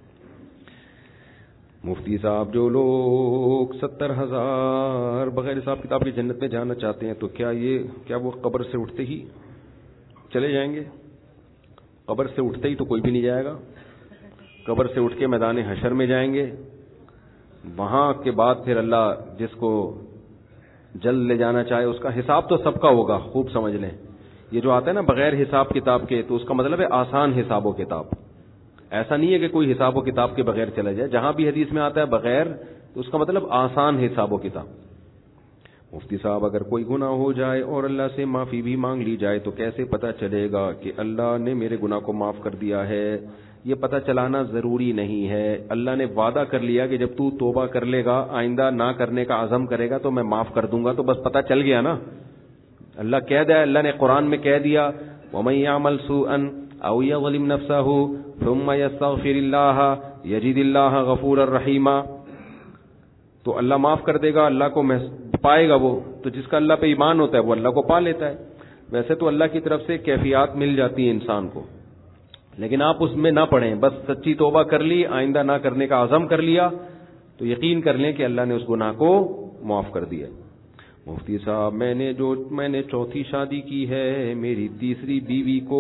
مفتی صاحب جو لوگ 70,000 بغیر حساب کتاب کی جنت میں جانا چاہتے ہیں تو کیا وہ قبر سے اٹھتے ہی چلے جائیں گے؟ قبر سے اٹھتے ہی تو کوئی بھی نہیں جائے گا. قبر سے اٹھ کے میدان حشر میں جائیں گے. وہاں کے بعد پھر اللہ جس کو جلد لے جانا چاہے اس کا حساب تو سب کا ہوگا. خوب سمجھ لیں، یہ جو آتا ہے نا بغیر حساب کتاب کے، تو اس کا مطلب ہے آسان حساب و کتاب. ایسا نہیں ہے کہ کوئی حساب و کتاب کے بغیر چلا جائے. جہاں بھی حدیث میں آتا ہے بغیر، تو اس کا مطلب آسان حساب و کتاب. مفتی صاحب اگر کوئی گناہ ہو جائے اور اللہ سے معافی بھی مانگ لی جائے تو کیسے پتہ چلے گا کہ اللہ نے میرے گناہ کو معاف کر دیا ہے؟ یہ پتہ چلانا ضروری نہیں ہے. اللہ نے وعدہ کر لیا کہ جب تو توبہ کر لے گا، آئندہ نہ کرنے کا عزم کرے گا تو میں معاف کر دوں گا. تو بس پتہ چل گیا نا. اللہ کہہ دیا، اللہ نے قرآن میں کہہ دیا وَمَن يَعْمَلْ سُوءًا أَوْ يَظْلِمْ نَفْسَهُ ثُمَّ يَسْتَغْفِرِ اللَّهَ يَجِدِ اللَّهَ غَفُورًا رَحِيمًا. تو اللہ معاف کر دے گا، اللہ کو پائے گا. وہ تو جس کا اللہ پہ ایمان ہوتا ہے وہ اللہ کو پا لیتا ہے. ویسے تو اللہ کی طرف سے کیفیات مل جاتی ہیں انسان کو، لیکن آپ اس میں نہ پڑیں. بس سچی توبہ کر لی، آئندہ نہ کرنے کا عزم کر لیا تو یقین کر لیں کہ اللہ نے اس گناہ کو معاف کر دیا. مفتی صاحب میں نے چوتھی شادی کی ہے، میری تیسری بیوی کو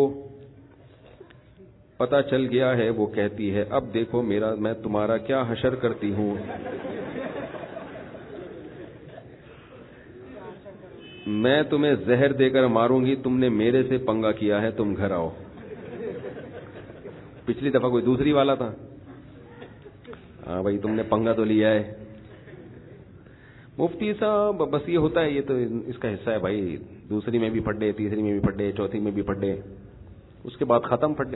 پتہ چل گیا ہے. وہ کہتی ہے اب دیکھو میں تمہارا کیا حشر کرتی ہوں. میں تمہیں زہر دے کر ماروں گی، تم نے میرے سے پنگا کیا ہے، تم گھر آؤ. پچھلی دفعہ کوئی دوسری والا تھا. ہاں بھائی تم نے پنگا تو لیا ہے. مفتی صاحب بس یہ ہوتا ہے، یہ تو اس کا حصہ ہے بھائی. دوسری میں بھی پھڈے، تیسری میں بھی پھڈے، چوتھی میں بھی پھڈے، اس کے بعد ختم پھڈے.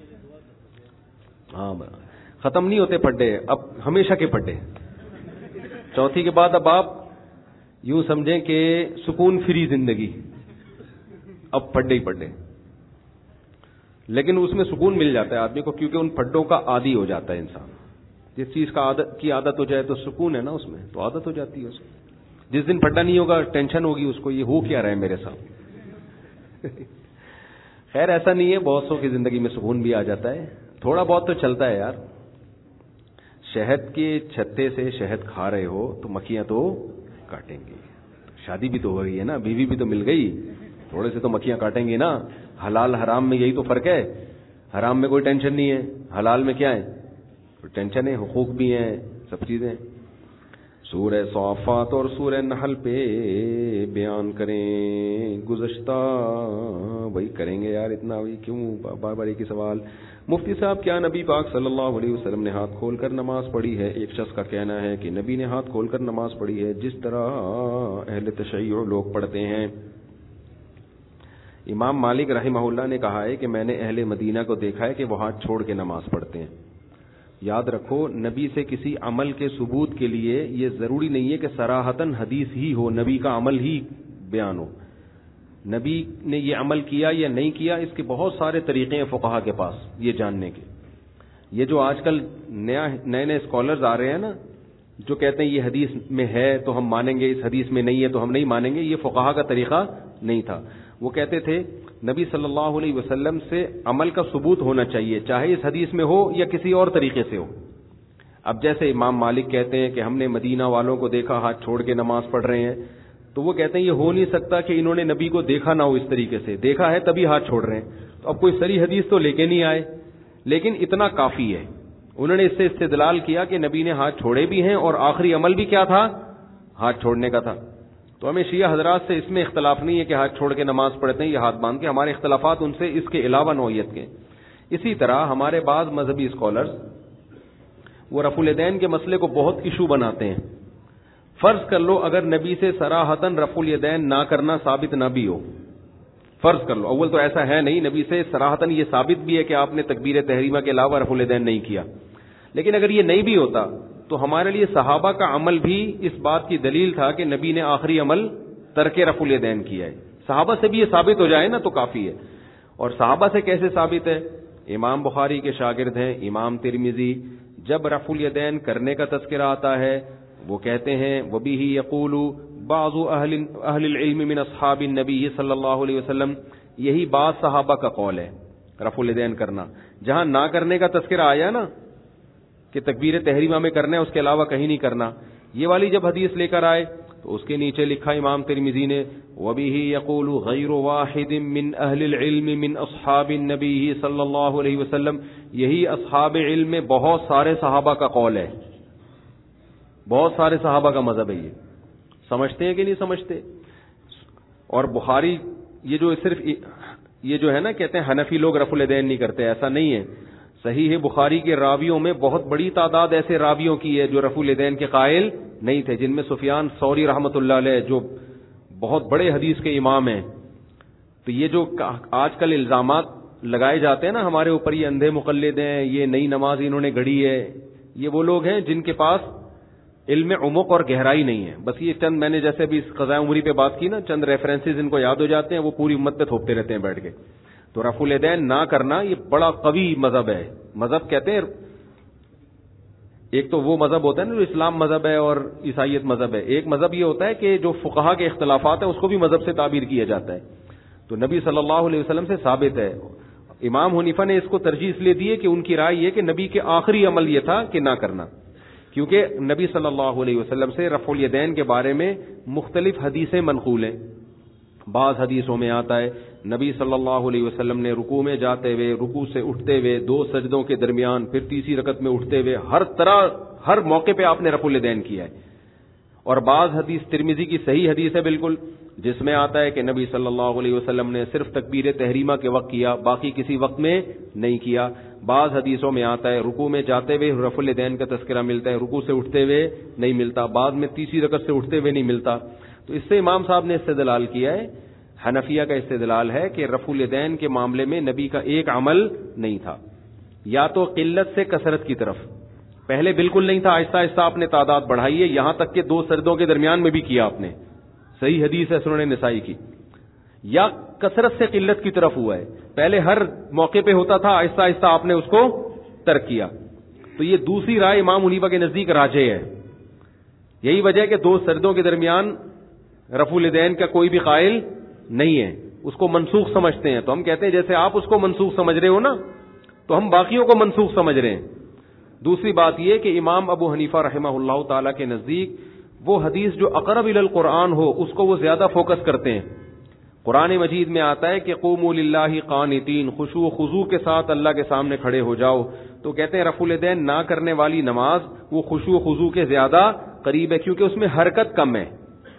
ہاں ختم نہیں ہوتے پھڈے، اب ہمیشہ کے پھڈے. چوتھی کے بعد اب آپ یوں سمجھیں کہ سکون فری زندگی، اب پھڈے ہی پھڈے. لیکن اس میں سکون مل جاتا ہے آدمی کو، کیونکہ ان پھڈوں کا عادی ہو جاتا ہے انسان. جس چیز کی عادت ہو جائے تو سکون ہے نا اس میں، تو عادت ہو جاتی ہے اس کو. جس دن پھڈا نہیں ہوگا ٹینشن ہوگی اس کو، یہ ہو کیا رہا ہے میرے ساتھ. خیر ایسا نہیں ہے، بہت سو کی زندگی میں سکون بھی آ جاتا ہے. تھوڑا بہت تو چلتا ہے یار. شہد کے چھتے سے شہد کھا رہے ہو تو مکھیاں تو کاٹیں گی. شادی بھی تو ہو گئی ہے نا، بیوی بھی تو مل گئی، تھوڑے سے تو مکھیاں کاٹیں گی نا. حلال حرام میں یہی تو فرق ہے. حرام میں کوئی ٹینشن نہیں ہے، حلال میں کیا ہے ٹینشن ہے، حقوق بھی ہیں، سب چیزیں. سورہ صافات اور سورہ نحل پہ بیان کریں گزشتہ. وہی کریں گے یار، اتنا وہی کیوں بار بار ایک ہی سوال. مفتی صاحب کیا نبی پاک صلی اللہ علیہ وسلم نے ہاتھ کھول کر نماز پڑھی ہے؟ ایک شخص کا کہنا ہے کہ نبی نے ہاتھ کھول کر نماز پڑھی ہے جس طرح اہل تشیع لوگ پڑھتے ہیں. امام مالک رحمہ اللہ نے کہا ہے کہ میں نے اہل مدینہ کو دیکھا ہے کہ وہ ہاتھ چھوڑ کے نماز پڑھتے ہیں. یاد رکھو نبی سے کسی عمل کے ثبوت کے لیے یہ ضروری نہیں ہے کہ صراحتاً حدیث ہی ہو، نبی کا عمل ہی بیان ہو. نبی نے یہ عمل کیا یا نہیں کیا، اس کے بہت سارے طریقے ہیں فقہا کے پاس یہ جاننے کے. یہ جو آج کل نئے اسکالرز آ رہے ہیں نا، جو کہتے ہیں یہ حدیث میں ہے تو ہم مانیں گے، اس حدیث میں نہیں ہے تو ہم نہیں مانیں گے، یہ فقہا کا طریقہ نہیں تھا. وہ کہتے تھے نبی صلی اللہ علیہ وسلم سے عمل کا ثبوت ہونا چاہیے، چاہے اس حدیث میں ہو یا کسی اور طریقے سے ہو. اب جیسے امام مالک کہتے ہیں کہ ہم نے مدینہ والوں کو دیکھا ہاتھ چھوڑ کے نماز پڑھ رہے ہیں، تو وہ کہتے ہیں یہ ہو نہیں سکتا کہ انہوں نے نبی کو دیکھا نہ ہو اس طریقے سے، دیکھا ہے تبھی ہاتھ چھوڑ رہے ہیں. تو اب کوئی صریح حدیث تو لے کے نہیں آئے، لیکن اتنا کافی ہے. انہوں نے اس سے استدلال کیا کہ نبی نے ہاتھ چھوڑے بھی ہیں اور آخری عمل بھی کیا تھا؟ ہاتھ چھوڑنے کا تھا. تو ہمیں شیعہ حضرات سے اس میں اختلاف نہیں ہے کہ ہاتھ چھوڑ کے نماز پڑھتے ہیں یا ہاتھ باندھ کے، ہمارے اختلافات ان سے اس کے علاوہ نوعیت کے. اسی طرح ہمارے بعض مذہبی اسکالرز وہ رفع الیدین کے مسئلے کو بہت ایشو بناتے ہیں. فرض کر لو اگر نبی سے صراحتاً رفع الیدین نہ کرنا ثابت نہ بھی ہو، فرض کر لو، اول تو ایسا ہے نہیں، نبی سے صراحتاً یہ ثابت بھی ہے کہ آپ نے تکبیر تحریمہ کے علاوہ رفع الیدین نہیں کیا، لیکن اگر یہ نہیں بھی ہوتا تو ہمارے لیے صحابہ کا عمل بھی اس بات کی دلیل تھا کہ نبی نے آخری عمل ترک رفع الیدین کیا ہے. صحابہ سے بھی یہ ثابت ہو جائے نا تو کافی ہے. اور صحابہ سے کیسے ثابت ہے؟ امام بخاری کے شاگرد ہیں امام ترمذی، جب رفع الیدین کرنے کا تذکرہ آتا ہے وہ کہتے ہیں وَبِهِ يَقُولُ بَعْضُ أَهْلِ الْعِلْمِ مِنْ أَصْحَابِ النَّبِيِّ صلی اللہ علیہ وسلم، یہی بعض صحابہ کا قول ہے رفع الیدین کرنا. جہاں نہ کرنے کا تذکرہ آیا نا کہ تکبیر تحریمہ میں کرنا ہے اس کے علاوہ کہیں نہیں کرنا، یہ والی جب حدیث لے کر آئے تو اس کے نیچے لکھا امام ترمذی نے وَبِهِ يَقُولُ غَيْرُ وَاحِدٍ مِّنْ أَهْلِ الْعِلْمِ مِنْ أَصْحَابِ النَّبِيِّ صلی اللہ علیہ وسلم، یہی اصحاب علم میں بہت سارے صحابہ کا قول ہے، بہت سارے صحابہ کا مذہب ہے. یہ سمجھتے ہیں کہ نہیں سمجھتے؟ اور بخاری یہ جو صرف یہ جو ہے نا کہتے ہیں حنفی لوگ رفع الیدین نہیں کرتے، ایسا نہیں ہے. صحیح بخاری کے راویوں میں بہت بڑی تعداد ایسے راویوں کی ہے جو رفع الیدین کے قائل نہیں تھے، جن میں سفیان ثوری رحمۃ اللہ علیہ جو بہت بڑے حدیث کے امام ہیں. تو یہ جو آج کل الزامات لگائے جاتے ہیں نا ہمارے اوپر، یہ اندھے مقلد ہیں، یہ نئی نماز انہوں نے گھڑی ہے، یہ وہ لوگ ہیں جن کے پاس علم عمق اور گہرائی نہیں ہے. بس یہ چند میں نے جیسے بھی قضاء عمری پہ بات کی نا، چند ریفرنسز ان کو یاد ہو جاتے ہیں، وہ پوری امت پہ تھوپتے رہتے ہیں بیٹھ کے. تو رفع الیدین نہ کرنا یہ بڑا قوی مذہب ہے. مذہب کہتے ہیں ایک تو وہ مذہب ہوتا ہے نا جو اسلام مذہب ہے اور عیسائیت مذہب ہے، ایک مذہب یہ ہوتا ہے کہ جو فقہا کے اختلافات ہیں اس کو بھی مذہب سے تعبیر کیا جاتا ہے. تو نبی صلی اللہ علیہ وسلم سے ثابت ہے. امام حنیفہ نے اس کو ترجیح اس لیے دی ہے کہ ان کی رائے یہ کہ نبی کے آخری عمل یہ تھا کہ نہ کرنا، کیونکہ نبی صلی اللہ علیہ وسلم سے رفع الیدین کے بارے میں مختلف حدیثیں منقول ہیں. بعض حدیثوں میں آتا ہے نبی صلی اللہ علیہ وسلم نے رکوع میں جاتے ہوئے، رکوع سے اٹھتے ہوئے، 2 سجدوں کے درمیان، پھر تیسری رکعت میں اٹھتے ہوئے، ہر موقع پہ آپ نے رفع الیدین کیا ہے. اور بعض حدیث ترمذی کی صحیح حدیث ہے بالکل، جس میں آتا ہے کہ نبی صلی اللہ علیہ وسلم نے صرف تکبیر تحریمہ کے وقت کیا، باقی کسی وقت میں نہیں کیا. بعض حدیثوں میں آتا ہے رکوع میں جاتے ہوئے رفع الیدین کا تذکرہ ملتا ہے، رکوع سے اٹھتے ہوئے نہیں ملتا، بعد میں تیسری رکعت سے اٹھتے ہوئے نہیں ملتا. تو اس سے امام صاحب نے استدلال کیا ہے، حنفیہ کا استدلال ہے کہ رفع الیدین کے معاملے میں نبی کا ایک عمل نہیں تھا، یا تو قلت سے کثرت کی طرف، پہلے بالکل نہیں تھا، آہستہ آہستہ آپ نے تعداد بڑھائی ہے، یہاں تک کہ 2 سجدوں کے درمیان میں بھی کیا آپ نے، صحیح حدیث ہے سنن نسائی کی. یا کثرت سے قلت کی طرف ہوا ہے، پہلے ہر موقع پہ ہوتا تھا، آہستہ آہستہ آپ نے اس کو ترک کیا. تو یہ دوسری رائے امام حنیفہ کے نزدیک راجح ہے. یہی وجہ ہے کہ 2 سجدوں کے درمیان رفع الیدین کا کوئی بھی قائل نہیں ہے، اس کو منسوخ سمجھتے ہیں. تو ہم کہتے ہیں جیسے آپ اس کو منسوخ سمجھ رہے ہو نا، تو ہم باقیوں کو منسوخ سمجھ رہے ہیں. دوسری بات یہ کہ امام ابو حنیفہ رحمہ اللہ تعالی کے نزدیک وہ حدیث جو اقرب الی القرآن ہو اس کو وہ زیادہ فوکس کرتے ہیں. قرآن مجید میں آتا ہے کہ قوموا للہ قانتین، خشوع و خضوع کے ساتھ اللہ کے سامنے کھڑے ہو جاؤ. تو کہتے ہیں رفع الیدین نہ کرنے والی نماز وہ خشوع و خضوع کے زیادہ قریب ہے، کیونکہ اس میں حرکت کم ہے.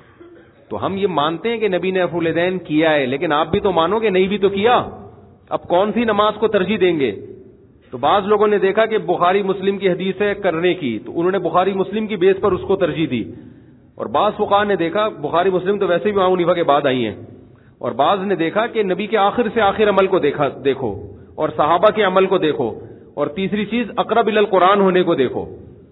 تو ہم یہ مانتے ہیں کہ نبی نے رفع الیدین کیا ہے، لیکن آپ بھی تو مانو کہ نہیں بھی تو کیا. اب کون سی نماز کو ترجیح دیں گے؟ تو بعض لوگوں نے دیکھا کہ بخاری مسلم کی حدیث ہے کرنے کی، تو انہوں نے بخاری مسلم کی بیس پر اس کو ترجیح دی. اور بعض فقہاء نے دیکھا بخاری مسلم تو ویسے بھی امام حنیفہ کے بعد آئی ہیں، اور بعض نے دیکھا کہ نبی کے آخر سے آخر عمل کو دیکھو اور صحابہ کے عمل کو دیکھو، اور تیسری چیز اقرب الی القرآن ہونے کو دیکھو.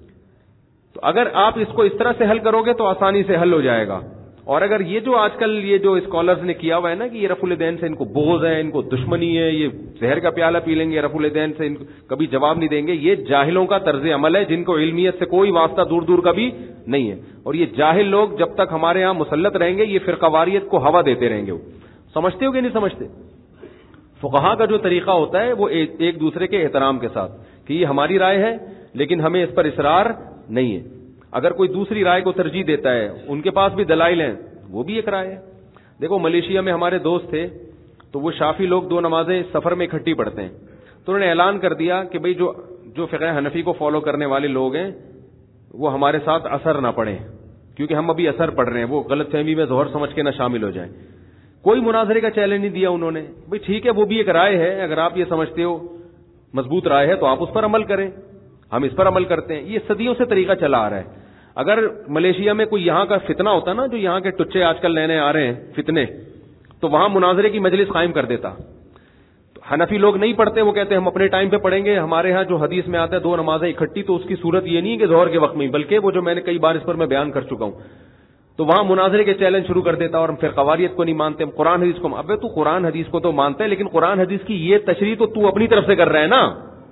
تو اگر آپ اس کو اس طرح سے حل کرو گے تو آسانی سے حل ہو جائے گا. اور اگر یہ جو آج کل یہ جو اسکالرز نے کیا ہوا ہے نا کہ یہ رفع الیدین سے ان کو بغض ہے، ان کو دشمنی ہے، یہ زہر کا پیالہ پی لیں گے، رفع الیدین سے ان کو کبھی جواب نہیں دیں گے، یہ جاہلوں کا طرز عمل ہے جن کو علمیت سے کوئی واسطہ دور دور کا بھی نہیں ہے. اور یہ جاہل لوگ جب تک ہمارے یہاں مسلط رہیں گے یہ فرقہ واریت کو ہوا دیتے رہیں گے. سمجھتے ہو کہ نہیں سمجھتے؟ فقہا کا جو طریقہ ہوتا ہے وہ ایک دوسرے کے احترام کے ساتھ کہ یہ ہماری رائے ہے، لیکن ہمیں اس پر اصرار نہیں ہے. اگر کوئی دوسری رائے کو ترجیح دیتا ہے, ان کے پاس بھی دلائل ہیں, وہ بھی ایک رائے ہے. دیکھو ملیشیا میں ہمارے دوست تھے, تو وہ شافی لوگ 2 نمازیں سفر میں اکٹھی پڑھتے ہیں, تو انہوں نے اعلان کر دیا کہ بھئی جو فقہ حنفی کو فالو کرنے والے لوگ ہیں وہ ہمارے ساتھ اثر نہ پڑھیں, کیونکہ ہم ابھی اثر پڑھ رہے ہیں, وہ غلط فہمی میں ظہر سمجھ کے نہ شامل ہو جائیں. کوئی مناظرے کا چیلنج نہیں دیا انہوں نے. بھئی ٹھیک ہے, وہ بھی ایک رائے ہے, اگر آپ یہ سمجھتے ہو مضبوط رائے ہے تو آپ اس پر عمل کریں, ہم اس پر عمل کرتے ہیں. یہ صدیوں سے طریقہ چلا آ رہا ہے. اگر ملیشیا میں کوئی یہاں کا فتنہ ہوتا نا, جو یہاں کے ٹچے آج کل نئے نئے آ رہے ہیں فتنے, تو وہاں مناظرے کی مجلس قائم کر دیتا. حنفی لوگ نہیں پڑھتے, وہ کہتے ہیں ہم اپنے ٹائم پہ پڑھیں گے. ہمارے ہاں جو حدیث میں آتا ہے 2 نمازیں اکٹھی, تو اس کی صورت یہ نہیں ہے کہ ظہر کے وقت میں, بلکہ وہ جو میں نے کئی بار اس پر میں بیان کر چکا ہوں, تو وہاں مناظرے کے چیلنج شروع کر دیتا. اور ہم پھر قواریت کو نہیں مانتے, ہم قرآن حدیث کو. ابے تو قرآن حدیث کو تو مانتا ہے, لیکن قرآن حدیث کی یہ تشریح تو اپنی طرف سے کر رہا ہے نا.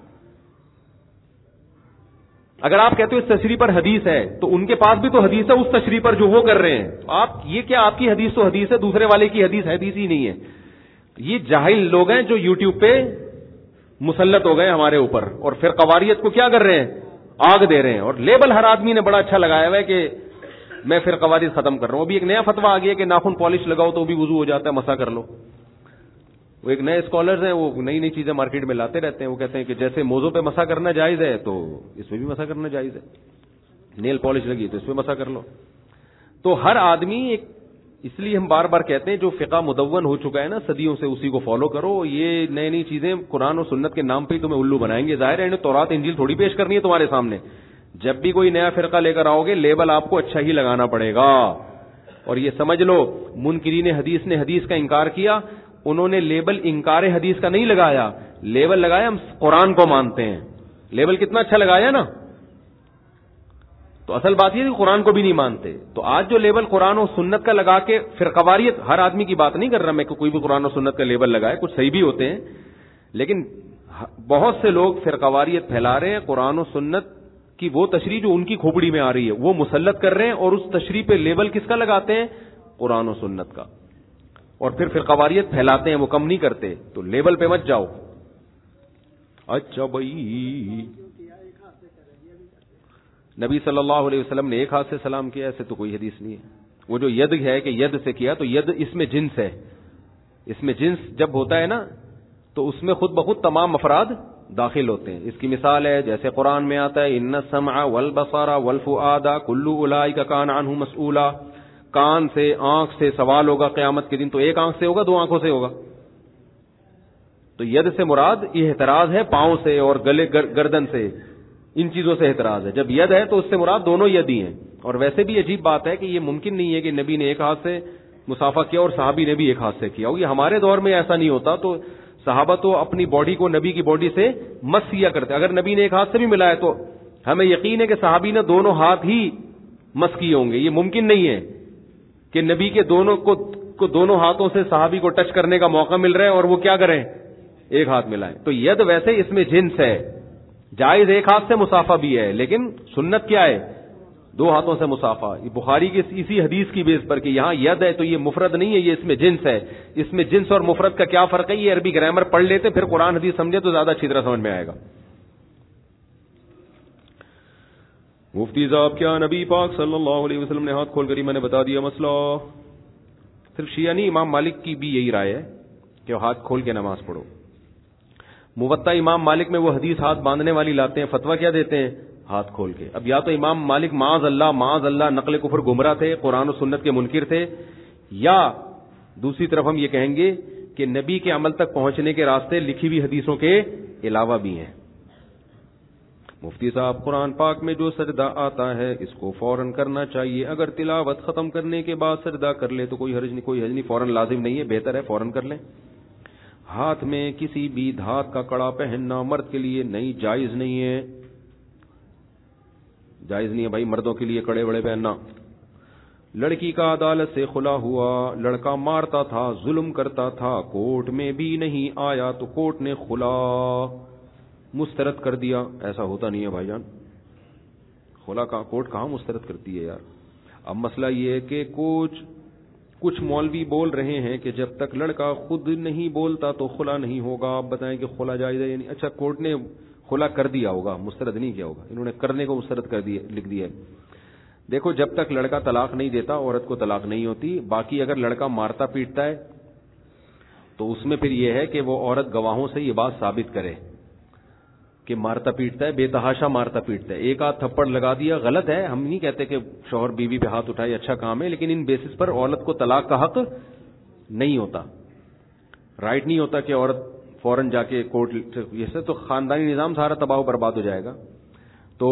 اگر آپ کہتے ہو اس تشریح پر حدیث ہے, تو ان کے پاس بھی تو حدیث ہے اس تشریح پر جو وہ کر رہے ہیں. آپ یہ کیا, آپ کی حدیث تو حدیث ہے, دوسرے والے کی حدیث ہی نہیں ہے. یہ جاہل لوگ ہیں جو یوٹیوب پہ مسلط ہو گئے ہمارے اوپر, اور پھر قواریت کو کیا کر رہے ہیں, آگ دے رہے ہیں. اور لیبل ہر آدمی نے بڑا اچھا لگایا ہوا ہے کہ میں پھر قواریت ختم کر رہا ہوں. ابھی ایک نیا فتویٰ آ گیا کہ ناخن پالش لگاؤ تو بھی وضو ہو جاتا ہے, مسا کر لو. وہ ایک نئے اسکالرز ہیں, وہ نئی نئی چیزیں مارکیٹ میں لاتے رہتے ہیں. وہ کہتے ہیں کہ جیسے موزوں پہ مسا کرنا جائز ہے تو اس میں بھی مسا کرنا جائز ہے, نیل پالش لگی تو اس میں مسا کر لو. تو ہر آدمی ایک, اس لیے ہم بار بار کہتے ہیں جو فقہ مدون ہو چکا ہے نا صدیوں سے, اسی کو فالو کرو. یہ نئی نئی چیزیں قرآن و سنت کے نام پہ ہی تمہیں الو بنائیں گے. ظاہر ہے انہیں تورات انجیل تھوڑی پیش کرنی ہے تمہارے سامنے. جب بھی کوئی نیا فرقہ لے کر آؤ گے, لیبل آپ کو اچھا ہی لگانا پڑے گا. اور یہ سمجھ لو, منکرین حدیث نے حدیث کا انکار کیا, انہوں نے لیبل انکار حدیث کا نہیں لگایا, لیبل لگایا ہم قرآن کو مانتے ہیں. لیبل کتنا اچھا لگایا نا. تو اصل بات یہ ہے کہ قرآن کو بھی نہیں مانتے. تو آج جو لیبل قرآن و سنت کا لگا کے فرقواریت, ہر آدمی کی بات نہیں کر رہا میں کہ کوئی بھی قرآن و سنت کا لیبل لگائے, کچھ صحیح بھی ہوتے ہیں, لیکن بہت سے لوگ فرقواریت پھیلا رہے ہیں. قرآن و سنت کی وہ تشریح جو ان کی کھوپڑی میں آ رہی ہے وہ مسلط کر رہے ہیں, اور اس تشریح پہ لیبل کس کا لگاتے ہیں, قرآن و سنت کا. اور پھر فرقواریت پھیلاتے ہیں, وہ کم نہیں کرتے. تو لیبل پہ مت جاؤ. اچھا بھائی, نبی صلی اللہ علیہ وسلم نے ایک ہاتھ سے سلام کیا, ایسے تو کوئی حدیث نہیں ہے. وہ جو ید ہے کہ ید سے کیا, تو ید اس میں جنس ہے. اس میں جنس جب ہوتا ہے نا, تو اس میں خود بخود تمام افراد داخل ہوتے ہیں. اس کی مثال ہے جیسے قرآن میں آتا ہے ان السمع والبصر والفؤاد کل اولئک کان عنہ مسئولا. کان سے, آنکھ سے سوال ہوگا قیامت کے دن. تو ایک آنکھ سے ہوگا, 2 آنکھوں سے ہوگا. تو ید سے مراد یہ احتراز ہے پاؤں سے اور گلے گردن سے, ان چیزوں سے احتراز ہے. جب ید ہے تو اس سے مراد دونوں ید ہی ہیں. اور ویسے بھی عجیب بات ہے کہ یہ ممکن نہیں ہے کہ نبی نے ایک ہاتھ سے مصافحہ کیا اور صحابی نے بھی ایک ہاتھ سے کیا ہو. یہ ہمارے دور میں ایسا نہیں ہوتا. تو صحابہ تو اپنی باڈی کو نبی کی باڈی سے مس کیا کرتے. اگر نبی نے ایک ہاتھ سے بھی ملایا تو ہمیں یقین ہے کہ صحابی نے دونوں ہاتھ ہی مس کیے ہوں گے. یہ ممکن نہیں ہے کہ نبی کے دونوں ہاتھوں سے صحابی کو ٹچ کرنے کا موقع مل رہا ہے اور وہ کیا کریں, ایک ہاتھ ملائیں. تو ید ویسے اس میں جنس ہے, جائز ایک ہاتھ سے مصافحہ بھی ہے, لیکن سنت کیا ہے, 2 ہاتھوں سے مصافحہ. بخاری کی اسی حدیث کی بیس پر کہ یہاں ید ہے تو یہ مفرد نہیں ہے, یہ اس میں جنس ہے. اس میں جنس اور مفرد کا کیا فرق ہے, یہ عربی گرامر پڑھ لیتے پھر قرآن حدیث سمجھے تو زیادہ اچھی طرح سمجھ میں آئے گا. مفتی صاحب کیا نبی پاک صلی اللہ علیہ وسلم نے ہاتھ کھول کر ہی میں نے بتا دیا مسئلہ. صرف شیعہ نہیں, امام مالک کی بھی یہی رائے ہے کہ ہاتھ کھول کے نماز پڑھو. موطا امام مالک میں وہ حدیث ہاتھ باندھنے والی لاتے ہیں, فتویٰ کیا دیتے ہیں, ہاتھ کھول کے. اب یا تو امام مالک معاذ اللہ نقل کفر گمراہ تھے, قرآن و سنت کے منکر تھے, یا دوسری طرف ہم یہ کہیں گے کہ نبی کے عمل تک پہنچنے کے راستے لکھی ہوئی حدیثوں کے علاوہ بھی ہیں. مفتی صاحب قرآن پاک میں جو سجدہ آتا ہے اس کو فوراً کرنا چاہیے, اگر تلاوت ختم کرنے کے بعد سجدہ کر لے تو کوئی حرج نہیں, فوراً لازم نہیں ہے, بہتر ہے فوراً کر لیں. ہاتھ میں کسی بھی دھات کا کڑا پہننا مرد کے لیے نہیں, جائز نہیں ہے, جائز نہیں ہے بھائی مردوں کے لیے کڑے بڑے پہننا. لڑکی کا عدالت سے خلا ہوا, لڑکا مارتا تھا, ظلم کرتا تھا, کورٹ میں بھی نہیں آیا تو کورٹ نے خلا مسترد کر دیا. ایسا ہوتا نہیں ہے بھائی جان, خلا کا کورٹ کہاں مسترد کرتی ہے یار. اب مسئلہ یہ ہے کہ کچھ مولوی بول رہے ہیں کہ جب تک لڑکا خود نہیں بولتا تو خلا نہیں ہوگا. آپ بتائیں کہ خلا جائز ہے یا نہیں. اچھا کورٹ نے خلا کر دیا ہوگا، مسترد نہیں کیا ہوگا، انہوں نے کرنے کو مسترد کر دیا، لکھ دیا ہے. دیکھو جب تک لڑکا طلاق نہیں دیتا عورت کو طلاق نہیں ہوتی. باقی اگر لڑکا مارتا پیٹتا ہے تو اس میں پھر یہ ہے کہ وہ عورت گواہوں سے یہ بات ثابت کرے کہ مارتا پیٹتا ہے، بے تحاشا مارتا پیٹتا ہے. ایک آدھ تھپڑ لگا دیا غلط ہے، ہم نہیں کہتے کہ شوہر بیوی پہ ہاتھ اٹھائے اچھا کام ہے، لیکن ان بیسس پر عورت کو طلاق کا حق نہیں ہوتا. رائٹ نہیں ہوتا کہ عورت فوراً جا کے کورٹ، جیسے تو خاندانی نظام سارا تباہ و برباد ہو جائے گا. تو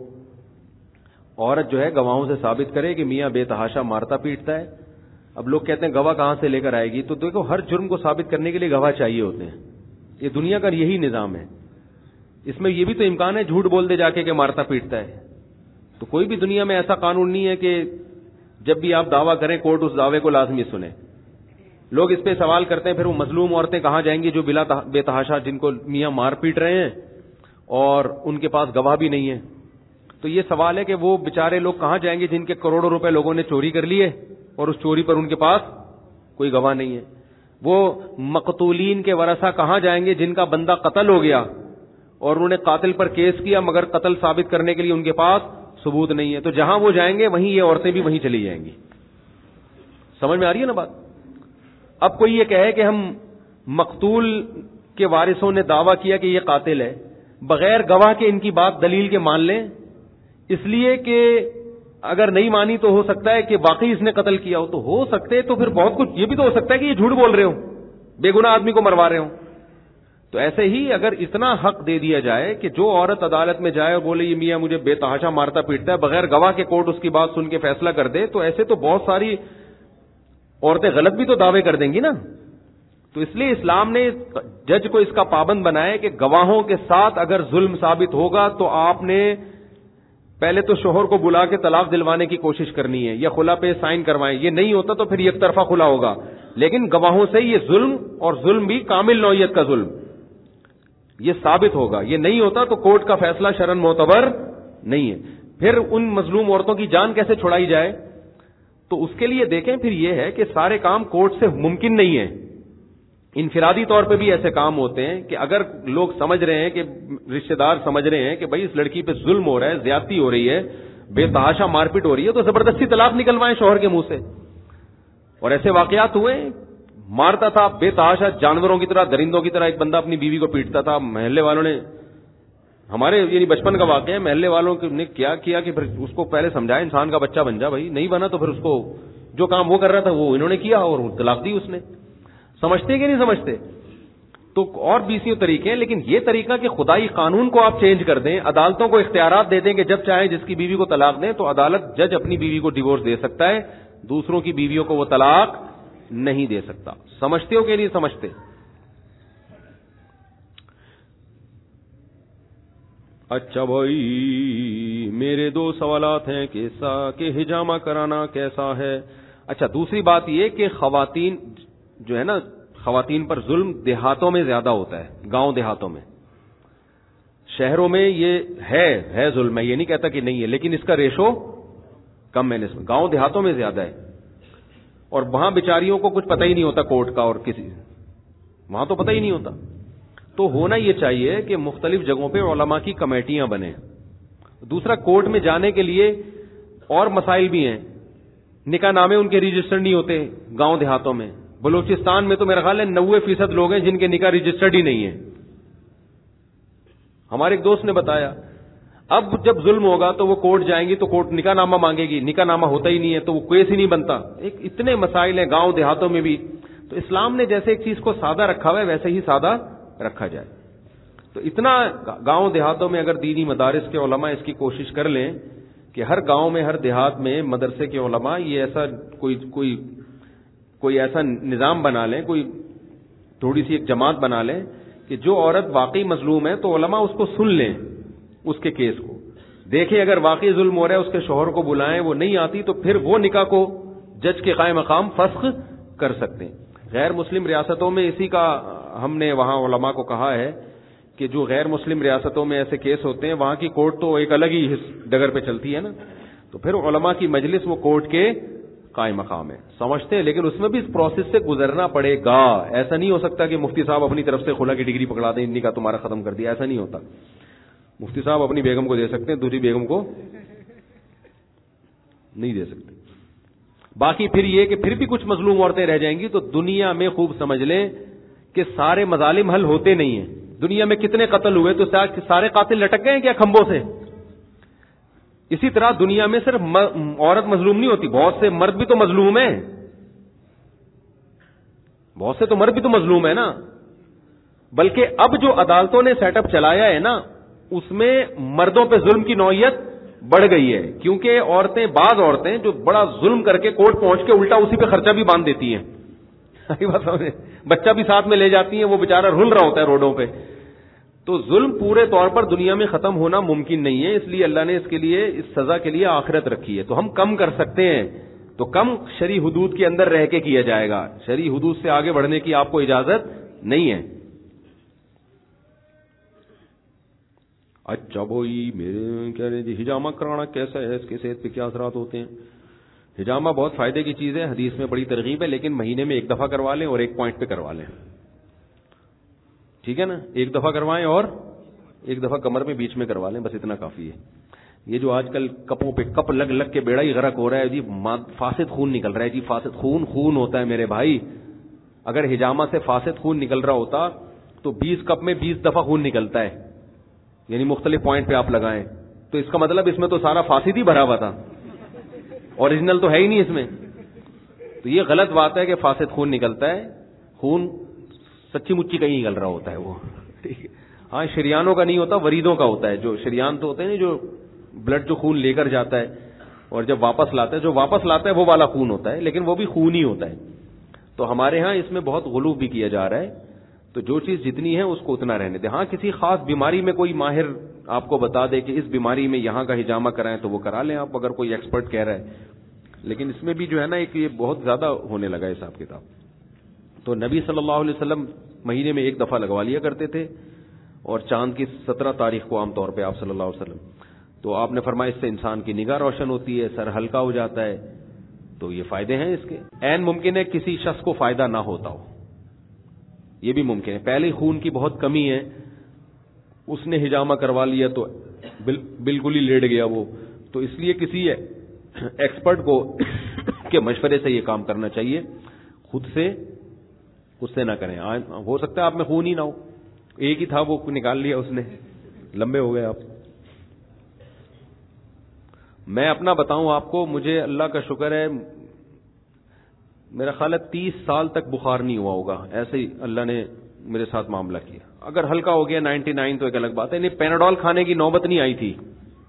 عورت جو ہے گواہوں سے ثابت کرے کہ میاں بے تحاشا مارتا پیٹتا ہے. اب لوگ کہتے ہیں گواہ کہاں سے لے کر آئے گی؟ تو دیکھو ہر جرم کو ثابت کرنے کے لیے گواہ چاہیے ہوتے ہیں. یہ دنیا کا یہی نظام ہے. اس میں یہ بھی تو امکان ہے جھوٹ بول دے جا کے کہ مارتا پیٹتا ہے. تو کوئی بھی دنیا میں ایسا قانون نہیں ہے کہ جب بھی آپ دعویٰ کریں کورٹ اس دعوے کو لازمی سنے. لوگ اس پہ سوال کرتے ہیں پھر وہ مظلوم عورتیں کہاں جائیں گی جو بے تحاشا جن کو میاں مار پیٹ رہے ہیں اور ان کے پاس گواہ بھی نہیں ہے. تو یہ سوال ہے کہ وہ بیچارے لوگ کہاں جائیں گے جن کے کروڑوں روپے لوگوں نے چوری کر لیے اور اس چوری پر ان کے پاس کوئی گواہ نہیں ہے. وہ مقتولین کے ورثہ کہاں جائیں گے جن کا بندہ قتل ہو گیا اور انہوں نے قاتل پر کیس کیا مگر قتل ثابت کرنے کے لیے ان کے پاس ثبوت نہیں ہے. تو جہاں وہ جائیں گے وہیں یہ عورتیں بھی وہیں چلی جائیں گی. سمجھ میں آ رہی ہے نا بات؟ اب کوئی یہ کہے کہ ہم مقتول کے وارثوں نے دعویٰ کیا کہ یہ قاتل ہے، بغیر گواہ کے ان کی بات دلیل کے مان لیں، اس لیے کہ اگر نہیں مانی تو ہو سکتا ہے کہ واقعی اس نے قتل کیا ہو. تو ہو سکتے تو پھر بہت کچھ یہ بھی تو ہو سکتا ہے کہ یہ جھوٹ بول رہے ہو، بے گناہ آدمی کو مروا رہے ہوں. تو ایسے ہی اگر اتنا حق دے دیا جائے کہ جو عورت عدالت میں جائے اور بولے یہ میاں مجھے بے تحاشا مارتا پیٹتا ہے، بغیر گواہ کے کورٹ اس کی بات سن کے فیصلہ کر دے، تو ایسے تو بہت ساری عورتیں غلط بھی تو دعوے کر دیں گی نا. تو اس لیے اسلام نے جج کو اس کا پابند بنایا کہ گواہوں کے ساتھ اگر ظلم ثابت ہوگا تو آپ نے پہلے تو شوہر کو بلا کے طلاق دلوانے کی کوشش کرنی ہے یا خلا پہ سائن کروائیں. یہ نہیں ہوتا تو پھر ایک طرفہ خلا ہوگا، لیکن گواہوں سے یہ ظلم، اور ظلم بھی کامل نوعیت کا ظلم، یہ ثابت ہوگا. یہ نہیں ہوتا تو کورٹ کا فیصلہ شرعاً معتبر نہیں ہے. پھر ان مظلوم عورتوں کی جان کیسے چھڑائی جائے؟ تو اس کے لیے دیکھیں پھر یہ ہے کہ سارے کام کورٹ سے ممکن نہیں ہے. انفرادی طور پہ بھی ایسے کام ہوتے ہیں کہ اگر لوگ سمجھ رہے ہیں کہ رشتہ دار سمجھ رہے ہیں کہ بھائی اس لڑکی پہ ظلم ہو رہا ہے، زیادتی ہو رہی ہے، بے تحاشا مار پیٹ ہو رہی ہے، تو زبردستی طلاق نکلوائیں شوہر کے منہ سے. اور ایسے واقعات ہوئے، مارتا تھا بے تحاشا جانوروں کی طرح، درندوں کی طرح ایک بندہ اپنی بیوی کو پیٹتا تھا. محلے والوں نے، ہمارے یعنی بچپن کا واقعہ ہے، محلے والوں نے کیا کیا کہ پھر اس کو پہلے سمجھایا انسان کا بچہ بن جا، بھائی نہیں بنا تو پھر اس کو جو کام وہ کر رہا تھا وہ انہوں نے کیا اور طلاق دی اس نے. سمجھتے کہ نہیں سمجھتے؟ تو اور بھی اسی طریقے ہیں، لیکن یہ طریقہ کہ خدائی قانون کو آپ چینج کر دیں، عدالتوں کو اختیارات دے دیں کہ جب چاہیں جس کی بیوی کو طلاق دیں، تو عدالت جج اپنی بیوی کو ڈیورس دے سکتا ہے، دوسروں کی بیویوں کو وہ طلاق نہیں دے سکتا. سمجھتے ہو کہ نہیں سمجھتے؟ اچھا بھائی میرے دو سوالات ہیں کہ حجامہ کرانا کیسا ہے. اچھا دوسری بات یہ کہ خواتین جو ہے نا، خواتین پر ظلم دیہاتوں میں زیادہ ہوتا ہے، گاؤں دیہاتوں میں. شہروں میں یہ ہے ظلم، میں یہ نہیں کہتا کہ نہیں ہے، لیکن اس کا ریشو کم ہے نسبت. گاؤں دیہاتوں میں زیادہ ہے، اور وہاں بیچاریوں کو کچھ پتہ ہی نہیں ہوتا کورٹ کا، اور کسی وہاں تو پتہ ہی نہیں ہوتا. تو ہونا یہ چاہیے کہ مختلف جگہوں پہ علماء کی کمیٹیاں بنیں. دوسرا، کورٹ میں جانے کے لیے اور مسائل بھی ہیں. نکاح نامے ان کے رجسٹرڈ نہیں ہوتے گاؤں دیہاتوں میں. بلوچستان میں تو میرا خیال ہے 90% لوگ ہیں جن کے نکاح رجسٹرڈ ہی نہیں ہے. ہمارے ایک دوست نے بتایا اب جب ظلم ہوگا تو وہ کورٹ جائیں گی تو کورٹ نکاح نامہ مانگے گی، نکاح نامہ ہوتا ہی نہیں ہے تو وہ کیس ہی نہیں بنتا. اتنے مسائل ہیں گاؤں دیہاتوں میں بھی. تو اسلام نے جیسے ایک چیز کو سادہ رکھا ہوا ہے ویسے ہی سادہ رکھا جائے. تو اتنا گاؤں دیہاتوں میں اگر دینی مدارس کے علماء اس کی کوشش کر لیں کہ ہر گاؤں میں ہر دیہات میں مدرسے کے علماء یہ ایسا کوئی ایسا نظام بنا لیں، کوئی تھوڑی سی ایک جماعت بنا لیں کہ جو عورت واقعی مظلوم ہے تو علماء اس کو سن لیں، اس کے کیس کو دیکھیں. اگر واقعی ظلم ہو رہا ہے اس کے شوہر کو بلائیں، وہ نہیں آتی تو پھر وہ نکاح کو جج کے قائم مقام فسخ کر سکتے ہیں. غیر مسلم ریاستوں میں اسی کا ہم نے وہاں علماء کو کہا ہے کہ جو غیر مسلم ریاستوں میں ایسے کیس ہوتے ہیں وہاں کی کورٹ تو ایک الگ ہی ڈگر پہ چلتی ہے نا، تو پھر علماء کی مجلس وہ کورٹ کے قائم مقام ہے. سمجھتے ہیں، لیکن اس میں بھی اس پروسیس سے گزرنا پڑے گا. ایسا نہیں ہو سکتا کہ مفتی صاحب اپنی طرف سے خلا کی ڈگری پکڑا دیں، نکاح تمہارا ختم کر دیا، ایسا نہیں ہوتا. مفتی صاحب اپنی بیگم کو دے سکتے ہیں, دوسری بیگم کو نہیں دے سکتے. باقی پھر یہ کہ پھر بھی کچھ مظلوم عورتیں رہ جائیں گی. تو دنیا میں خوب سمجھ لیں کہ سارے مظالم حل ہوتے نہیں ہیں. دنیا میں کتنے قتل ہوئے تو سارے قاتل لٹک گئے ہیں کیا کھمبوں سے؟ اسی طرح دنیا میں صرف عورت مظلوم نہیں ہوتی, بہت سے مرد بھی تو مظلوم ہیں, بہت سے تو مرد بھی تو مظلوم ہے نا. بلکہ اب جو عدالتوں نے سیٹ اپ چلایا ہے نا, اس میں مردوں پہ ظلم کی نوعیت بڑھ گئی ہے. کیونکہ عورتیں, بعض عورتیں جو بڑا ظلم کر کے کورٹ پہنچ کے الٹا اسی پہ خرچہ بھی باندھ دیتی ہیں, بچہ بھی ساتھ میں لے جاتی ہیں, وہ بیچارہ رل رہا ہوتا ہے روڈوں پہ. تو ظلم پورے طور پر دنیا میں ختم ہونا ممکن نہیں ہے, اس لیے اللہ نے اس کے لیے, اس سزا کے لیے آخرت رکھی ہے. تو ہم کم کر سکتے ہیں تو کم شرعی حدود کے اندر رہ کے کیا جائے گا. شرعی حدود سے آگے بڑھنے کی آپ کو اجازت نہیں ہے. اچھا بھائی میرے کہہ رہے جی حجامہ کرانا کیسا ہے, اس کے صحت پہ کیا اثرات ہوتے ہیں؟ حجامہ بہت فائدے کی چیز ہے, حدیث میں بڑی ترغیب ہے, لیکن مہینے میں ایک دفعہ کروا لیں اور ایک پوائنٹ پہ کروا لیں, ٹھیک ہے نا. ایک دفعہ کروائیں اور ایک دفعہ کمر میں بیچ میں کروا لیں, بس اتنا کافی ہے. یہ جو آج کل کپوں پہ کپ لگ لگ کے بیڑا ہی غرق ہو رہا ہے جی, فاسد خون نکل رہا ہے جی, فاسد خون ہوتا ہے میرے بھائی. اگر حجامہ سے فاسد خون نکل رہا ہوتا تو 20 کپ میں 20 دفعہ خون نکلتا ہے, یعنی مختلف پوائنٹ پہ آپ لگائیں تو اس کا مطلب اس میں تو سارا فاسد ہی بھرا ہوا تھا, اوریجنل تو ہے ہی نہیں اس میں. تو یہ غلط بات ہے کہ فاسد خون نکلتا ہے. خون سچی مچی کہیں نکل رہا ہوتا ہے وہ, ہاں شریانوں کا نہیں ہوتا, وریدوں کا ہوتا ہے. جو شریان تو ہوتے ہیں جو بلڈ جو خون لے کر جاتا ہے اور جب واپس لاتا ہے, جو واپس لاتا ہے وہ والا خون ہوتا ہے, لیکن وہ بھی خون ہی ہوتا ہے. تو ہمارے ہاں اس میں بہت غلو بھی کیا جا رہا ہے. تو جو چیز جتنی ہے اس کو اتنا رہنے دیں. ہاں کسی خاص بیماری میں کوئی ماہر آپ کو بتا دے کہ اس بیماری میں یہاں کا حجامہ کرائیں تو وہ کرا لیں آپ, اگر کوئی ایکسپرٹ کہہ رہا ہے. لیکن اس میں بھی جو ہے نا ایک یہ بہت زیادہ ہونے لگا ہے حساب کتاب. تو نبی صلی اللہ علیہ وسلم مہینے میں ایک دفعہ لگوا لیا کرتے تھے, اور چاند کی 17 تاریخ کو عام طور پہ آپ صلی اللہ علیہ وسلم. تو آپ نے فرمایا اس سے انسان کی نگاہ روشن ہوتی ہے, سر ہلکا ہو جاتا ہے. تو یہ فائدے ہیں اس کے. عین ممکن ہے کسی شخص کو فائدہ نہ ہوتا ہو, یہ بھی ممکن ہے. پہلے خون کی بہت کمی ہے, اس نے حجامہ کروا لیا تو بالکل ہی لیٹ گیا وہ. تو اس لیے کسی ایکسپرٹ کو کے مشورے سے یہ کام کرنا چاہیے, خود سے نہ کریں. ہو سکتا ہے آپ میں خون ہی نہ ہو, ایک ہی تھا وہ نکال لیا اس نے, لمبے ہو گئے آپ. میں اپنا بتاؤں آپ کو, مجھے اللہ کا شکر ہے میرا خیال ہے 30 سال تک بخار نہیں ہوا ہوگا. ایسے ہی اللہ نے میرے ساتھ معاملہ کیا. اگر ہلکا ہو گیا 99 تو ایک الگ بات ہے. نہیں, پیناڈول کھانے کی نوبت نہیں آئی تھی.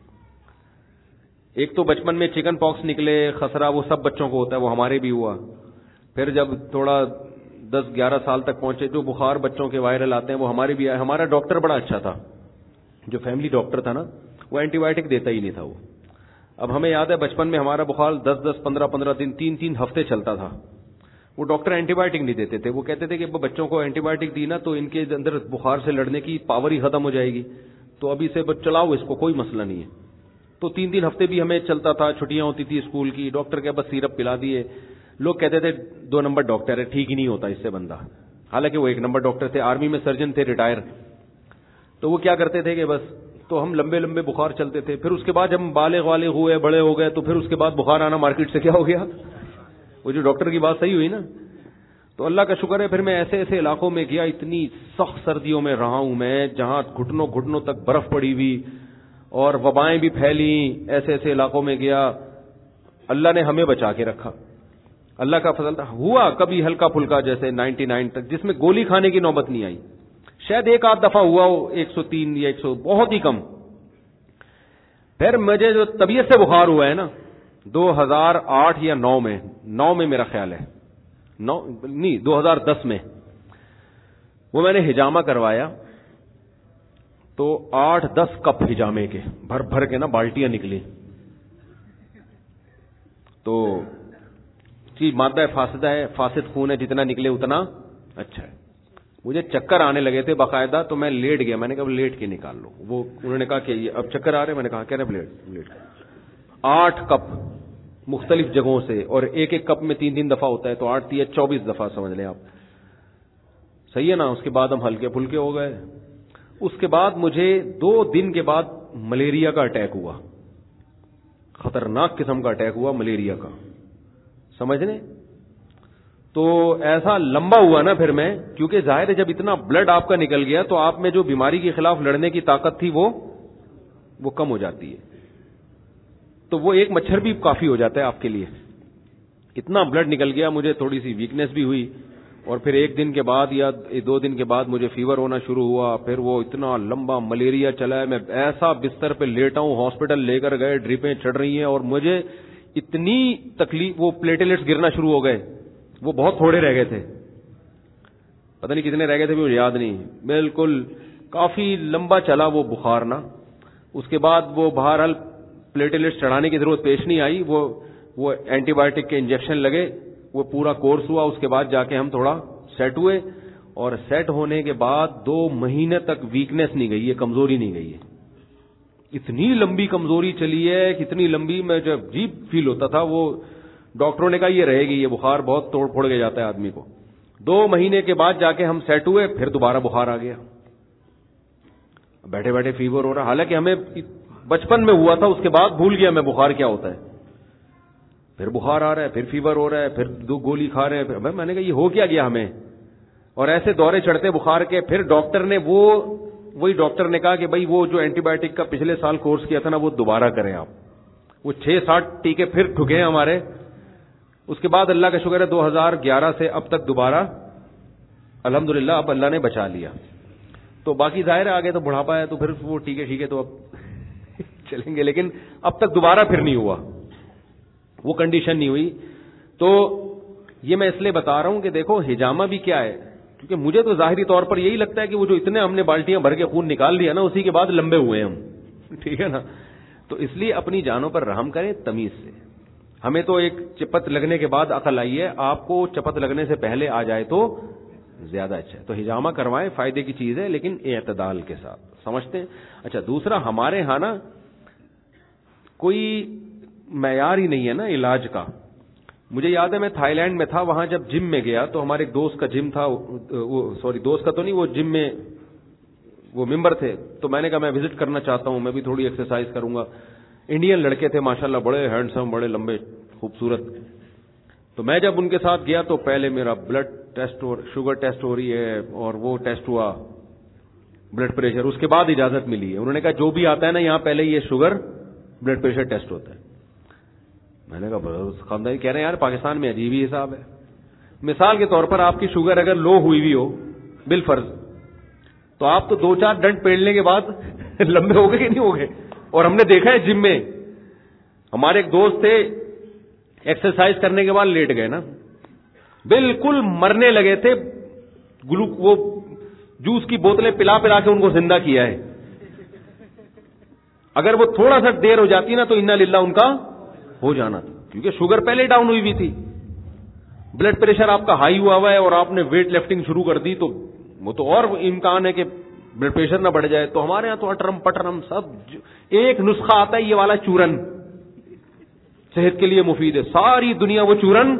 ایک تو بچپن میں چکن پاکس نکلے, خسرہ, وہ سب بچوں کو ہوتا ہے, وہ ہمارے بھی ہوا. پھر جب تھوڑا 10-11 سال تک پہنچے, جو بخار بچوں کے وائرل آتے ہیں وہ ہمارے بھی آئے. ہمارا ڈاکٹر بڑا اچھا تھا, جو فیملی ڈاکٹر تھا نا, وہ اینٹی بایوٹک دیتا ہی نہیں تھا وہ. اب ہمیں یاد ہے بچپن میں ہمارا بخار 10-10, 15-15 دن, 3-3 ہفتے چلتا تھا. وہ ڈاکٹر اینٹی بایوٹک نہیں دیتے تھے. وہ کہتے تھے کہ بچوں کو اینٹی بایوٹک دی نا تو ان کے اندر بخار سے لڑنے کی پاور ہی ختم ہو جائے گی, تو ابھی سے چلاؤ اس کو, کوئی مسئلہ نہیں ہے. تو 3 ہفتے بھی ہمیں چلتا تھا, چھٹیاں ہوتی تھی اسکول کی, ڈاکٹر کے بس سیرپ پلا دیے. لوگ کہتے تھے 2 نمبر ڈاکٹر ہے, ٹھیک ہی نہیں ہوتا اس سے بندہ. حالانکہ وہ 1 نمبر ڈاکٹر تھے, آرمی میں سرجن تھے, ریٹائر. تو وہ کیا کرتے تھے کہ بس, تو ہم لمبے لمبے بخار چلتے تھے. پھر اس کے بعد جب ہم بالغ ہوئے, بڑے ہو گئے, تو پھر اس کے بعد بخار آنا مارکیٹ سے کیا ہو گیا. وہ جو ڈاکٹر کی بات صحیح ہوئی نا. تو اللہ کا شکر ہے پھر میں ایسے ایسے علاقوں میں گیا, اتنی سخت سردیوں میں رہا ہوں میں, جہاں گھٹنوں تک برف پڑی ہوئی اور وبائیں بھی پھیلی. ایسے ایسے علاقوں میں گیا, اللہ نے ہمیں بچا کے رکھا. اللہ کا فضل تھا. ہوا کبھی ہلکا پھلکا جیسے 99 تک, جس میں گولی کھانے کی نوبت نہیں آئی. شاید 1-8 دفعہ ہوا ہو, 103 یا 100, بہت ہی کم. پھر مجھے جو طبیعت سے بخار ہوا ہے نا 2008 یا 9 میں میرا خیال ہے, 2010 میں, وہ میں نے حجامہ کروایا. تو 8-10 کپ حجامے کے بھر کے نا بالٹیاں نکلی. تو جی مادہ فاسدہ ہے, فاسد خون ہے, جتنا نکلے اتنا اچھا ہے. مجھے چکر آنے لگے تھے باقاعدہ, تو میں لیٹ گیا. میں نے کہا لیٹ کے نکال لو. وہ انہوں نے کہا کہ اب چکر آ رہے, میں نے کہا کہہ رہے لیٹ. 8 کپ مختلف جگہوں سے, اور ایک کپ میں 3 دفعہ ہوتا ہے, تو 8 یا 24 دفعہ سمجھ لیں آپ. صحیح ہے نا. اس کے بعد ہم ہلکے پھلکے ہو گئے. اس کے بعد مجھے 2 دن کے بعد ملیریا کا اٹیک ہوا, خطرناک قسم کا اٹیک ہوا ملیریا کا, سمجھ لیں. تو ایسا لمبا ہوا نا پھر میں, کیونکہ ظاہر ہے جب اتنا بلڈ آپ کا نکل گیا تو آپ میں جو بیماری کے خلاف لڑنے کی طاقت تھی وہ کم ہو جاتی ہے. تو وہ ایک مچھر بھی کافی ہو جاتا ہے آپ کے لیے. اتنا بلڈ نکل گیا, مجھے تھوڑی سی ویکنیس بھی ہوئی, اور پھر 1 دن کے بعد یا 2 دن کے بعد مجھے فیور ہونا شروع ہوا. پھر وہ اتنا لمبا ملیریا چلا ہے, میں ایسا بستر پہ لیٹا ہوں, ہاسپٹل لے کر گئے, ڈرپیں چڑھ رہی ہیں, اور مجھے اتنی تکلیف, وہ پلیٹلیٹس گرنا شروع ہو گئے, وہ بہت تھوڑے رہ گئے تھے, پتہ نہیں کتنے رہ گئے تھے مجھے یاد نہیں, بالکل کافی لمبا چلا وہ بخار نا. اس کے بعد وہ بہرحال پلیٹلیٹس چڑھانے کی ضرورت پیش نہیں آئی, وہ اینٹی بایوٹک کے انجیکشن لگے, وہ پورا کورس ہوا. اس کے بعد جا کے ہم تھوڑا سیٹ ہوئے, اور سیٹ ہونے کے بعد 2 مہینے تک ویکنیس نہیں گئی ہے, کمزوری نہیں گئی ہے. اتنی لمبی کمزوری چلی ہے, کتنی لمبی, میں جب عجیب فیل ہوتا تھا. وہ ڈاکٹروں نے کہا یہ رہے گی, یہ بخار بہت توڑ پھوڑ کے جاتا ہے آدمی کو. 2 مہینے کے بعد جا کے ہم سیٹ ہوئے, پھر دوبارہ بخار آ گیا. بیٹھے بیٹھے فیور ہو رہا, حالانکہ ہمیں بچپن میں ہوا تھا, اس کے بعد بھول گیا میں بخار کیا ہوتا ہے. پھر بخار آ رہا ہے, پھر فیور ہو رہا ہے, پھر 2 گولی کھا رہے ہیں. میں نے کہا یہ ہو کیا گیا ہمیں, اور ایسے دورے چڑھتے بخار کے. پھر ڈاکٹر نے وہی ڈاکٹر نے کہا کہ بھائی وہ جو اینٹی بایوٹک کا پچھلے سال کورس کیا تھا نا, وہ دوبارہ کریں آپ. وہ 6-7 ٹیکے پھر ٹھکے ہیں ہمارے. اس کے بعد اللہ کا شکر ہے 2011 سے اب تک دوبارہ الحمدللہ اب اللہ نے بچا لیا. تو باقی ظاہر ہے آگے تو بڑھاپا ہے, تو پھر وہ ٹھیک ہے تو اب چلیں گے, لیکن اب تک دوبارہ پھر نہیں ہوا, وہ کنڈیشن نہیں ہوئی. تو یہ میں اس لیے بتا رہا ہوں کہ دیکھو ہجامہ بھی کیا ہے, کیونکہ مجھے تو ظاہری طور پر یہی لگتا ہے کہ وہ جو اتنے ہم نے بالٹیاں بھر کے خون نکال لیا نا, اسی کے بعد لمبے ہوئے ہم, ٹھیک ہے نا. تو اس لیے اپنی جانوں پر رحم کریں تمیز سے. ہمیں تو ایک چپت لگنے کے بعد عقل آئی ہے, آپ کو چپت لگنے سے پہلے آ جائے تو زیادہ اچھا ہے. تو ہجامہ کروائیں, فائدے کی چیز ہے, لیکن اعتدال کے ساتھ, سمجھتے ہیں. اچھا, دوسرا ہمارے ہاں نا کوئی معیار ہی نہیں ہے نا علاج کا. مجھے یاد ہے میں تھائی لینڈ میں تھا, وہاں جب جم میں گیا تو ہمارے ایک دوست کا جم تھا, دوست کا تو نہیں, وہ جم میں وہ ممبر تھے. تو میں نے کہا میں وزٹ کرنا چاہتا ہوں, میں بھی تھوڑی ایکسرسائز کروں گا. انڈین لڑکے تھے ماشاءاللہ, بڑے ہینڈسم, بڑے لمبے, خوبصورت. تو میں جب ان کے ساتھ گیا تو پہلے میرا بلڈ ٹیسٹ اور شوگر ٹیسٹ ہو رہی ہے, اور وہ ٹیسٹ ہوا بلڈ پریشر, اس کے بعد اجازت ملی ہے. انہوں نے کہا جو بھی آتا ہے نا یہاں پہلے یہ شوگر بلڈ پریشر ٹیسٹ ہوتا ہے. میں نے کہا خاندانی کہہ رہے ہیں یار پاکستان میں عجیب ہی حساب ہے. مثال کے طور پر آپ کی شوگر اگر لو ہوئی ہوئی ہو بالفرض, تو آپ تو 2-4 ڈنڈ پیڑنے کے بعد لمبے ہو گئے کہ نہیں ہو گئے. اور ہم نے دیکھا ہے جم میں ہمارے ایک دوست تھے, ایکسرسائز کرنے کے بعد لیٹ گئے نا, بالکل مرنے لگے تھے. وہ جوس کی بوتلیں پلا پلا کے ان کو زندہ کیا ہے. اگر وہ تھوڑا سا دیر ہو جاتی نا تو انا للہ ان کا ہو جانا تھا, کیونکہ شوگر پہلے ڈاؤن ہوئی ہوئی تھی. بلڈ پریشر آپ کا ہائی ہوا ہے اور آپ نے ویٹ لفٹنگ شروع کر دی, تو وہ تو اور امکان ہے کہ بلڈ پریشر نہ بڑھ جائے. تو ہمارے ہاں تو اٹرم پٹرم سب, ایک نسخہ آتا ہے یہ والا چورن, صحت کے لیے مفید ہے. ساری دنیا وہ چورن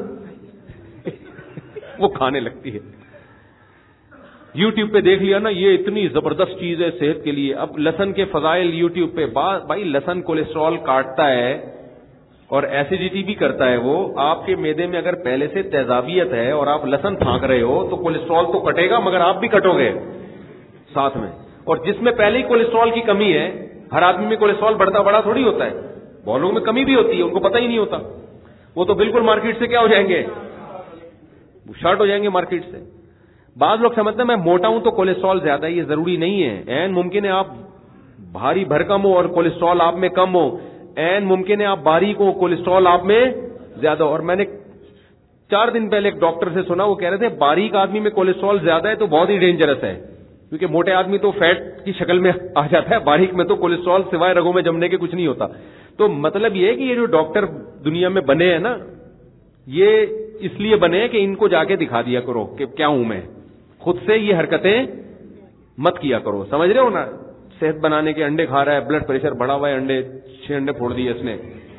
وہ کھانے لگتی ہے. یوٹیوب پہ دیکھ لیا نا, یہ اتنی زبردست چیز ہے صحت کے لیے. اب لہسن کے فضائل یوٹیوب پہ, بھائی لہسن کولیسٹرول کاٹتا ہے اور ایسیڈیٹی بھی کرتا ہے. وہ آپ کے معدے میں اگر پہلے سے تیزابیت ہے اور آپ لہسن پھانک رہے ہو تو کولیسٹرول تو کٹے گا, مگر آپ بھی کٹو گے ساتھ میں. اور جس میں پہلے ہی کولیسٹرول کی کمی ہے, ہر آدمی میں کولیسٹرول بڑھتا بڑا تھوڑی ہوتا ہے, بہت لوگوں میں کمی بھی ہوتی ہے, ان کو پتہ ہی نہیں ہوتا. وہ تو بالکل مارکیٹ سے کیا ہو جائیں گے, شارٹ ہو جائیں گے مارکیٹ سے. بعض لوگ سمجھتے ہیں میں موٹا ہوں تو کولیسٹرول زیادہ ہے, یہ ضروری نہیں ہے. عین ممکن ہے آپ بھاری بھرکم ہو اور کولیسٹرول آپ میں کم ہو, عین ممکن ہے آپ باریک ہو, کولیسٹرول آپ میں زیادہ. اور میں نے 4 دن پہلے ایک ڈاکٹر سے سنا, وہ کہہ رہے تھے باریک آدمی میں کولیسٹرول زیادہ ہے تو بہت ہی ڈینجرس ہے, کیونکہ موٹے آدمی تو فیٹ کی شکل میں آ جاتا ہے, باریک میں تو کولیسٹرول سوائے رگوں میں جمنے کے کچھ نہیں ہوتا. تو مطلب یہ ہے کہ یہ جو ڈاکٹر دنیا میں بنے ہیں نا, یہ اس لیے بنے کہ ان کو جا کے دکھا دیا کرو کہ کیا ہوں میں, خود سے یہ حرکتیں مت کیا کرو. سمجھ رہے ہو نا, صحت بنانے کے انڈے کھا رہا ہے, بلڈ پریشر بڑھا ہوا ہے, انڈے 6 انڈے پھوڑ دیے اس نے,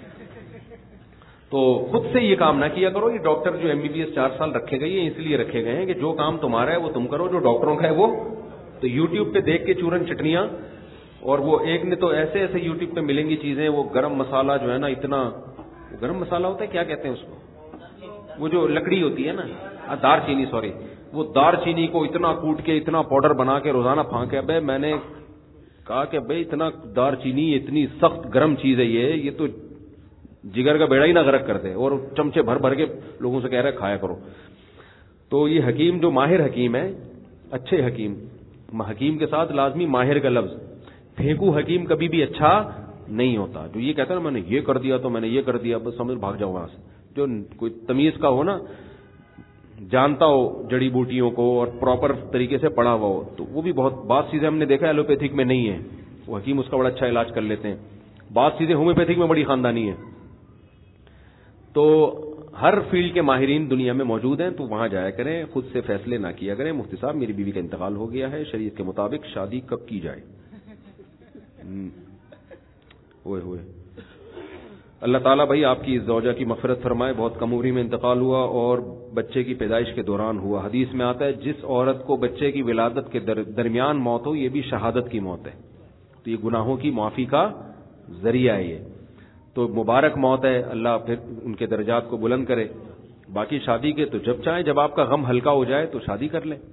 تو خود سے یہ کام نہ کیا کرو. یہ ڈاکٹر جو MBBS 4 سال رکھے گئے ہیں اس لیے رکھے گئے ہیں کہ جو کام تمہارا ہے وہ تم کرو, جو ڈاکٹروں کا ہے وہ تو یوٹیوب پہ دیکھ کے چورن چٹنیاں، اور وہ ایک نے تو ایسے ایسے یوٹیوب پہ ملیں گی چیزیں، وہ گرم مسالہ جو ہے نا اتنا، گرم مسالہ ہوتا ہے کیا کہتے ہیں اس کو، وہ جو لکڑی ہوتی ہے نا، دار چینی، سوری، وہ دار چینی کو اتنا کوٹ کے اتنا پاؤڈر بنا کے روزانہ پھانکے. ابے میں نے کہا کہ بھائی اتنا دار چینی اتنی سخت گرم چیز ہے یہ تو جگر کا بیڑا ہی نہ غرق کر دے، اور چمچے بھر بھر کے لوگوں سے کہہ رہے کھایا کرو. تو یہ حکیم جو ماہر حکیم ہے، اچھے حکیم، حکیم کے ساتھ لازمی ماہر کا لفظ، پھینکو حکیم کبھی بھی اچھا نہیں ہوتا. جو یہ کہتا ہے نا میں نے یہ کر دیا تو میں نے یہ کر دیا، بس سمجھ بھاگ جاؤ وہاں سے. جو کوئی تمیز کا ہو نا، جانتا ہو جڑی بوٹیوں کو اور پراپر طریقے سے پڑھا ہوا ہو، تو وہ بھی بہت بعض چیزیں ہم نے دیکھا ایلوپیتھک میں نہیں ہے، وہ حکیم اس کا بڑا اچھا علاج کر لیتے ہیں. بعض چیزیں ہومیوپیتھک میں بڑی خاندانی ہے. تو ہر فیلڈ کے ماہرین دنیا میں موجود ہیں، تو وہاں جایا کریں، خود سے فیصلے نہ کیا کریں. مفتی صاحب میری بیوی کا انتقال ہو گیا ہے، شریعت کے مطابق شادی کب کی جائے؟ ہوئے ہوئے اللہ تعالیٰ بھائی آپ کی زوجہ کی مغفرت فرمائے. بہت کم عمری میں انتقال ہوا اور بچے کی پیدائش کے دوران ہوا. حدیث میں آتا ہے جس عورت کو بچے کی ولادت کے درمیان موت ہو، یہ بھی شہادت کی موت ہے. تو یہ گناہوں کی معافی کا ذریعہ ہے. یہ تو مبارک موت ہے، اللہ پھر ان کے درجات کو بلند کرے. باقی شادی کے تو جب چاہیں، جب آپ کا غم ہلکا ہو جائے تو شادی کر لیں.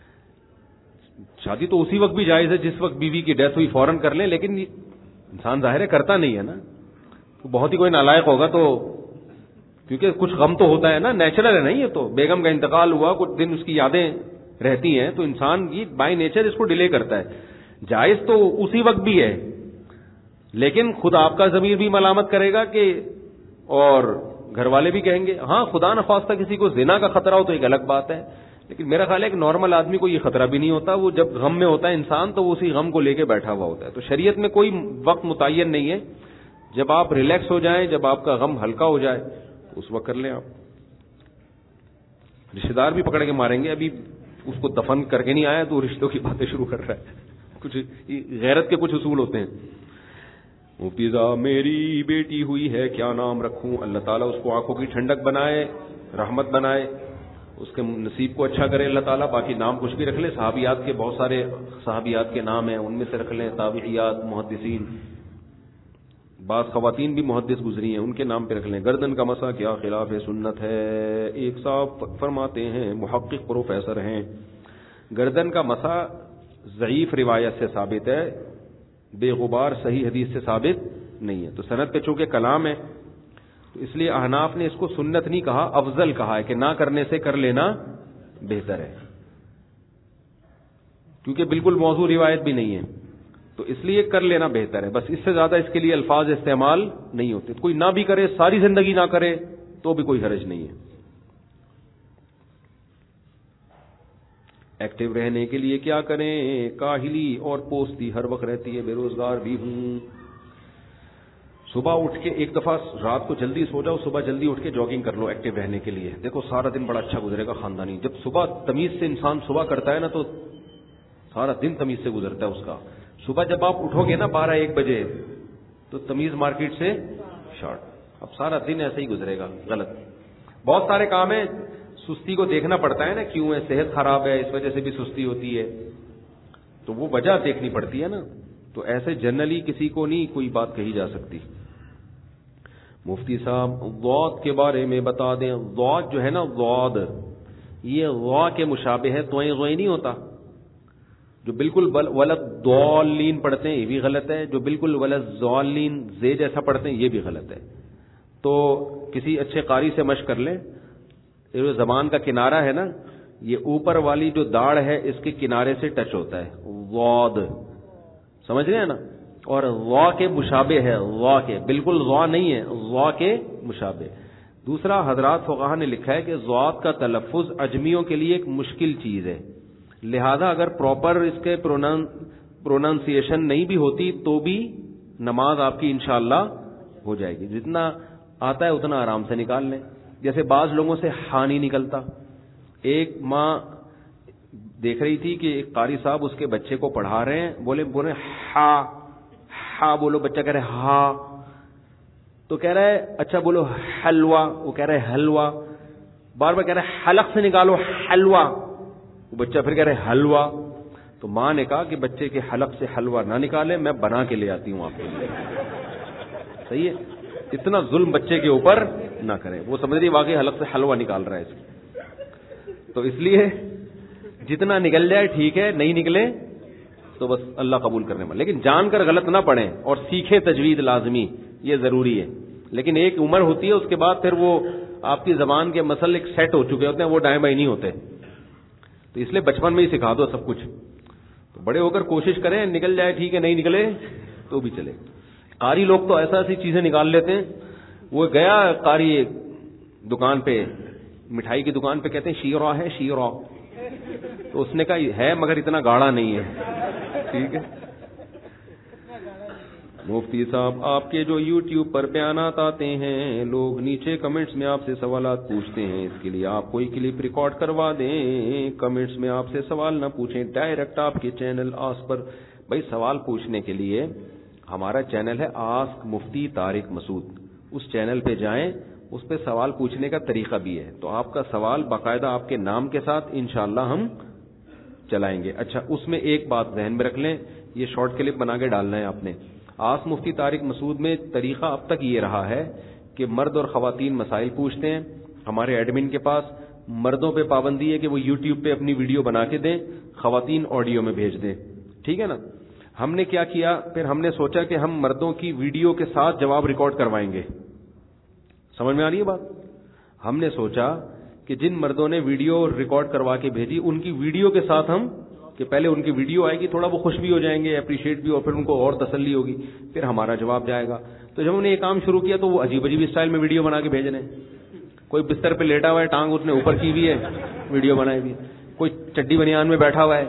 شادی تو اسی وقت بھی جائز ہے جس وقت بیوی کی ڈیتھ ہوئی، فوراً کر لیں. لیکن انسان ظاہر ہے کرتا نہیں ہے نا، بہت ہی کوئی نالائق ہوگا تو، کیونکہ کچھ غم تو ہوتا ہے نا، نیچرل ہے. نہیں یہ تو بیگم کا انتقال ہوا، کچھ دن اس کی یادیں رہتی ہیں، تو انسان یہ بائی نیچر اس کو ڈیلے کرتا ہے. جائز تو اسی وقت بھی ہے، لیکن خود آپ کا ضمیر بھی ملامت کرے گا کہ، اور گھر والے بھی کہیں گے. ہاں خدا نخواستہ کسی کو زنا کا خطرہ ہو تو ایک الگ بات ہے، لیکن میرا خیال ہے کہ نارمل آدمی کو یہ خطرہ بھی نہیں ہوتا. وہ جب غم میں ہوتا ہے انسان تو وہ اسی غم کو لے کے بیٹھا ہوا ہوتا ہے. تو شریعت میں کوئی وقت متعین نہیں ہے، جب آپ ریلیکس ہو جائیں، جب آپ کا غم ہلکا ہو جائے تو اس وقت کر لیں. آپ رشتے دار بھی پکڑ کے ماریں گے، ابھی اس کو دفن کر کے نہیں آیا تو رشتوں کی باتیں شروع کر رہا ہے. کچھ غیرت کے کچھ اصول ہوتے ہیں. مفتی صاحب میری بیٹی ہوئی ہے، کیا نام رکھوں؟ اللہ تعالیٰ اس کو آنکھوں کی ٹھنڈک بنائے، رحمت بنائے، اس کے نصیب کو اچھا کرے اللہ تعالیٰ. باقی نام کچھ بھی رکھ لیں، صحابیات کے بہت سارے صحابیات کے نام ہیں، ان میں سے رکھ لیں. تابعیات، محدثین، بعض خواتین بھی محدث گزری ہیں، ان کے نام پہ رکھ لیں. گردن کا مسح کیا خلاف سنت ہے؟ ایک صاحب فرماتے ہیں، محقق پروفیسر ہیں، گردن کا مسح ضعیف روایت سے ثابت ہے، بے غبار صحیح حدیث سے ثابت نہیں ہے. تو سند پہ چونکہ کلام ہے تو اس لیے احناف نے اس کو سنت نہیں کہا، افضل کہا ہے کہ نہ کرنے سے کر لینا بہتر ہے، کیونکہ بالکل موضوع روایت بھی نہیں ہے، تو اس لیے کر لینا بہتر ہے. بس اس سے زیادہ اس کے لیے الفاظ استعمال نہیں ہوتے. کوئی نہ بھی کرے، ساری زندگی نہ کرے تو بھی کوئی حرج نہیں ہے. ایکٹیو رہنے کے لیے کیا کریں؟ کاہلی اور پوستی ہر وقت رہتی ہے، بے روزگار بھی ہوں. صبح اٹھ کے ایک دفعہ رات کو جلدی سو جاؤ، صبح جلدی اٹھ کے جاگنگ کر لو ایکٹیو رہنے کے لیے. دیکھو سارا دن بڑا اچھا گزرے گا خاندانی. جب صبح تمیز سے انسان صبح کرتا ہے نا تو سارا دن تمیز سے گزرتا ہے اس کا. صبح جب آپ اٹھو گے نا 12-1 بجے تو تمیز مارکیٹ سے شارٹ، اب سارا دن ایسے ہی گزرے گا. غلط بہت سارے کام ہیں، سستی کو دیکھنا پڑتا ہے نا، کیوں ہے، صحت خراب ہے اس وجہ سے بھی سستی ہوتی ہے، تو وہ وجہ دیکھنی پڑتی ہے نا. تو ایسے جنرلی کسی کو نہیں کوئی بات کہی جا سکتی. مفتی صاحب ضاد کے بارے میں بتا دیں. ضاد جو ہے نا، ضاد یہ غا کے مشابہ ہے، توئیں غوئیں نہیں ہوتا. جو بالکل ولد ضالین پڑھتے ہیں یہ بھی غلط ہے، جو بالکل ولد ضالین زے جیسا پڑھتے ہیں یہ بھی غلط ہے. تو کسی اچھے قاری سے مشق کر لیں. یہ جو زبان کا کنارہ ہے نا، یہ اوپر والی جو داڑھ ہے اس کے کنارے سے ٹچ ہوتا ہے، ضاد، سمجھ رہے ہیں نا. اور غا کے مشابہ ہے، غا کے بالکل غا نہیں ہے، غا کے مشابہ. دوسرا حضرات فقہا نے لکھا ہے کہ ضاد کا تلفظ عجمیوں کے لیے ایک مشکل چیز ہے، لہذا اگر پراپر اس کے پروننسیشن نہیں بھی ہوتی تو بھی نماز آپ کی انشاءاللہ ہو جائے گی. جتنا آتا ہے اتنا آرام سے نکال لیں. جیسے بعض لوگوں سے ہا نہیں نکلتا. ایک ماں دیکھ رہی تھی کہ ایک قاری صاحب اس کے بچے کو پڑھا رہے ہیں، بولے ہا ہا بولو، بچہ کہہ رہے ہا، تو کہہ رہا ہے اچھا بولو حلوہ، وہ کہہ رہے حلوہ. بار بار کہہ رہے حلق سے نکالو حلوہ، وہ بچہ پھر کہہ رہے حلوہ. تو ماں نے کہا کہ بچے کے حلق سے حلوہ نہ نکالے، میں بنا کے لے آتی ہوں آپ کے لیے. صحیح ہے، اتنا ظلم بچے کے اوپر نہ کریں. وہ سمجھ رہی واقعی حلق سے حلوہ نکال رہا ہے اس کو. تو اس لیے جتنا نکل جائے ٹھیک ہے، نہیں نکلے تو بس اللہ قبول کرنے والا. لیکن جان کر غلط نہ پڑھیں اور سیکھیں تجوید لازمی، یہ ضروری ہے. لیکن ایک عمر ہوتی ہے، اس کے بعد پھر وہ آپ کی زبان کے مسلک سیٹ ہو چکے ہوتے ہیں، وہ دائیں بائیں نہیں ہوتے. تو اس لیے بچپن میں ہی سکھا دو سب کچھ. تو بڑے ہو کر کوشش کریں، نکل جائے ٹھیک ہے، نہیں نکلے تو بھی چلے. قاری لوگ تو ایسی چیزیں نکال لیتے ہیں. وہ گیا قاری دکان پہ، مٹھائی کی دکان پہ، کہتے ہیں شیرا ہے شیرا. تو اس نے کہا ہے مگر اتنا گاڑا نہیں ہے. ٹھیک ہے مفتی صاحب، آپ کے جو یوٹیوب پر بیانات آتے ہیں، لوگ نیچے کمنٹس میں آپ سے سوالات پوچھتے ہیں، اس کے لیے آپ کوئی کلپ ریکارڈ کروا دیں. کمنٹس میں آپ سے سوال نہ پوچھیں، ڈائریکٹ آپ کے چینل آس پر. بھائی سوال پوچھنے کے لیے ہمارا چینل ہے آسک مفتی طارق مسعود، اس چینل پہ جائیں، اس پہ سوال پوچھنے کا طریقہ بھی ہے. تو آپ کا سوال باقاعدہ آپ کے نام کے ساتھ انشاءاللہ ہم چلائیں گے. اچھا، اس میں ایک بات ذہن میں رکھ لیں، یہ شارٹ کلپ بنا کے ڈالنا ہے آپ نے. آسک مفتی طارق مسعود میں طریقہ اب تک یہ رہا ہے کہ مرد اور خواتین مسائل پوچھتے ہیں. ہمارے ایڈمن کے پاس مردوں پہ پابندی ہے کہ وہ یوٹیوب پہ اپنی ویڈیو بنا کے دیں، خواتین آڈیو میں بھیج دیں. ٹھیک ہے نا. ہم نے کیا کیا پھر، ہم نے سوچا کہ ہم مردوں کی ویڈیو کے ساتھ جواب ریکارڈ کروائیں گے. سمجھ میں آ رہی ہے بات؟ ہم نے سوچا کہ جن مردوں نے ویڈیو ریکارڈ کروا کے بھیجی، ان کی ویڈیو کے ساتھ ہم، کہ پہلے ان کی ویڈیو آئے گی، تھوڑا وہ خوش بھی ہو جائیں گے، اپریشیٹ بھی، اور پھر ان کو اور تسلی ہوگی، پھر ہمارا جواب جائے گا. تو جب ہم نے یہ کام شروع کیا تو وہ عجیب عجیب اسٹائل میں ویڈیو بنا کے بھیج رہے ہیں. کوئی بستر پہ لیٹا ہوا ہے، ٹانگ اس نے اوپر کی ہوئی ہے، ویڈیو بنائی ہوئی ہے. کوئی چڈی بنیان میں بیٹھا ہوا ہے.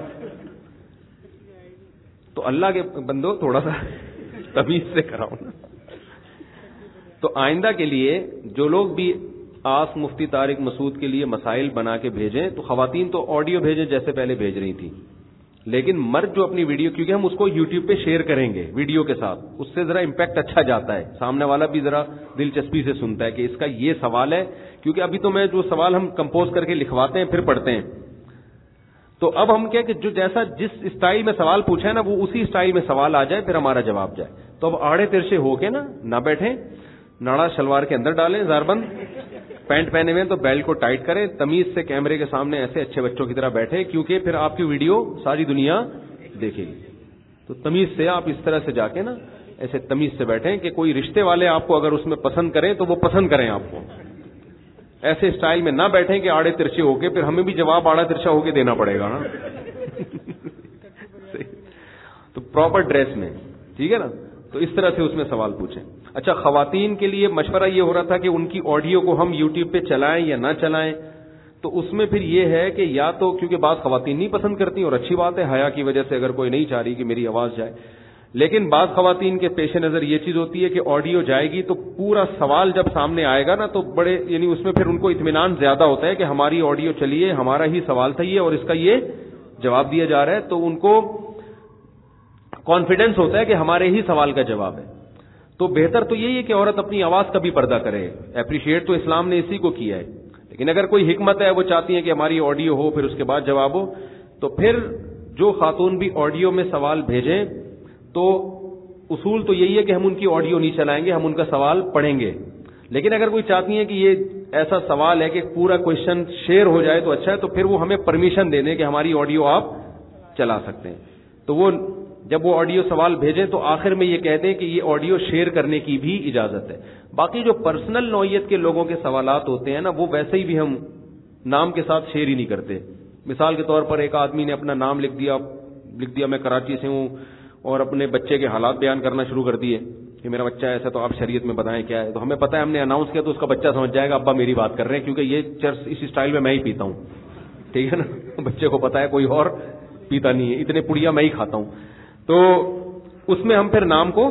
تو اللہ کے بندو تھوڑا سا تمیز سے کراؤ نا. تو آئندہ کے لیے جو لوگ بھی آسک مفتی طارق مسعود کے لیے مسائل بنا کے بھیجیں، تو خواتین تو آڈیو بھیجیں جیسے پہلے بھیج رہی تھی، لیکن مرد جو اپنی ویڈیو، کیونکہ ہم اس کو یوٹیوب پہ شیئر کریں گے ویڈیو کے ساتھ، اس سے ذرا امپیکٹ اچھا جاتا ہے، سامنے والا بھی ذرا دلچسپی سے سنتا ہے کہ اس کا یہ سوال ہے. کیونکہ ابھی تو میں جو سوال ہم کمپوز کر کے لکھواتے ہیں پھر پڑھتے ہیں، تو اب ہم کیا کہ جو جیسا جس اسٹائل میں سوال پوچھا ہے نا، وہ اسی اسٹائل میں سوال آ جائے، پھر ہمارا جواب جائے. تو اب آڑے ترشے ہو کے نہ بیٹھیں، ناڑا شلوار کے اندر ڈالیں زار بند، پینٹ پہنے ہوئے تو بیلٹ کو ٹائٹ کریں، تمیز سے کیمرے کے سامنے ایسے اچھے بچوں کی طرح بیٹھے، کیونکہ پھر آپ کی ویڈیو ساری دنیا دیکھے گی. تو تمیز سے آپ اس طرح سے جا کے ایسے تمیز سے بیٹھیں کہ کوئی رشتے والے آپ کو اگر اس میں پسند کریں تو وہ پسند کریں آپ کو. ایسے اسٹائل میں نہ بیٹھیں کہ آڑے ترچے ہو کے، پھر ہمیں بھی جواب آڑا ترچا ہو کے دینا پڑے گا. تو پراپر ڈریس میں، ٹھیک ہے نا. تو اس طرح سے اس میں سوال پوچھیں. اچھا، خواتین کے لیے مشورہ یہ ہو رہا تھا کہ ان کی آڈیو کو ہم یوٹیوب پہ چلائیں یا نہ چلائیں. تو اس میں پھر یہ ہے کہ یا تو کیونکہ بعض خواتین نہیں پسند کرتی، اور اچھی بات ہے، حیا کی وجہ سے اگر کوئی نہیں چاہ رہی کہ میری آواز جائے، لیکن بعض خواتین کے پیش نظر یہ چیز ہوتی ہے کہ آڈیو جائے گی تو پورا سوال جب سامنے آئے گا نا تو بڑے، یعنی اس میں پھر ان کو اطمینان زیادہ ہوتا ہے کہ ہماری آڈیو چلیے، ہمارا ہی سوال تھا یہ اور اس کا یہ جواب دیا جا رہا ہے. تو ان کو کانفیڈنس ہوتا ہے کہ ہمارے ہی سوال کا جواب ہے. تو بہتر تو یہی ہے کہ عورت اپنی آواز کا بھی پردہ کرے. اپریشیٹ تو اسلام نے اسی کو کیا ہے. لیکن اگر کوئی حکمت ہے، وہ چاہتی ہیں کہ ہماری آڈیو ہو پھر اس کے بعد جواب ہو، تو پھر جو خاتون بھی آڈیو میں سوال بھیجیں تو اصول تو یہی ہے کہ ہم ان کی آڈیو نہیں چلائیں گے، ہم ان کا سوال پڑھیں گے. لیکن اگر کوئی چاہتی ہیں کہ یہ ایسا سوال ہے کہ پورا کوشچن شیئر ہو جائے تو اچھا ہے، تو پھر وہ ہمیں پرمیشن دے دیں کہ ہماری آڈیو آپ چلا سکتے ہیں. تو وہ جب وہ آڈیو سوال بھیجیں تو آخر میں یہ کہہ دیں کہ یہ آڈیو شیئر کرنے کی بھی اجازت ہے. باقی جو پرسنل نوعیت کے لوگوں کے سوالات ہوتے ہیں نا، وہ ویسے ہی بھی ہم نام کے ساتھ شیئر ہی نہیں کرتے. مثال کے طور پر ایک آدمی نے اپنا نام لکھ دیا میں کراچی سے ہوں، اور اپنے بچے کے حالات بیان کرنا شروع کر دیے کہ میرا بچہ ایسا، تو آپ شریعت میں بتائیں کیا ہے. تو ہمیں پتہ ہے، ہم نے اناؤنس کیا تو اس کا بچہ سمجھ جائے گا ابا میری بات کر رہے ہیں، کیونکہ یہ چرس اس اسٹائل میں میں ہی پیتا ہوں. ٹھیک ہے نا. بچے کو پتا ہے کوئی اور پیتا نہیں ہے، اتنے پڑیا میں ہی کھاتا ہوں. تو اس میں ہم پھر نام کو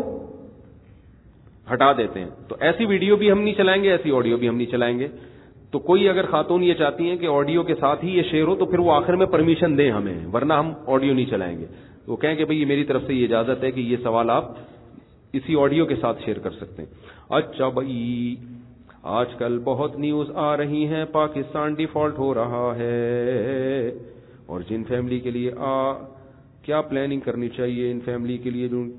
ہٹا دیتے ہیں. تو ایسی ویڈیو بھی ہم نہیں چلائیں گے، ایسی آڈیو بھی ہم نہیں چلائیں گے. تو کوئی اگر خاتون یہ چاہتی ہیں کہ آڈیو کے ساتھ ہی یہ شیئر ہو تو پھر وہ آخر میں پرمیشن دیں ہمیں، ورنہ ہم آڈیو نہیں چلائیں گے. وہ کہیں کہ بھئی یہ میری طرف سے یہ اجازت ہے کہ یہ سوال آپ اسی آڈیو کے ساتھ شیئر کر سکتے ہیں. اچھا بھائی، آج کل بہت نیوز آ رہی ہیں پاکستان ڈیفالٹ ہو رہا ہے، اور جن فیملی کے لیے کیا پلاننگ کرنی چاہیے ان فیملی کے لیے جو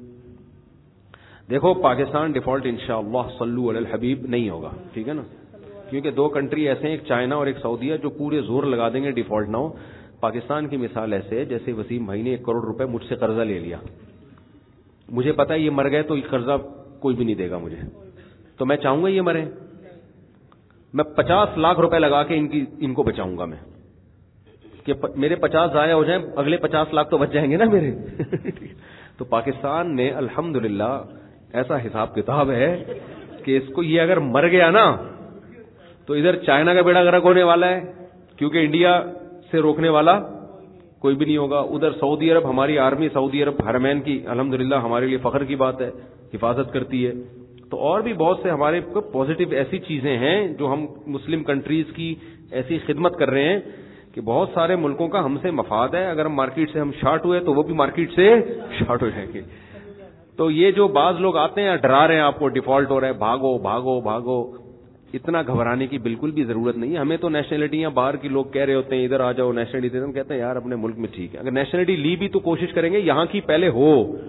دیکھو پاکستان ڈیفالٹ انشاءاللہ صلو علی الحبیب نہیں ہوگا, ٹھیک ہے نا, کیونکہ دو کنٹری ایسے ہیں, ایک چائنا اور ایک سعودیہ, جو پورے زور لگا دیں گے ڈیفالٹ نہ ہو. پاکستان کی مثال ایسے ہے جیسے وسیم بھائی نے 1 کروڑ روپے مجھ سے قرضہ لے لیا, مجھے پتا ہے یہ مر گئے تو یہ قرضہ کوئی بھی نہیں دے گا مجھے, تو میں چاہوں گا یہ مرے, میں 50 لاکھ روپے لگا کے ان کو بچاؤں گا میں, کہ میرے 50 ضائع ہو جائیں, اگلے 50 لاکھ تو بچ جائیں گے نا میرے. تو پاکستان نے الحمدللہ ایسا حساب کتاب ہے کہ اس کو یہ اگر مر گیا نا تو ادھر چائنا کا بیڑا غرق ہونے والا ہے, کیونکہ انڈیا سے روکنے والا کوئی بھی نہیں ہوگا. ادھر سعودی عرب, ہماری آرمی سعودی عرب حرمین کی الحمدللہ ہمارے لیے فخر کی بات ہے, حفاظت کرتی ہے. تو اور بھی بہت سے ہمارے پازیٹو ایسی چیزیں ہیں جو ہم مسلم کنٹریز کی ایسی خدمت کر رہے ہیں کہ بہت سارے ملکوں کا ہم سے مفاد ہے. اگر ہم مارکیٹ سے ہم شارٹ ہوئے تو وہ بھی مارکیٹ سے شارٹ ہو جائیں گے. تو یہ جو بعض لوگ آتے ہیں ڈرا رہے ہیں آپ کو, ڈیفالٹ ہو رہا ہے, بھاگو بھاگو بھاگو, اتنا گھبرانے کی بالکل بھی ضرورت نہیں ہے. ہمیں تو نیشنلٹیاں باہر کی لوگ کہہ رہے ہوتے ہیں ادھر آ جاؤ نیشنلٹی, ہم کہتے ہیں یار اپنے ملک میں ٹھیک ہے. اگر نیشنلٹی لی بھی تو کوشش کریں گے یہاں کی پہلے ہو,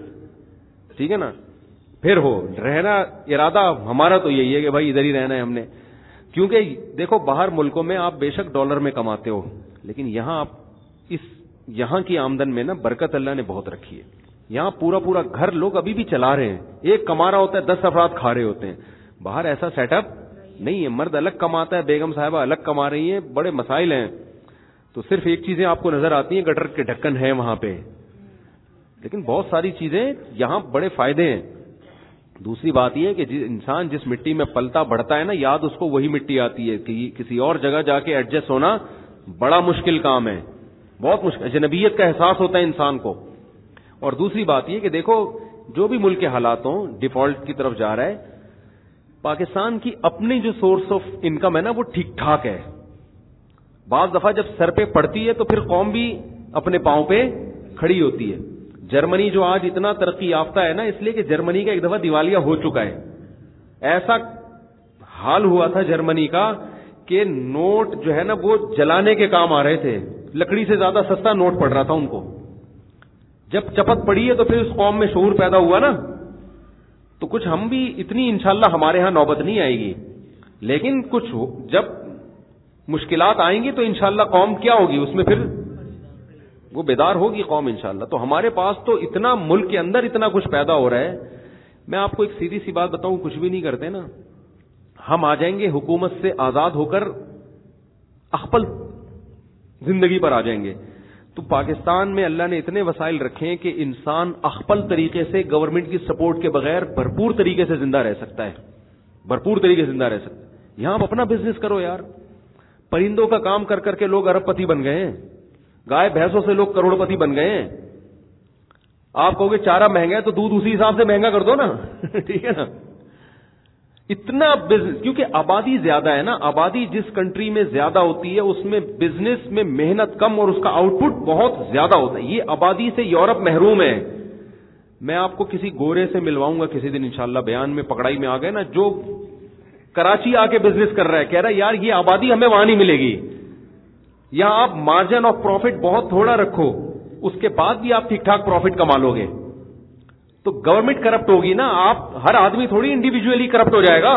ٹھیک ہے نا, پھر ہو. رہنا ارادہ ہمارا تو یہی ہے کہ بھائی ادھر ہی رہنا ہے ہم نے, کیونکہ دیکھو باہر ملکوں میں آپ بے شک ڈالر میں کماتے ہو, لیکن یہاں آپ یہاں کی آمدن میں نا برکت اللہ نے بہت رکھی ہے. یہاں پورا پورا گھر لوگ ابھی بھی چلا رہے ہیں, ایک کما رہا ہوتا ہے 10 افراد کھا رہے ہوتے ہیں. باہر ایسا سیٹ اپ نہیں ہے, مرد الگ کماتا ہے, بیگم صاحبہ الگ کما رہی ہیں, بڑے مسائل ہیں. تو صرف ایک چیزیں آپ کو نظر آتی ہیں, گٹر کے ڈھکن ہے وہاں پہ, لیکن بہت ساری چیزیں یہاں بڑے فائدے ہیں. دوسری بات یہ ہے کہ انسان جس مٹی میں پلتا بڑھتا ہے نا, یاد اس کو وہی مٹی آتی ہے, کہ کسی اور جگہ جا کے ایڈجسٹ ہونا بڑا مشکل کام ہے, بہت مشکل. اجنبیت کا احساس ہوتا ہے انسان کو. اور دوسری بات یہ کہ دیکھو جو بھی ملک کے حالات ہوں ڈیفالٹ کی طرف جا رہا ہے, پاکستان کی اپنی جو سورس آف انکم ہے نا وہ ٹھیک ٹھاک ہے. بعض دفعہ جب سر پہ پڑتی ہے تو پھر قوم بھی اپنے پاؤں پہ کھڑی ہوتی ہے. جرمنی جو آج اتنا ترقی یافتہ ہے نا, اس لیے کہ جرمنی کا ایک دفعہ دیوالیہ ہو چکا ہے. ایسا حال ہوا تھا جرمنی کا کہ نوٹ جو ہے نا وہ جلانے کے کام آ رہے تھے, لکڑی سے زیادہ سستا نوٹ پڑ رہا تھا ان کو. جب چپت پڑی ہے تو پھر اس قوم میں شعور پیدا ہوا نا, تو کچھ ہم بھی اتنی انشاءاللہ ہمارے ہاں نوبت نہیں آئے گی, لیکن کچھ جب مشکلات آئیں گی تو انشاءاللہ قوم کیا ہوگی, اس میں پھر وہ بیدار ہوگی قوم انشاءاللہ. تو ہمارے پاس تو اتنا ملک کے اندر اتنا کچھ پیدا ہو رہا ہے. میں آپ کو ایک سیدھی سی بات بتاؤں, کچھ بھی نہیں کرتے نا, ہم آ جائیں گے حکومت سے آزاد ہو کر اخپل زندگی پر آ جائیں گے. تو پاکستان میں اللہ نے اتنے وسائل رکھے ہیں کہ انسان اخپل طریقے سے گورنمنٹ کی سپورٹ کے بغیر بھرپور طریقے سے زندہ رہ سکتا ہے, بھرپور طریقے سے زندہ رہ سکتا ہے. یہاں آپ اپنا بزنس کرو یار. پرندوں کا کام کر کر کے لوگ ارب پتی بن گئے ہیں, گائے بھینسوں سے لوگ کروڑ پتی بن گئے ہیں. آپ کہو گے چارہ مہنگا ہے تو دودھ اسی حساب سے مہنگا کر دو نا, ٹھیک ہے نا. اتنا بزنس, کیونکہ آبادی زیادہ ہے نا, آبادی جس کنٹری میں زیادہ ہوتی ہے اس میں بزنس میں محنت کم اور اس کا آؤٹ پٹ بہت زیادہ ہوتا ہے. یہ آبادی سے یورپ محروم ہے. میں آپ کو کسی گورے سے ملواؤں گا کسی دن انشاءاللہ, بیان میں پکڑائی میں آ گئے نا, جو کراچی آ کے بزنس کر رہا ہے, کہہ رہا ہے یار یہ آبادی ہمیں وہاں نہیں ملے گی. یہاں آپ مارجن آف پروفٹ بہت تھوڑا رکھو, اس کے بعد بھی آپ ٹھیک ٹھاک پروفٹ کما لو گے. تو گورنمنٹ کرپٹ ہوگی نا, آپ ہر آدمی تھوڑی انڈیویجولی کرپٹ ہو جائے گا.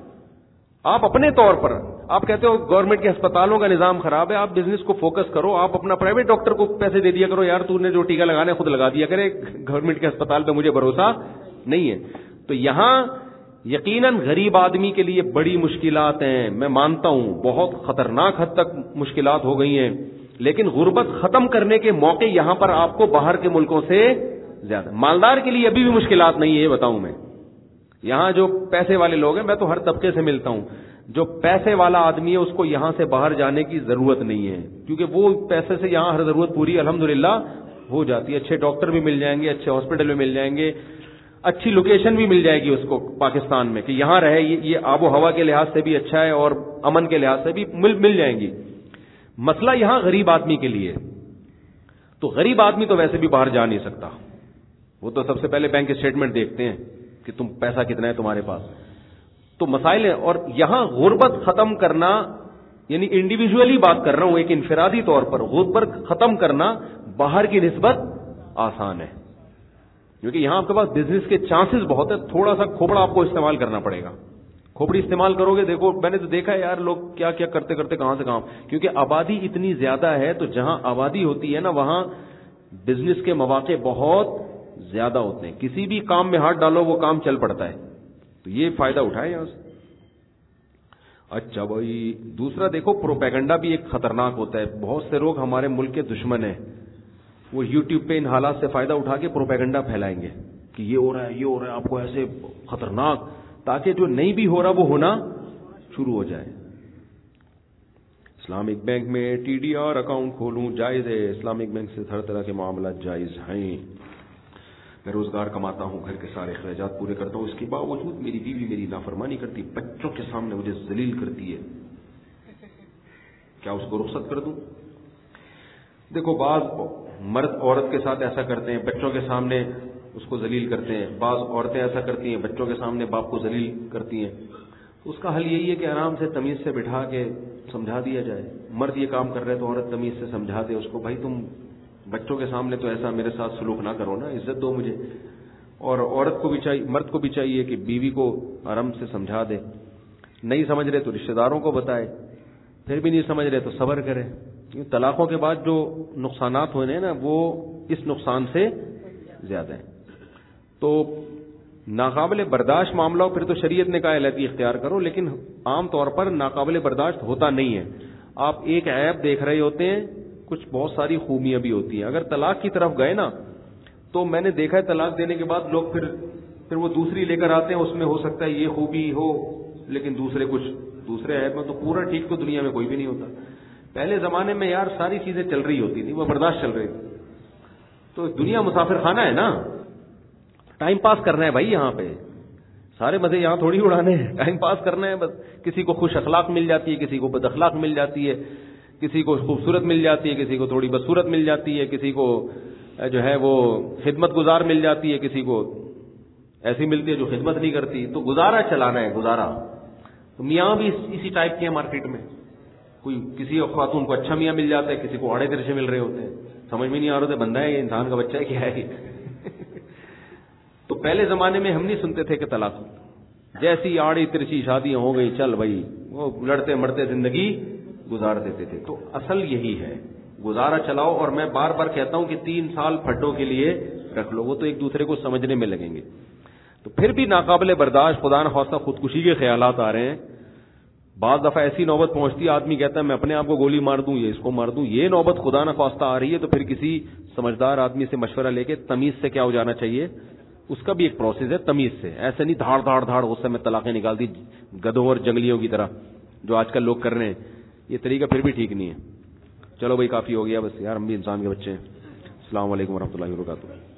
آپ اپنے طور پر, آپ کہتے ہو گورنمنٹ کے اسپتالوں کا نظام خراب ہے, آپ بزنس کو فوکس کرو, آپ اپنا پرائیویٹ ڈاکٹر کو پیسے دے دیا کرو, یار تو نے جو ٹیکا لگانا ہے خود لگا دیا کرے, گورنمنٹ کے اسپتال پہ مجھے بھروسہ نہیں ہے. تو یہاں یقیناً غریب آدمی کے لیے بڑی مشکلات ہیں, میں مانتا ہوں بہت خطرناک حد تک مشکلات ہو گئی ہیں, لیکن غربت ختم کرنے کے موقع یہاں پر آپ کو باہر کے ملکوں سے زیادہ. مالدار کے لیے ابھی بھی مشکلات نہیں ہے, یہ بتاؤں میں. یہاں جو پیسے والے لوگ ہیں, میں تو ہر طبقے سے ملتا ہوں, جو پیسے والا آدمی ہے اس کو یہاں سے باہر جانے کی ضرورت نہیں ہے, کیونکہ وہ پیسے سے یہاں ہر ضرورت پوری الحمدللہ ہو جاتی ہے. اچھے ڈاکٹر بھی مل جائیں گے, اچھے ہاسپٹل بھی مل جائیں گے, اچھی لوکیشن بھی مل جائے گی اس کو پاکستان میں کہ یہاں رہے, یہ آب و ہوا کے لحاظ سے بھی اچھا ہے اور امن کے لحاظ سے بھی مل جائیں گی. مسئلہ یہاں غریب آدمی کے لیے, تو غریب آدمی تو ویسے بھی باہر جا نہیں سکتا, وہ تو سب سے پہلے بینک اسٹیٹمنٹ دیکھتے ہیں کہ تم پیسہ کتنا ہے تمہارے پاس. تو مسائل ہیں. اور یہاں غربت ختم کرنا, یعنی انڈیویجولی بات کر رہا ہوں, ایک انفرادی طور پر غربت ختم کرنا باہر کی نسبت آسان ہے, کیونکہ یہاں آپ کے پاس بزنس کے چانسز بہت ہے. تھوڑا سا کھوپڑا آپ کو استعمال کرنا پڑے گا. کھوپڑی استعمال کرو گے, دیکھو میں نے تو دیکھا ہے یار لوگ کیا کیا کرتے کرتے کہاں سے کہاں, کیونکہ آبادی اتنی زیادہ ہے تو جہاں آبادی ہوتی ہے نا وہاں بزنس کے مواقع بہت زیادہ ہوتے ہیں. کسی بھی کام میں ہاتھ ڈالو وہ کام چل پڑتا ہے. تو یہ فائدہ اٹھائے یہاں سے. اچھا بھائی, دوسرا دیکھو پروپیگنڈا بھی ایک خطرناک ہوتا ہے. بہت سے لوگ ہمارے ملک کے دشمن ہیں, وہ یوٹیوب پہ ان حالات سے فائدہ اٹھا کے پروپیگنڈا پھیلائیں گے کہ یہ ہو رہا ہے, یہ ہو رہا ہے, آپ کو ایسے خطرناک, تاکہ جو نہیں بھی ہو رہا وہ ہونا شروع ہو جائے. اسلامک بینک میں ٹی ڈی آر اکاؤنٹ کھولوں جائز ہے. اسلامک بینک سے ہر طرح کے معاملات جائز ہیں. میں روزگار کماتا ہوں, گھر کے سارے اخراجات پورے کرتا ہوں, اس کے باوجود میری بیوی میری نافرمانی کرتی, بچوں کے سامنے مجھے ذلیل کرتی ہے, کیا اس کو رخصت کر دوں؟ دیکھو بعض مرد عورت کے ساتھ ایسا کرتے ہیں, بچوں کے سامنے اس کو ذلیل کرتے ہیں. بعض عورتیں ایسا کرتی ہیں, بچوں کے سامنے باپ کو ذلیل کرتی ہیں. اس کا حل یہی ہے کہ آرام سے تمیز سے بٹھا کے سمجھا دیا جائے. مرد یہ کام کر رہے تو عورت تمیز سے سمجھا دے اس کو, بھائی تم بچوں کے سامنے تو ایسا میرے ساتھ سلوک نہ کرو نا, عزت دو مجھے. اور عورت کو بھی چاہیے, مرد کو بھی چاہیے کہ بیوی کو آرام سے سمجھا دے. نہیں سمجھ رہے تو رشتہ داروں کو بتائے, پھر بھی نہیں سمجھ رہے تو صبر کرے. طلاقوں کے بعد جو نقصانات ہوئے ہیں نا وہ اس نقصان سے زیادہ ہیں. تو ناقابل برداشت معاملہ ہو پھر تو شریعت نے کہا علیحدگی اختیار کرو, لیکن عام طور پر ناقابل برداشت ہوتا نہیں ہے. آپ ایک عیب دیکھ رہے ہوتے ہیں, کچھ بہت ساری خوبیاں بھی ہوتی ہیں. اگر طلاق کی طرف گئے نا تو میں نے دیکھا ہے طلاق دینے کے بعد لوگ پھر وہ دوسری لے کر آتے ہیں, اس میں ہو سکتا ہے یہ خوبی ہو لیکن دوسرے عیب میں, تو پورا ٹھیک تو دنیا میں کوئی بھی نہیں ہوتا. پہلے زمانے میں یار ساری چیزیں چل رہی ہوتی تھی, وہ برداشت چل رہی تھی. تو دنیا مسافر خانہ ہے نا, ٹائم پاس کرنا ہے بھائی, یہاں پہ سارے مزے یہاں تھوڑی اڑانے ہیں, ٹائم پاس کرنا ہے بس. کسی کو خوش اخلاق مل جاتی ہے, کسی کو بد اخلاق مل جاتی ہے, کسی کو خوبصورت مل جاتی ہے, کسی کو تھوڑی بدصورت مل جاتی ہے, کسی کو جو ہے وہ خدمت گزار مل جاتی ہے, کسی کو ایسی ملتی ہے جو خدمت نہیں کرتی. تو گزارا چلانا ہے, گزارا. تو میاں بھی اسی ٹائپ کے ہیں مارکیٹ میں. کوئی کسی خاتون کو اچھا میاں مل جاتا ہے, کسی کو آڑے ترچے مل رہے ہوتے ہیں, سمجھ میں نہیں آ رہا بندہ ہے یہ انسان کا بچہ ہے کیا ہے. تو پہلے زمانے میں ہم نہیں سنتے تھے کہ طلاق, جیسی آڑی ترچی شادیاں ہو گئی چل بھائی وہ لڑتے مرتے زندگی گزار دیتے تھے. تو اصل یہی ہے, گزارا چلاؤ. اور میں بار بار کہتا ہوں کہ 3 سال پھڈوں کے لیے رکھ لو, وہ تو ایک دوسرے کو سمجھنے میں لگیں گے. تو پھر بھی ناقابل برداشت, خدا نخواستہ خودکشی کے خیالات آ رہے ہیں. بعض دفعہ ایسی نوبت پہنچتی ہے آدمی کہتا ہے میں اپنے آپ کو گولی مار دوں, یہ اس کو مار دوں. یہ نوبت خدا نخواستہ آ رہی ہے تو پھر کسی سمجھدار آدمی سے مشورہ لے کے تمیز سے کیا ہو جانا چاہیے, اس کا بھی ایک پروسیس ہے تمیز سے. ایسے نہیں دھاڑ دھاڑ غصے میں طلاقیں نکال دی گدھوں اور جنگلیوں کی طرح جو آج کل لوگ کر رہے ہیں. یہ طریقہ پھر بھی ٹھیک نہیں ہے. چلو بھائی کافی ہو گیا بس یار, ہم بھی انسان کے بچے ہیں. السلام علیکم ورحمۃ اللہ وبرکاتہ.